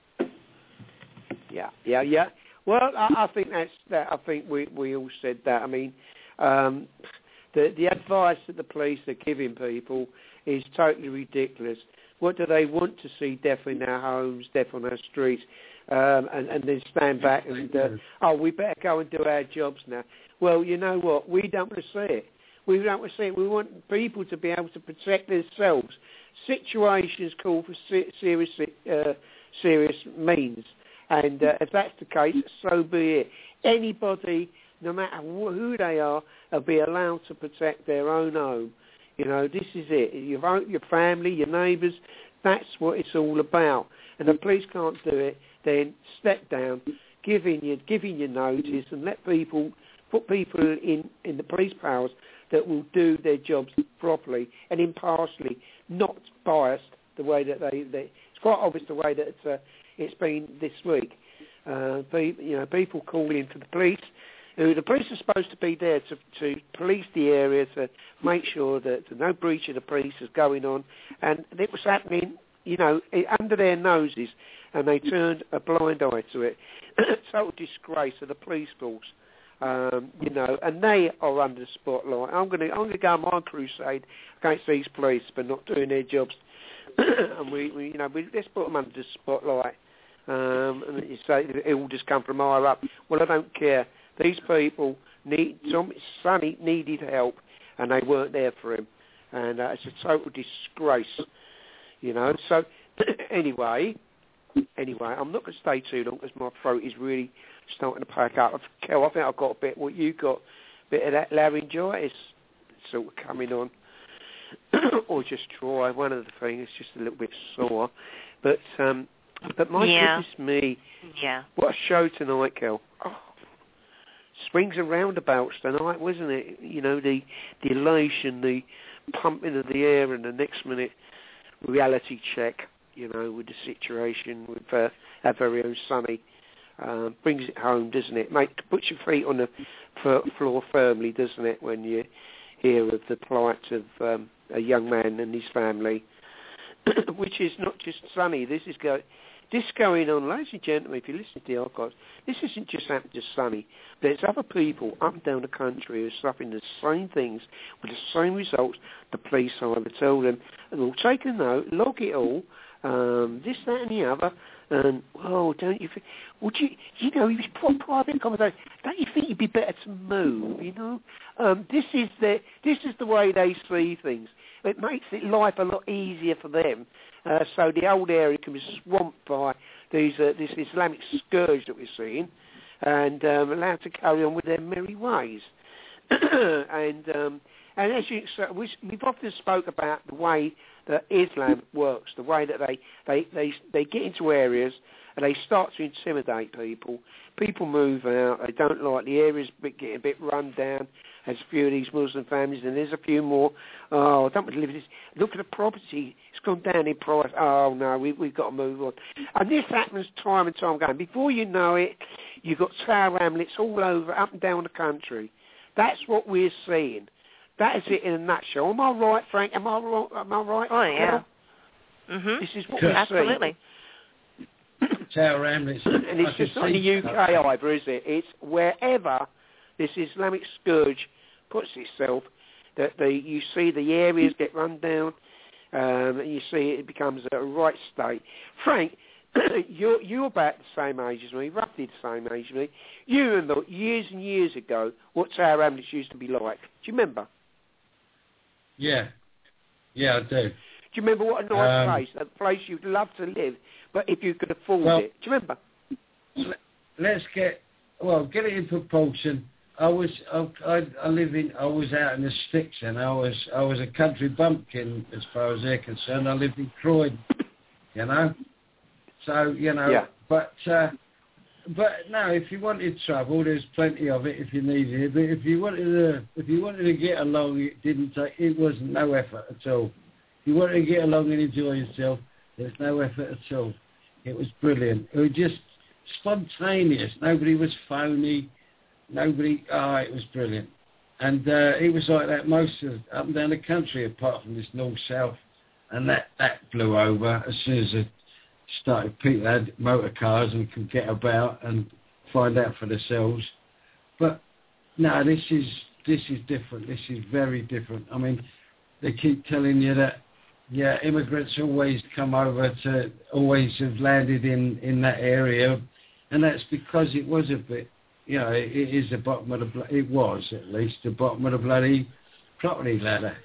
Yeah. Well, I think that's that. I think we all said that. I mean, the advice that the police are giving people is totally ridiculous. What do they want to see? Death in our homes, death on our streets, and then stand back and we better go and do our jobs now. Well, you know what? We don't want to see it. We don't want to see it. We want people to be able to protect themselves. Situations call for serious means. And if that's the case, so be it. Anybody, no matter who they are, will be allowed to protect their own home. You know, this is it. Your family, your neighbours, that's what it's all about. And the police can't do it, then step down, giving you notice, and put people in the police powers that will do their jobs properly and impartially, not biased the way that they it's quite obvious the way that it's been this week. People call in to the police. The police are supposed to be there to police the area, to make sure that no breach of the police is going on. And it was happening, you know, under their noses, and they turned a blind eye to it. Total disgrace of the police force, you know, and they are under the spotlight. I'm going to go on my crusade against these police for not doing their jobs. And let's put them under the spotlight. And you say it all just come from higher up. Well, I don't care. These people Sonny needed help, and they weren't there for him, and it's a total disgrace, you know. So anyway, I'm not going to stay too long because my throat is really starting to pack up. Kel, I think I've got a bit what you got, a bit of that laryngitis sort of coming on, or just dry. One of the things, just a little bit sore, but my goodness me, what a show tonight, Kel. Oh. Swings and roundabouts tonight, wasn't it? You know, the elation, the pumping of the air, and the next minute reality check, you know, with the situation with our very own Sonny. Brings it home, doesn't it? Puts your feet on the floor firmly, doesn't it, when you hear of the plight of a young man and his family, which is not just Sonny. This going on, ladies and gentlemen, if you listen to the archives, this isn't just happened to Sonny. There's other people up and down the country who are suffering the same things with the same results. The police either tell them, and we'll take a note, log it all, this, that, and the other, and, don't you think, would you know, you put private conversation, don't you think you'd be better to move, you know? This is the way they see things. It makes life a lot easier for them. So the old area can be swamped by this Islamic scourge that we're seeing, and allowed to carry on with their merry ways. And as we've often spoke about the way that Islam works, the way that they get into areas and they start to intimidate people. People move out. They don't like the areas getting a bit run down. There's a few of these Muslim families, and there's a few more. Oh, I don't want to live in this. Look at the property. It's gone down in price. Oh, no, we've got to move on. And this happens time and time again. Before you know it, you've got tower hamlets all over, up and down the country. That's what we're seeing. That is it in a nutshell. Am I right, Frank? Am I right? Oh, yeah. Mm-hmm. This is what we're Absolutely. seeing. Tower hamlets. And it's just not in the UK either, is it? It's wherever this Islamic scourge puts itself, that you see the areas get run down, and you see it becomes a right state. Frank, you're about the same age as me, roughly the same age as me. You remember years and years ago what Tower Hamlets used to be like. Do you remember? Yeah, I do. Do you remember what a nice place, a place you'd love to live, but if you could afford it? Do you remember? Let's get it in proportion. I was out in the sticks, and I was a country bumpkin as far as they're concerned. I lived in Croydon, So yeah. But no, if you wanted trouble, there's plenty of it if you needed it. But if you wanted to get along, it wasn't no effort at all. If you wanted to get along and enjoy yourself, there's no effort at all. It was brilliant. It was just spontaneous. Nobody was phony. It was brilliant. And it was like that most of up and down the country, apart from this north-south. And that blew over as soon as it started. People had motor cars and could get about and find out for themselves. But no, this is different. This is very different. I mean, they keep telling you that, immigrants always come over always have landed in that area. And that's because it was a bit, it is the bottom of it was at least the bottom of the bloody property ladder,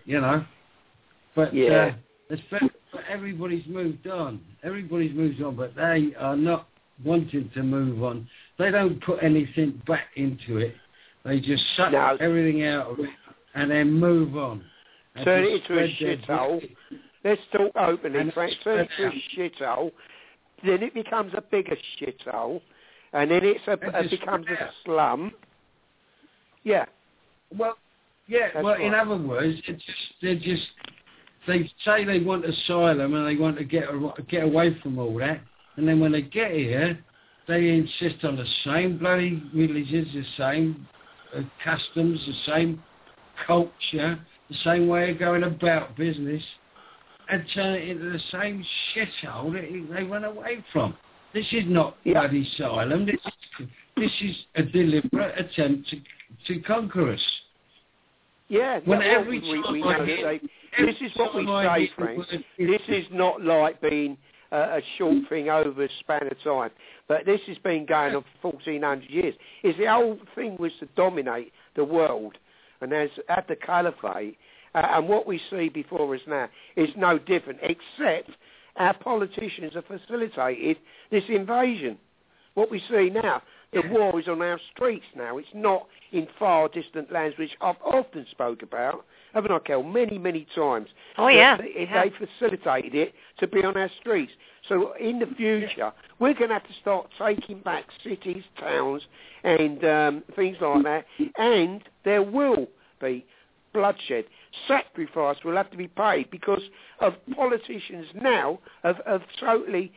But but everybody's moved on. Everybody's moved on, but they are not wanting to move on. They don't put anything back into it. They just suck everything out of it and then move on. Turn it into a shithole. Let's talk openly, Frank. Turn it into a shithole. Then it becomes a bigger shithole. And then it becomes a slum. Yeah. Well, right. In other words, they say they want asylum and they want to get away from all that. And then when they get here, they insist on the same bloody religions, the same customs, the same culture, the same way of going about business, and turn it into the same shithole that they run away from. This is not bloody asylum. This is a deliberate attempt to conquer us. Yeah, when every time we know this is what we say, Frank. This is not like being a short thing over a span of time, but this has been going on for 1,400 years. The whole thing was to dominate the world, and at the caliphate, and what we see before us now is no different, except our politicians have facilitated this invasion. What we see now, the war is on our streets now. It's not in far distant lands, which I've often spoke about, haven't I, Kel? Many, many times. Oh, yeah. They facilitated it to be on our streets. So in the future, we're going to have to start taking back cities, towns, and things like that, and there will be bloodshed. Sacrifice will have to be paid because of politicians now have totally,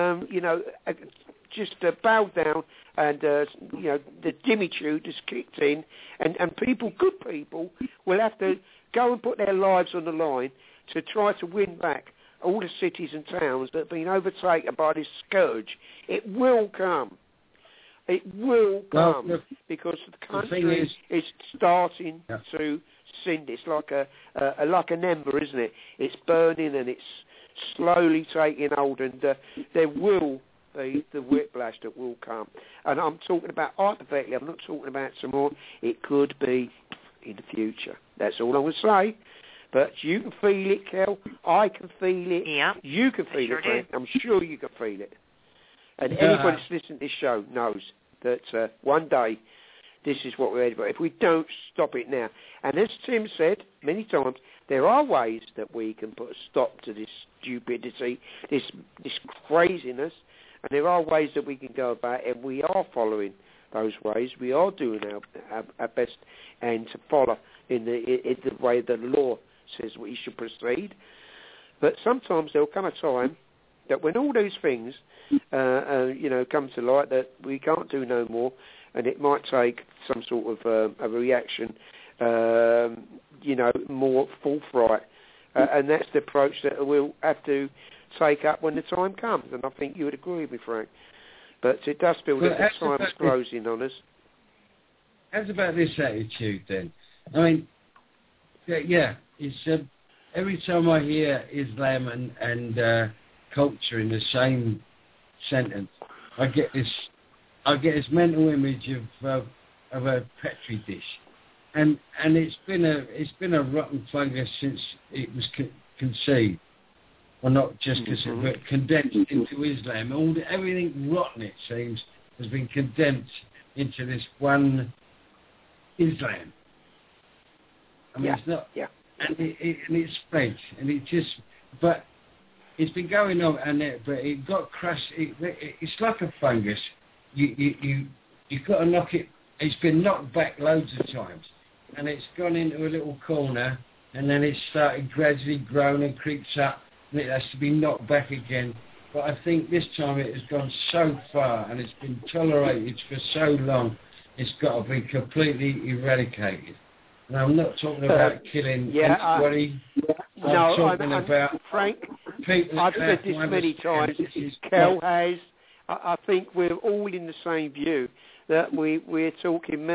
just bowed down, and the dimitude has kicked in, and people, good people, will have to go and put their lives on the line to try to win back all the cities and towns that have been overtaken by this scourge. It will come. It will come because the country is starting to cinder. It's like an ember, isn't it? It's burning and it's slowly taking hold, and there will be the whiplash that will come. And I'm talking about hypothetically. I'm not talking about some more. It could be in the future. That's all I'm going to say. But you can feel it, Kel. I can feel it. Yeah. You can feel it, Frank. I'm sure you can feel it. And anybody that's listening to this show knows that one day this is what we're headed for. If we don't stop it now. And as Tim said many times, there are ways that we can put a stop to this stupidity, this craziness, And there are ways that we can go about it, and we are following those ways. We are doing our best and to follow in the way the law says we should proceed. But sometimes there will come a time that when all those things, come to light, that we can't do no more, and it might take some sort of a reaction, more forthright. And that's the approach that we'll have to take up when the time comes. And I think you would agree with me, Frank. But it does feel that the time is closing on us. How's about this attitude then? I mean, it's every time I hear Islam and culture in the same sentence, I get this mental image of a petri dish, and it's been a rotten fungus since it was conceived. Well, not just but condensed into Islam. Everything rotten, it seems, has been condensed into this one Islam. I mean, it's not, and it spreads, and it just, but it's been going on, but it got crushed. It's like a fungus. You've got to knock it. It's been knocked back loads of times, and it's gone into a little corner, and then it started gradually growing and creeps up. And it has to be knocked back again. But I think this time it has gone so far and it's been tolerated for so long, it's got to be completely eradicated. And I'm not talking about killing anybody. I'm talking about Frank, people. I've said this many times. Kel has. I think we're all in the same view that we're talking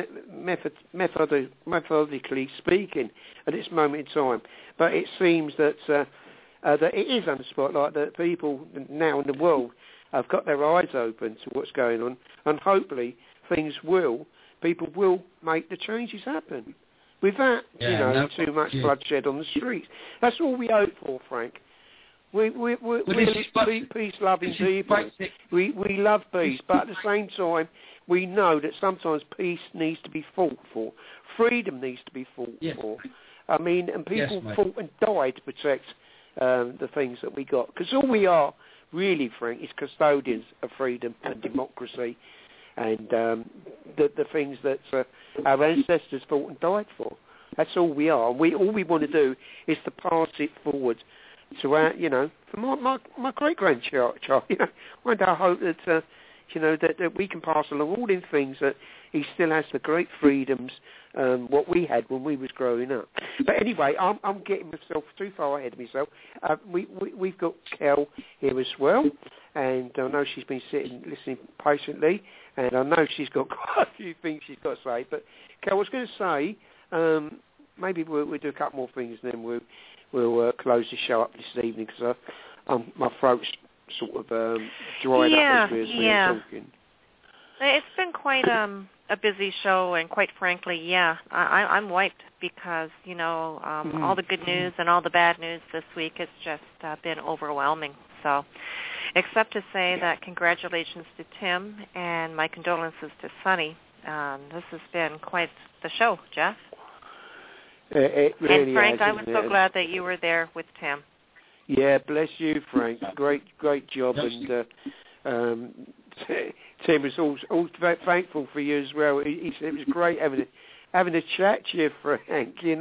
methodically speaking at this moment in time. But it seems that that it is under spotlight, that people now in the world have got their eyes open to what's going on, and hopefully people will make the changes happen without, too much bloodshed on the streets. That's all we hope for, Frank. We're peace-loving people. We love peace, but at the same time, we know that sometimes peace needs to be fought for. Freedom needs to be fought for. I mean, and people fought and died to protect the things that we got. Because all we are, really, Frank, is custodians of freedom and democracy and the things that our ancestors fought and died for. That's all we are. All we want to do is to pass it forward to our, for my great-grandchild. One day I hope that, that we can pass along all these things, that he still has the great freedoms what we had when we was growing up. But anyway, I'm getting myself too far ahead of myself. We've got Kel here as well, and I know she's been listening patiently, and I know she's got quite a few things she's got to say. But Kel, I was going to say, maybe we'll do a couple more things, and then we'll close the show up this evening, because my throat's sort of dried up as we're talking. It's been quite a busy show, and quite frankly, I'm wiped because, all the good news and all the bad news this week has just been overwhelming. So, except to say that congratulations to Tim and my condolences to Sonny. This has been quite the show, Jeff. It really and Frank, has, I was so glad that you were there with Tim. Yeah, bless you, Frank. Great job, and Tim was all very thankful for you as well. He said it was great having a chat to you, Frank. Great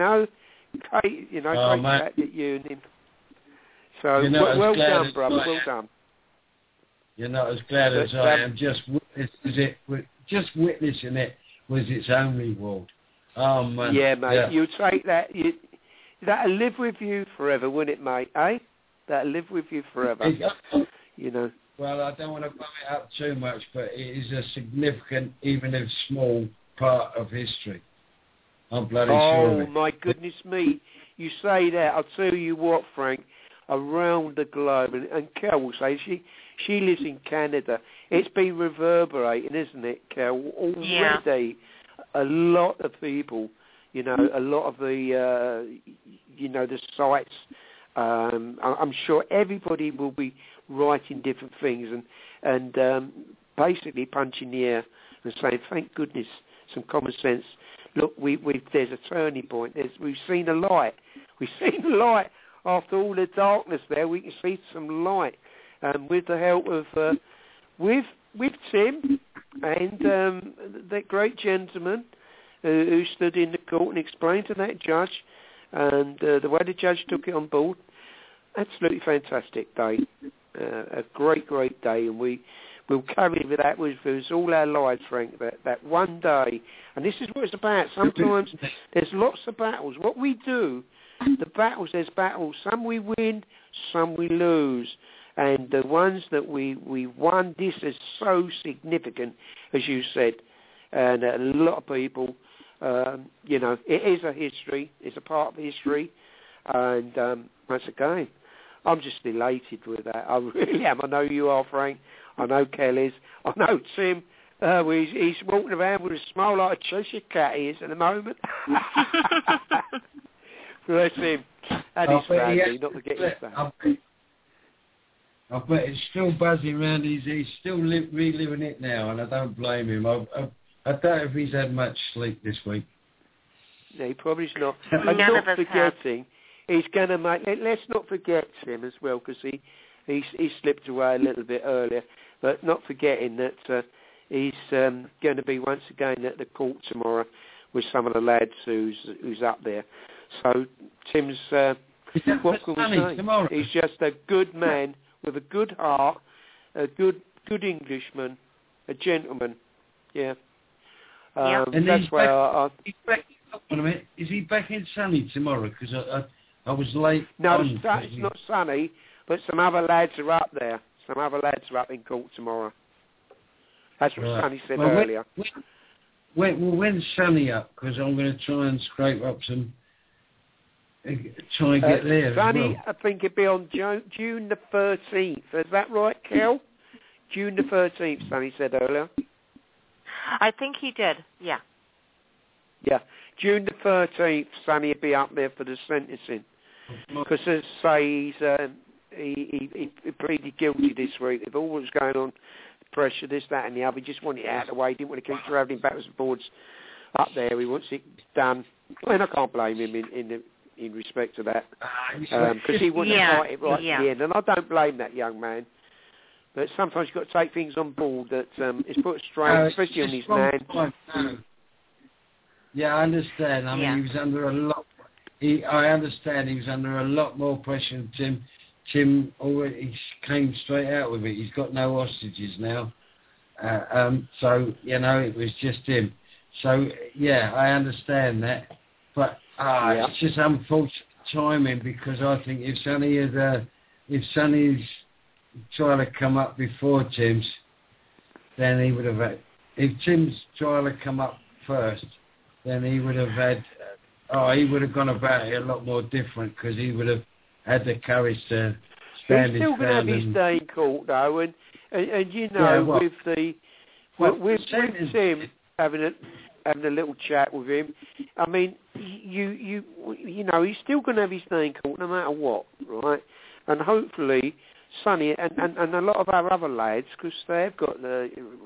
chat at you and him. So well done, brother. Well done. You're not as glad as I am. Just witnessing it was its own reward. Oh man. Yeah, mate. Yeah. You'd take that. That'll live with you forever, wouldn't it, mate? Eh? That'll live with you forever. Well, I don't want to bum it up too much, but it is a significant, even if small, part of history. I'm bloody sure of it. Oh, my goodness me. You say that. I'll tell you what, Frank, around the globe, and Kel will say, she lives in Canada. It's been reverberating, isn't it, Kel? Already, a lot of people, a lot of the, the sites, I'm sure everybody will be writing different things and basically punching the air and saying, thank goodness, some common sense. Look, there's a turning point. We've seen a light. We've seen the light after all the darkness there. We can see some light. With the help of with Tim and that great gentleman who stood in the court and explained to that judge, and the way the judge took it on board. Absolutely fantastic day. A great day, and we'll carry with that with us all our lives, Frank, that one day. And this is what it's about. Sometimes there's lots of battles. What we do, there's battles. Some we win, some we lose. And the ones that we won, this is so significant, as you said. And a lot of people, it is a history. It's a part of history. And once again, I'm just elated with that. I really am. I know you are, Frank. I know Kelly's. I know Tim. He's walking around with a smile like a Cheshire cat he is at the moment. Bless him. And his family, not to get his family. I bet it's still buzzing around. He's still reliving it now, and I don't blame him. I doubt if he's had much sleep this week. No, he probably's not. And not forgetting, he's going to make... Let's not forget him as well, because he slipped away a little bit earlier, but not forgetting that he's going to be once again at the court tomorrow with some of the lads who's up there. So Tim's... what can we say? Tomorrow? He's just a good man with a good heart, a good Englishman, a gentleman. Yeah. And that's why he's back. Wait a minute. Is he back in Sunny tomorrow? Because I was late. No, it's not Sunny, but some other lads are up there. Some other lads are up in court tomorrow. That's what Sunny said earlier. When's Sunny up? Because I'm going to try and scrape up some... Try and get there Sunny, as well. I think it'd be on June the 13th. Is that right, Kel? June the 13th, Sunny said earlier. I think he did, yeah. Yeah, June the 13th, Sunny will be up there for the sentencing. Because as I say, he pleaded guilty this week. If all was going on, pressure, this, that and the other, he just wanted it out of the way. He didn't want to keep travelling backwards and forwards up there. He wants it done. And I can't blame him in respect to that. Because he wanted to fight it right at the end. And I don't blame that young man. But sometimes you've got to take things on board that it's put a strain, especially on his man. Yeah, I understand. I mean, he was under a lot... I understand he was under a lot more pressure than Tim. Tim already came straight out with it. He's got no hostages now. So, it was just him. So, yeah, I understand that. But it's just unfortunate timing, because I think if Sonny's trial had come up before Tim's, then he would have had... If Tim's trial had come up first, then he would have had... he would have gone about it a lot more different, because he would have had the courage to stand his ground. He's still going to have his day in court, though, and with Tim having a little chat with him, I mean, he's still going to have his day in court no matter what, right? And hopefully Sonny and a lot of our other lads, because they've got the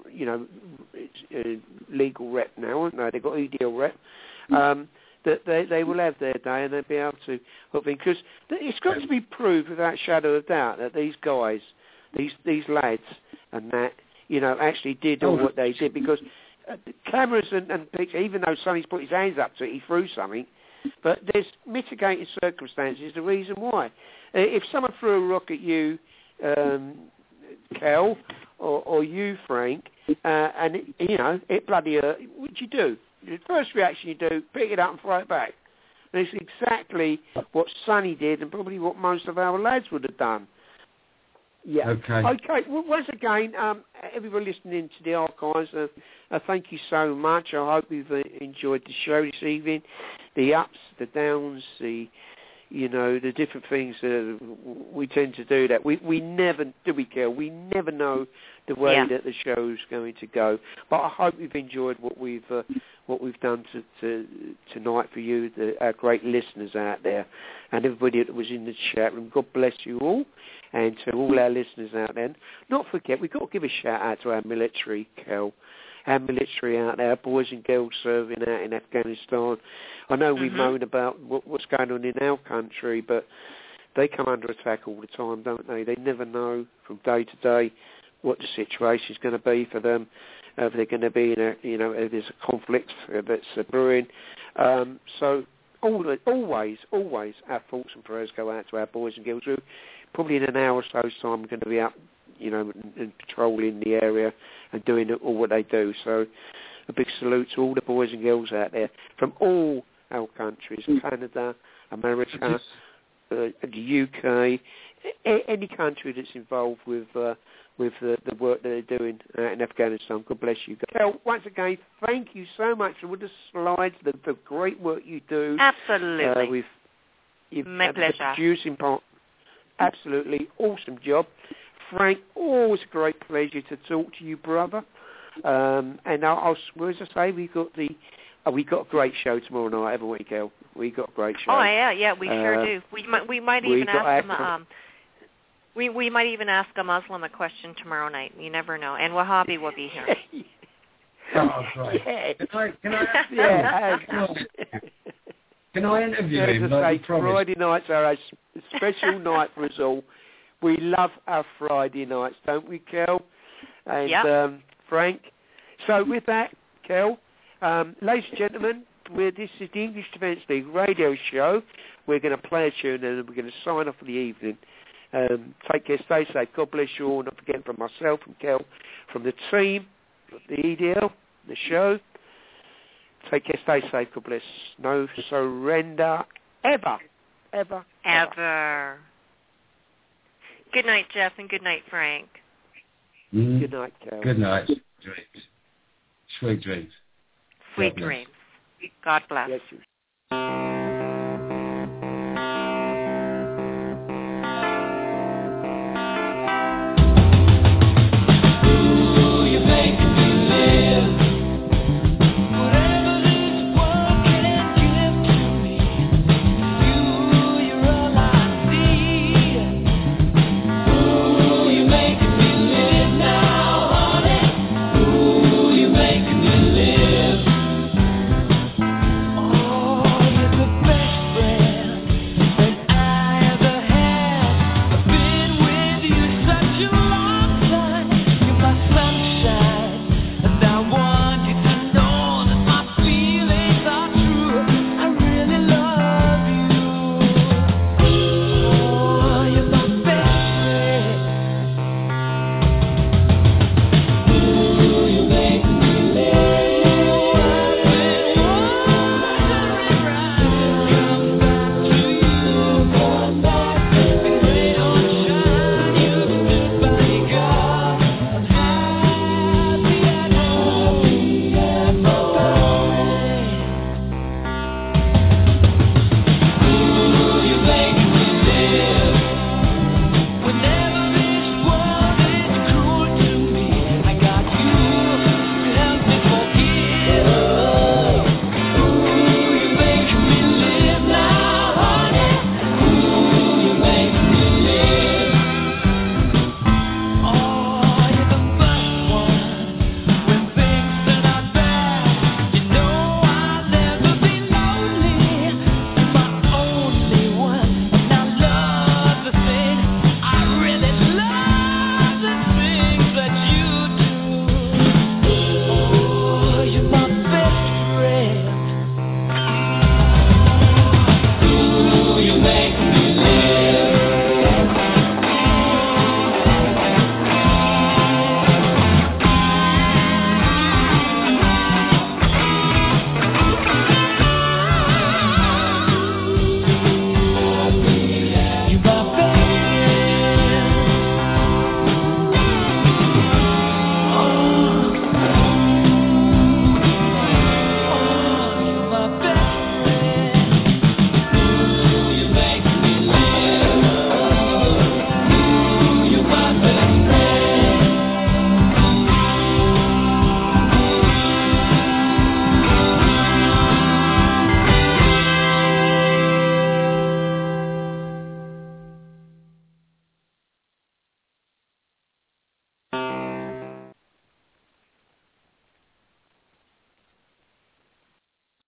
legal rep now, haven't they? They've got EDL rep. That they will have their day and they'll be able to hook in, because it's got to be proved without a shadow of doubt that these guys, these lads, and that actually did all what they did, because cameras and pictures, even though Sonny's put his hands up to it, he threw something, but there's mitigating circumstances. The reason why, if someone threw a rock at you, Kel, or you, Frank, and it bloody hurt, what'd you do? The first reaction you do, pick it up and throw it back. And it's exactly what Sonny did, and probably what most of our lads would have done. Yeah. Okay. Well, once again, everybody listening to the archives, thank you so much. I hope you've enjoyed the show this evening. The ups, the downs, the different things we tend to do that. We never, do we, Kel? We never know the way that the show's going to go. But I hope you've enjoyed what we've done tonight for you, our great listeners out there, and everybody that was in the chat room. God bless you all, and to all our listeners out there. Not forget, we've got to give a shout out to our military, Kel. Our military out there, boys and girls serving out in Afghanistan. I know we moan about what's going on in our country, but they come under attack all the time, don't they? They never know from day to day what the situation is going to be for them, if they're going to be in a, if there's a conflict that's brewing. So always our thoughts and prayers go out to our boys and girls who probably in an hour or so's time are going to be up, and patrolling the area and doing all what they do. So a big salute to all the boys and girls out there from all our countries, Canada, America, the UK, any country that's involved with the work that they're doing in Afghanistan. God bless you. Kel, once again, thank you so much for the slides, the great work you do. Absolutely. My pleasure. The producing part, absolutely awesome job. Frank, always a great pleasure to talk to you, brother. And as I say, we got a great show tomorrow night, haven't we, Kel? We got a great show. Oh yeah, we sure do. We might even ask them. We might even ask a Muslim a question tomorrow night. You never know. And Wahhabi will be here. Oh, right. Can I interview him? Friday nights are a special night for us all. We love our Friday nights, don't we, Kel? And Frank. So with that, Kel, ladies and gentlemen, this is the English Defence League radio show. We're going to play a tune and we're going to sign off for the evening. Take care, stay safe. God bless you all. Not forgetting from myself and Kel, from the team, the EDL, the show. Take care, stay safe. God bless. No surrender ever. Good night, Jeff, and good night, Frank. Good night, Kel. Good night. Dreams. Sweet dreams. Sweet dreams. God bless. Yes, you.